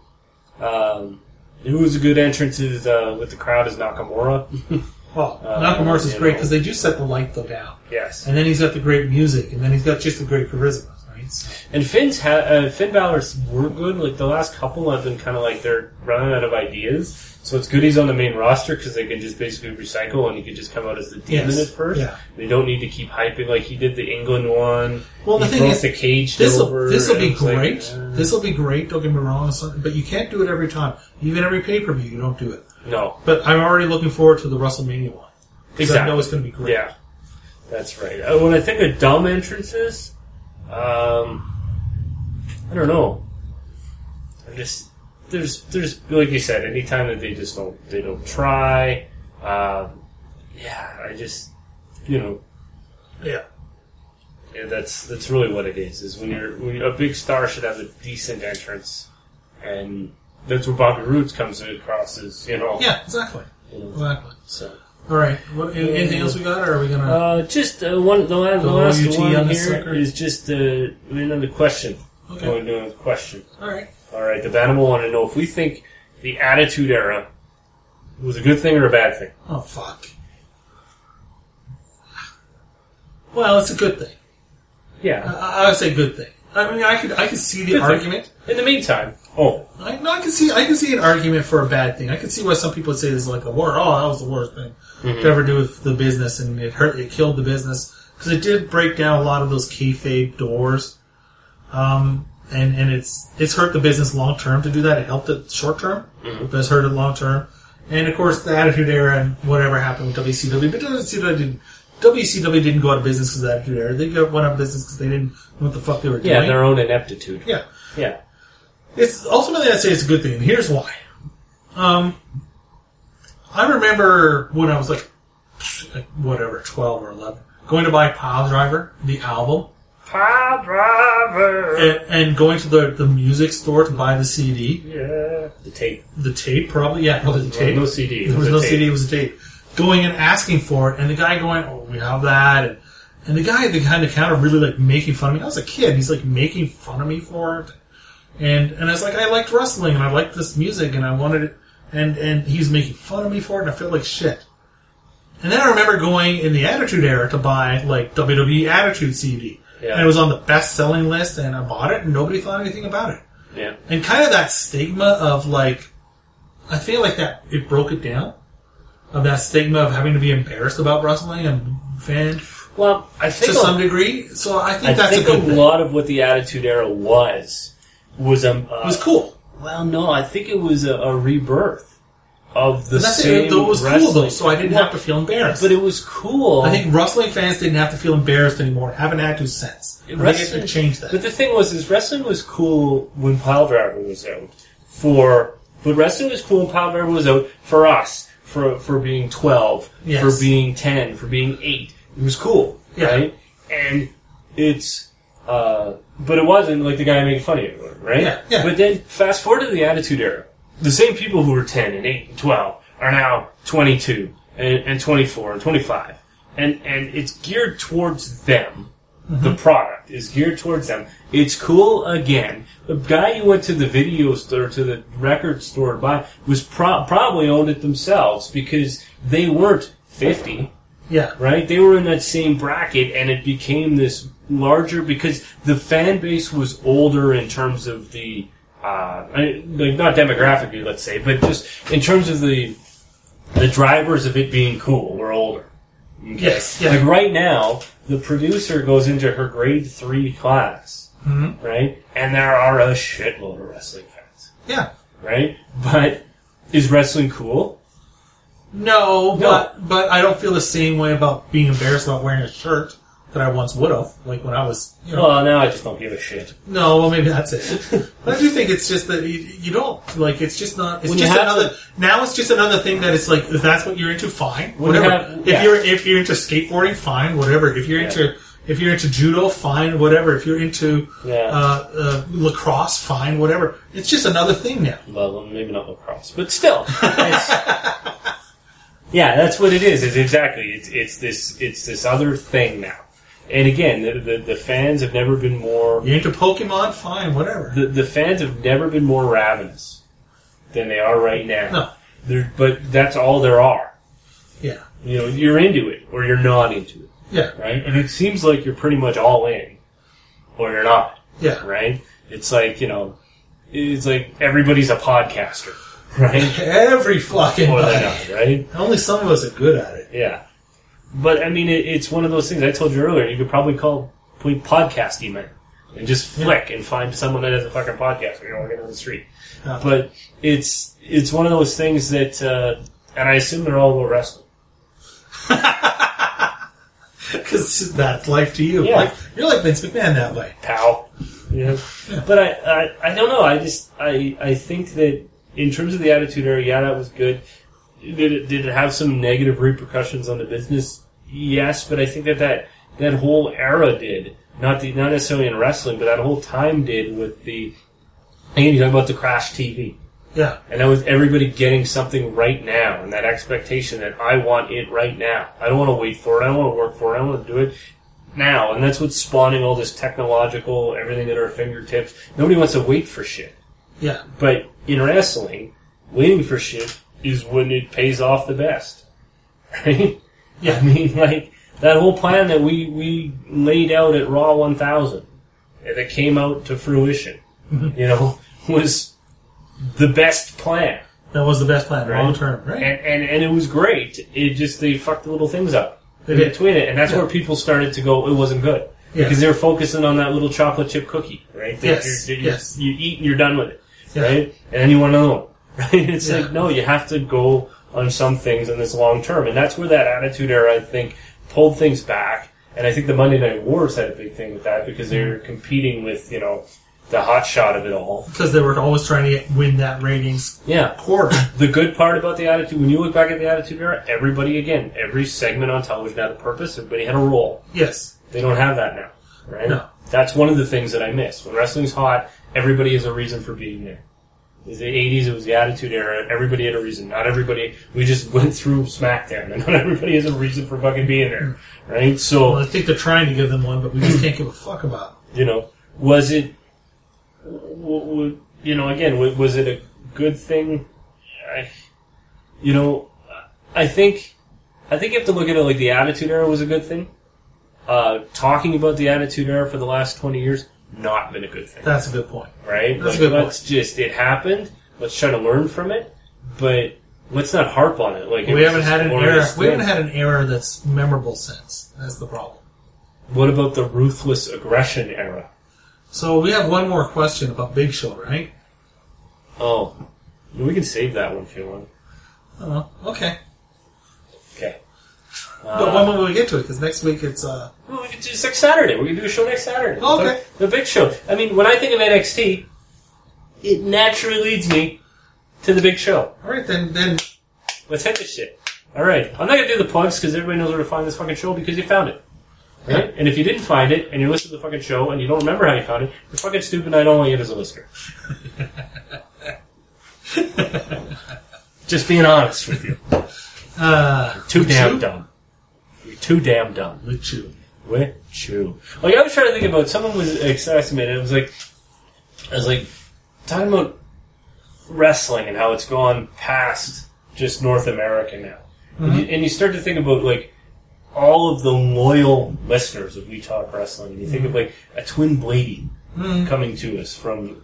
Who was a good entrance with the crowd is Nakamura. Well, Nakamura's is great because they do set the light though down. Yes. And then he's got the great music, and then he's got just the great charisma, right? right? So. And Finn Balor's were good. Like the last couple have been kind of like they're running out of ideas. So it's good he's on the main roster because they can just basically recycle and he can just come out as the demon at first. Yeah. They don't need to keep hyping like he did the England one. Well, the thing is, the cage this will be great. This will be great. Don't get me wrong, but you can't do it every time. Even every pay-per-view, you don't do it. No. But I'm already looking forward to the WrestleMania one. Because I know it's going to be great. Yeah, that's right. When I think of dumb entrances, I don't know. There's like you said, anytime that they don't try. I just Yeah. Yeah, that's really what it is. Is when a big star should have a decent entrance, and that's where Bobby Roode comes across as Yeah, exactly. Exactly. So. All right. Anything else we got, or are we gonna? Just the last OUT one on here is just another question. Okay. Going to a question. All right. All right. The Banimal want to know if we think the Attitude Era was a good thing or a bad thing. Oh fuck. Well, it's a good thing. Yeah. I would say good thing. I mean, I could see the argument. In the meantime, I can see an argument for a bad thing. I can see why some people would say this is like a war. Oh, that was the worst thing to ever do with the business, and it killed the business because it did break down a lot of those kayfabe doors. And it's hurt the business long term to do that. It helped it short term, but it's hurt it long term. And of course, the Attitude Era and whatever happened with WCW, but WCW didn't go out of business because of the Attitude Era. They went out of business because they didn't know what the fuck they were doing. Yeah, their own ineptitude. Yeah. Yeah. It's ultimately, I'd say it's a good thing, and here's why. I remember when I was like 12 or 11, going to buy Pile Driver, the album. Pile Driver! And going to the music store to buy the CD. Yeah. The tape. The tape, probably. Yeah, probably the tape. No CD. There was no CD, it was a tape. Going and asking for it, and the guy going, oh, we have that, and the guy behind the counter really like making fun of me. I was a kid, he's like making fun of me for it. And I was like, I liked wrestling, and I liked this music, and I wanted it, and he was making fun of me for it, and I felt like shit. And then I remember going in the Attitude Era to buy, like, WWE Attitude CD. Yeah. And it was on the best-selling list, and I bought it, and nobody thought anything about it. Yeah. And kind of that stigma of, like, I feel like that, it broke it down, of that stigma of having to be embarrassed about wrestling and fan. Well, I think to some degree, so I think that's a good thing. I think a lot of what the Attitude Era was cool. Well, no, I think it was a rebirth of the same. It was cool though, so I didn't have to feel embarrassed. But it was cool. I think wrestling fans didn't have to feel embarrassed anymore. Have an attitude sense. I think it changed that. But the thing was, wrestling was cool when Pile Driver was out. But wrestling was cool when Pile Driver was out for us, for being 12, yes. for being 10, for being 8. It was cool, yeah. Right? And it's. But it wasn't like the guy making fun of you, right? Yeah. But then fast forward to the Attitude Era. The same people who were 10 and 8 and 12 are now 22 and 24 and 25. And it's geared towards them. Mm-hmm. The product is geared towards them. It's cool again. The guy you went to the video store, to the record store to buy, was probably owned it themselves because they weren't 50. Yeah. Right? They were in that same bracket, and it became this larger because the fan base was older in terms of the, like not demographically, let's say, but just in terms of the drivers of it being cool were older. Okay? Yes. Yeah. Like right now, the producer goes into her grade 3 class, mm-hmm. right? And there are a shitload of wrestling fans. Yeah. Right? But is wrestling cool? No, but I don't feel the same way about being embarrassed about wearing a shirt that I once would have, like when I was, Well, now I just don't give a shit. No, well, maybe that's it. But I do think it's just that you don't, like, it's just not, it's just another, now it's just another thing that it's like, if that's what you're into, fine, whatever. If you're into skateboarding, fine, whatever. If you're into judo, fine, whatever. If you're into lacrosse, fine, whatever. It's just another thing now. Well, maybe not lacrosse, but still. Yeah, that's what it is. It's exactly. It's this other thing now. And again, the fans have never been more. You're into Pokemon, fine, whatever. The fans have never been more ravenous than they are right now. No, but that's all there are. Yeah, you're into it or you're not into it. Yeah, right. And it seems like you're pretty much all in or you're not. Yeah. Right? It's like, it's like everybody's a podcaster. Right? Every fucking Or body. they're not, right? Only some of us are good at it. Yeah. But, I mean, it's one of those things. I told you earlier, you could probably call podcasty men and just flick and find someone that has a fucking podcast when you're walking down the street. Yeah. But it's one of those things that, and I assume they're all about wrestling. Because that's life to you. Yeah. Like, you're like Vince McMahon that way. Pal. Yeah. But I don't know. I think that in terms of the Attitude Era, yeah, that was good. Did it have some negative repercussions on the business? Yes, but I think that whole era did. Not necessarily in wrestling, but that whole time did with the... Again, you talk about the Crash TV. Yeah. And that was everybody getting something right now, and that expectation that I want it right now. I don't want to wait for it. I don't want to work for it. I want to do it now. And that's what's spawning all this technological, everything at our fingertips. Nobody wants to wait for shit. Yeah. But in wrestling, waiting for shit is when it pays off the best. Right? Yeah. I mean, like, that whole plan that we laid out at Raw 1000, that came out to fruition, was the best plan. That was the best plan, Right. long term, right? And it was great. It just, they fucked the little things up They in did. between it. And that's where people started to go, it wasn't good. Yeah. Because they were focusing on that little chocolate chip cookie, right? That Yes, you yes. You eat and you're done with it, Yeah. right? And then you want another one, right? It's Yeah. like, no, you have to go on some things in this long term. And that's where that Attitude Era, I think, pulled things back. And I think the Monday Night Wars had a big thing with that because they were competing with, the hot shot of it all. Because they were always trying to win that ratings Yeah. quarter. The good part about the Attitude, when you look back at the Attitude Era, every segment on television had a purpose. Everybody had a role. Yes. They don't have that now, right? No. That's one of the things that I miss. When wrestling's hot, everybody has a reason for being there. In the 80s, it was the Attitude Era. Everybody had a reason. Not everybody... We just went through SmackDown, and not everybody has a reason for fucking being there, right? So, Well, I think they're trying to give them one, but we just can't give a fuck about it. was it... again, was it a good thing? I think you have to look at it like the Attitude Era was a good thing. Talking about the Attitude Era for the last 20 years, not been a good thing. That's a good point. Right? That's a good point. Let's just, it happened. Let's try to learn from it, but let's not harp on it. Like We haven't had an era. We thing. haven't had an era that's memorable since. That's the problem. What about the ruthless aggression era? So we have one more question about Big Show, right? Oh, we can save that one if you want. Oh, okay. Okay. But when will we get to it? Because next week it's... Well, we can do this next Saturday. We can do a show next Saturday. Oh, okay. The Big Show. I mean, when I think of NXT, it naturally leads me to the Big Show. All right, then Let's hit this shit. All right. I'm not going to do the plugs because everybody knows where to find this fucking show because you found it. Right? Yeah. And if you didn't find it and you listened to the fucking show and you don't remember how you found it, you're fucking stupid and I don't want you as a listener. Just being honest with you. Too damn dumb. You're too damn dumb. with you. With you. Like, I was trying to think about, someone was asking me, and I was like, talking about wrestling and how it's gone past just North America now. Mm-hmm. And you start to think about, like, all of the loyal listeners of We Talk Wrestling. And you think of, like, a Twin Bladey coming to us from...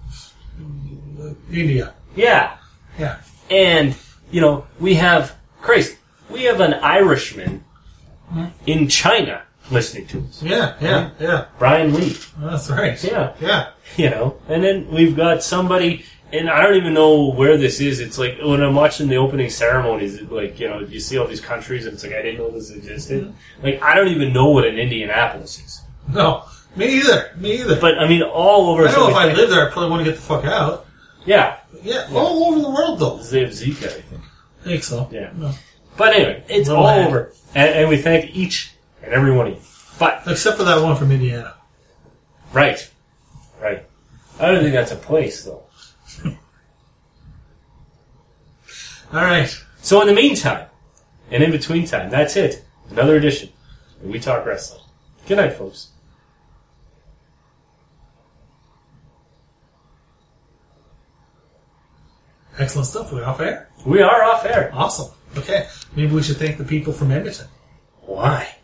India. Yeah. Yeah. And, we have an Irishman in China listening to us. Yeah. Brian Lee. That's right. Yeah. Yeah. And then we've got somebody, and I don't even know where this is. It's like, when I'm watching the opening ceremonies, it's like, you see all these countries, and it's like, I didn't know this existed. Mm-hmm. Like, I don't even know what an Indianapolis is. No. Me either. But, I mean, all over... I know if I lived there, I probably want to get the fuck out. Yeah. Yeah, all over the world, though. They have Zika, I think. I think so. Yeah. No. But anyway, it's Little all hand. over. And we thank each and every one of you. But... Except for that one from Indiana. Right. I don't think that's a place, though. All right. So in the meantime, and in between time, that's it. Another edition of We Talk Wrestling. Good night, folks. Excellent stuff. We're off air. We are off air. Awesome. Okay. Maybe we should thank the people from Edmonton. Why?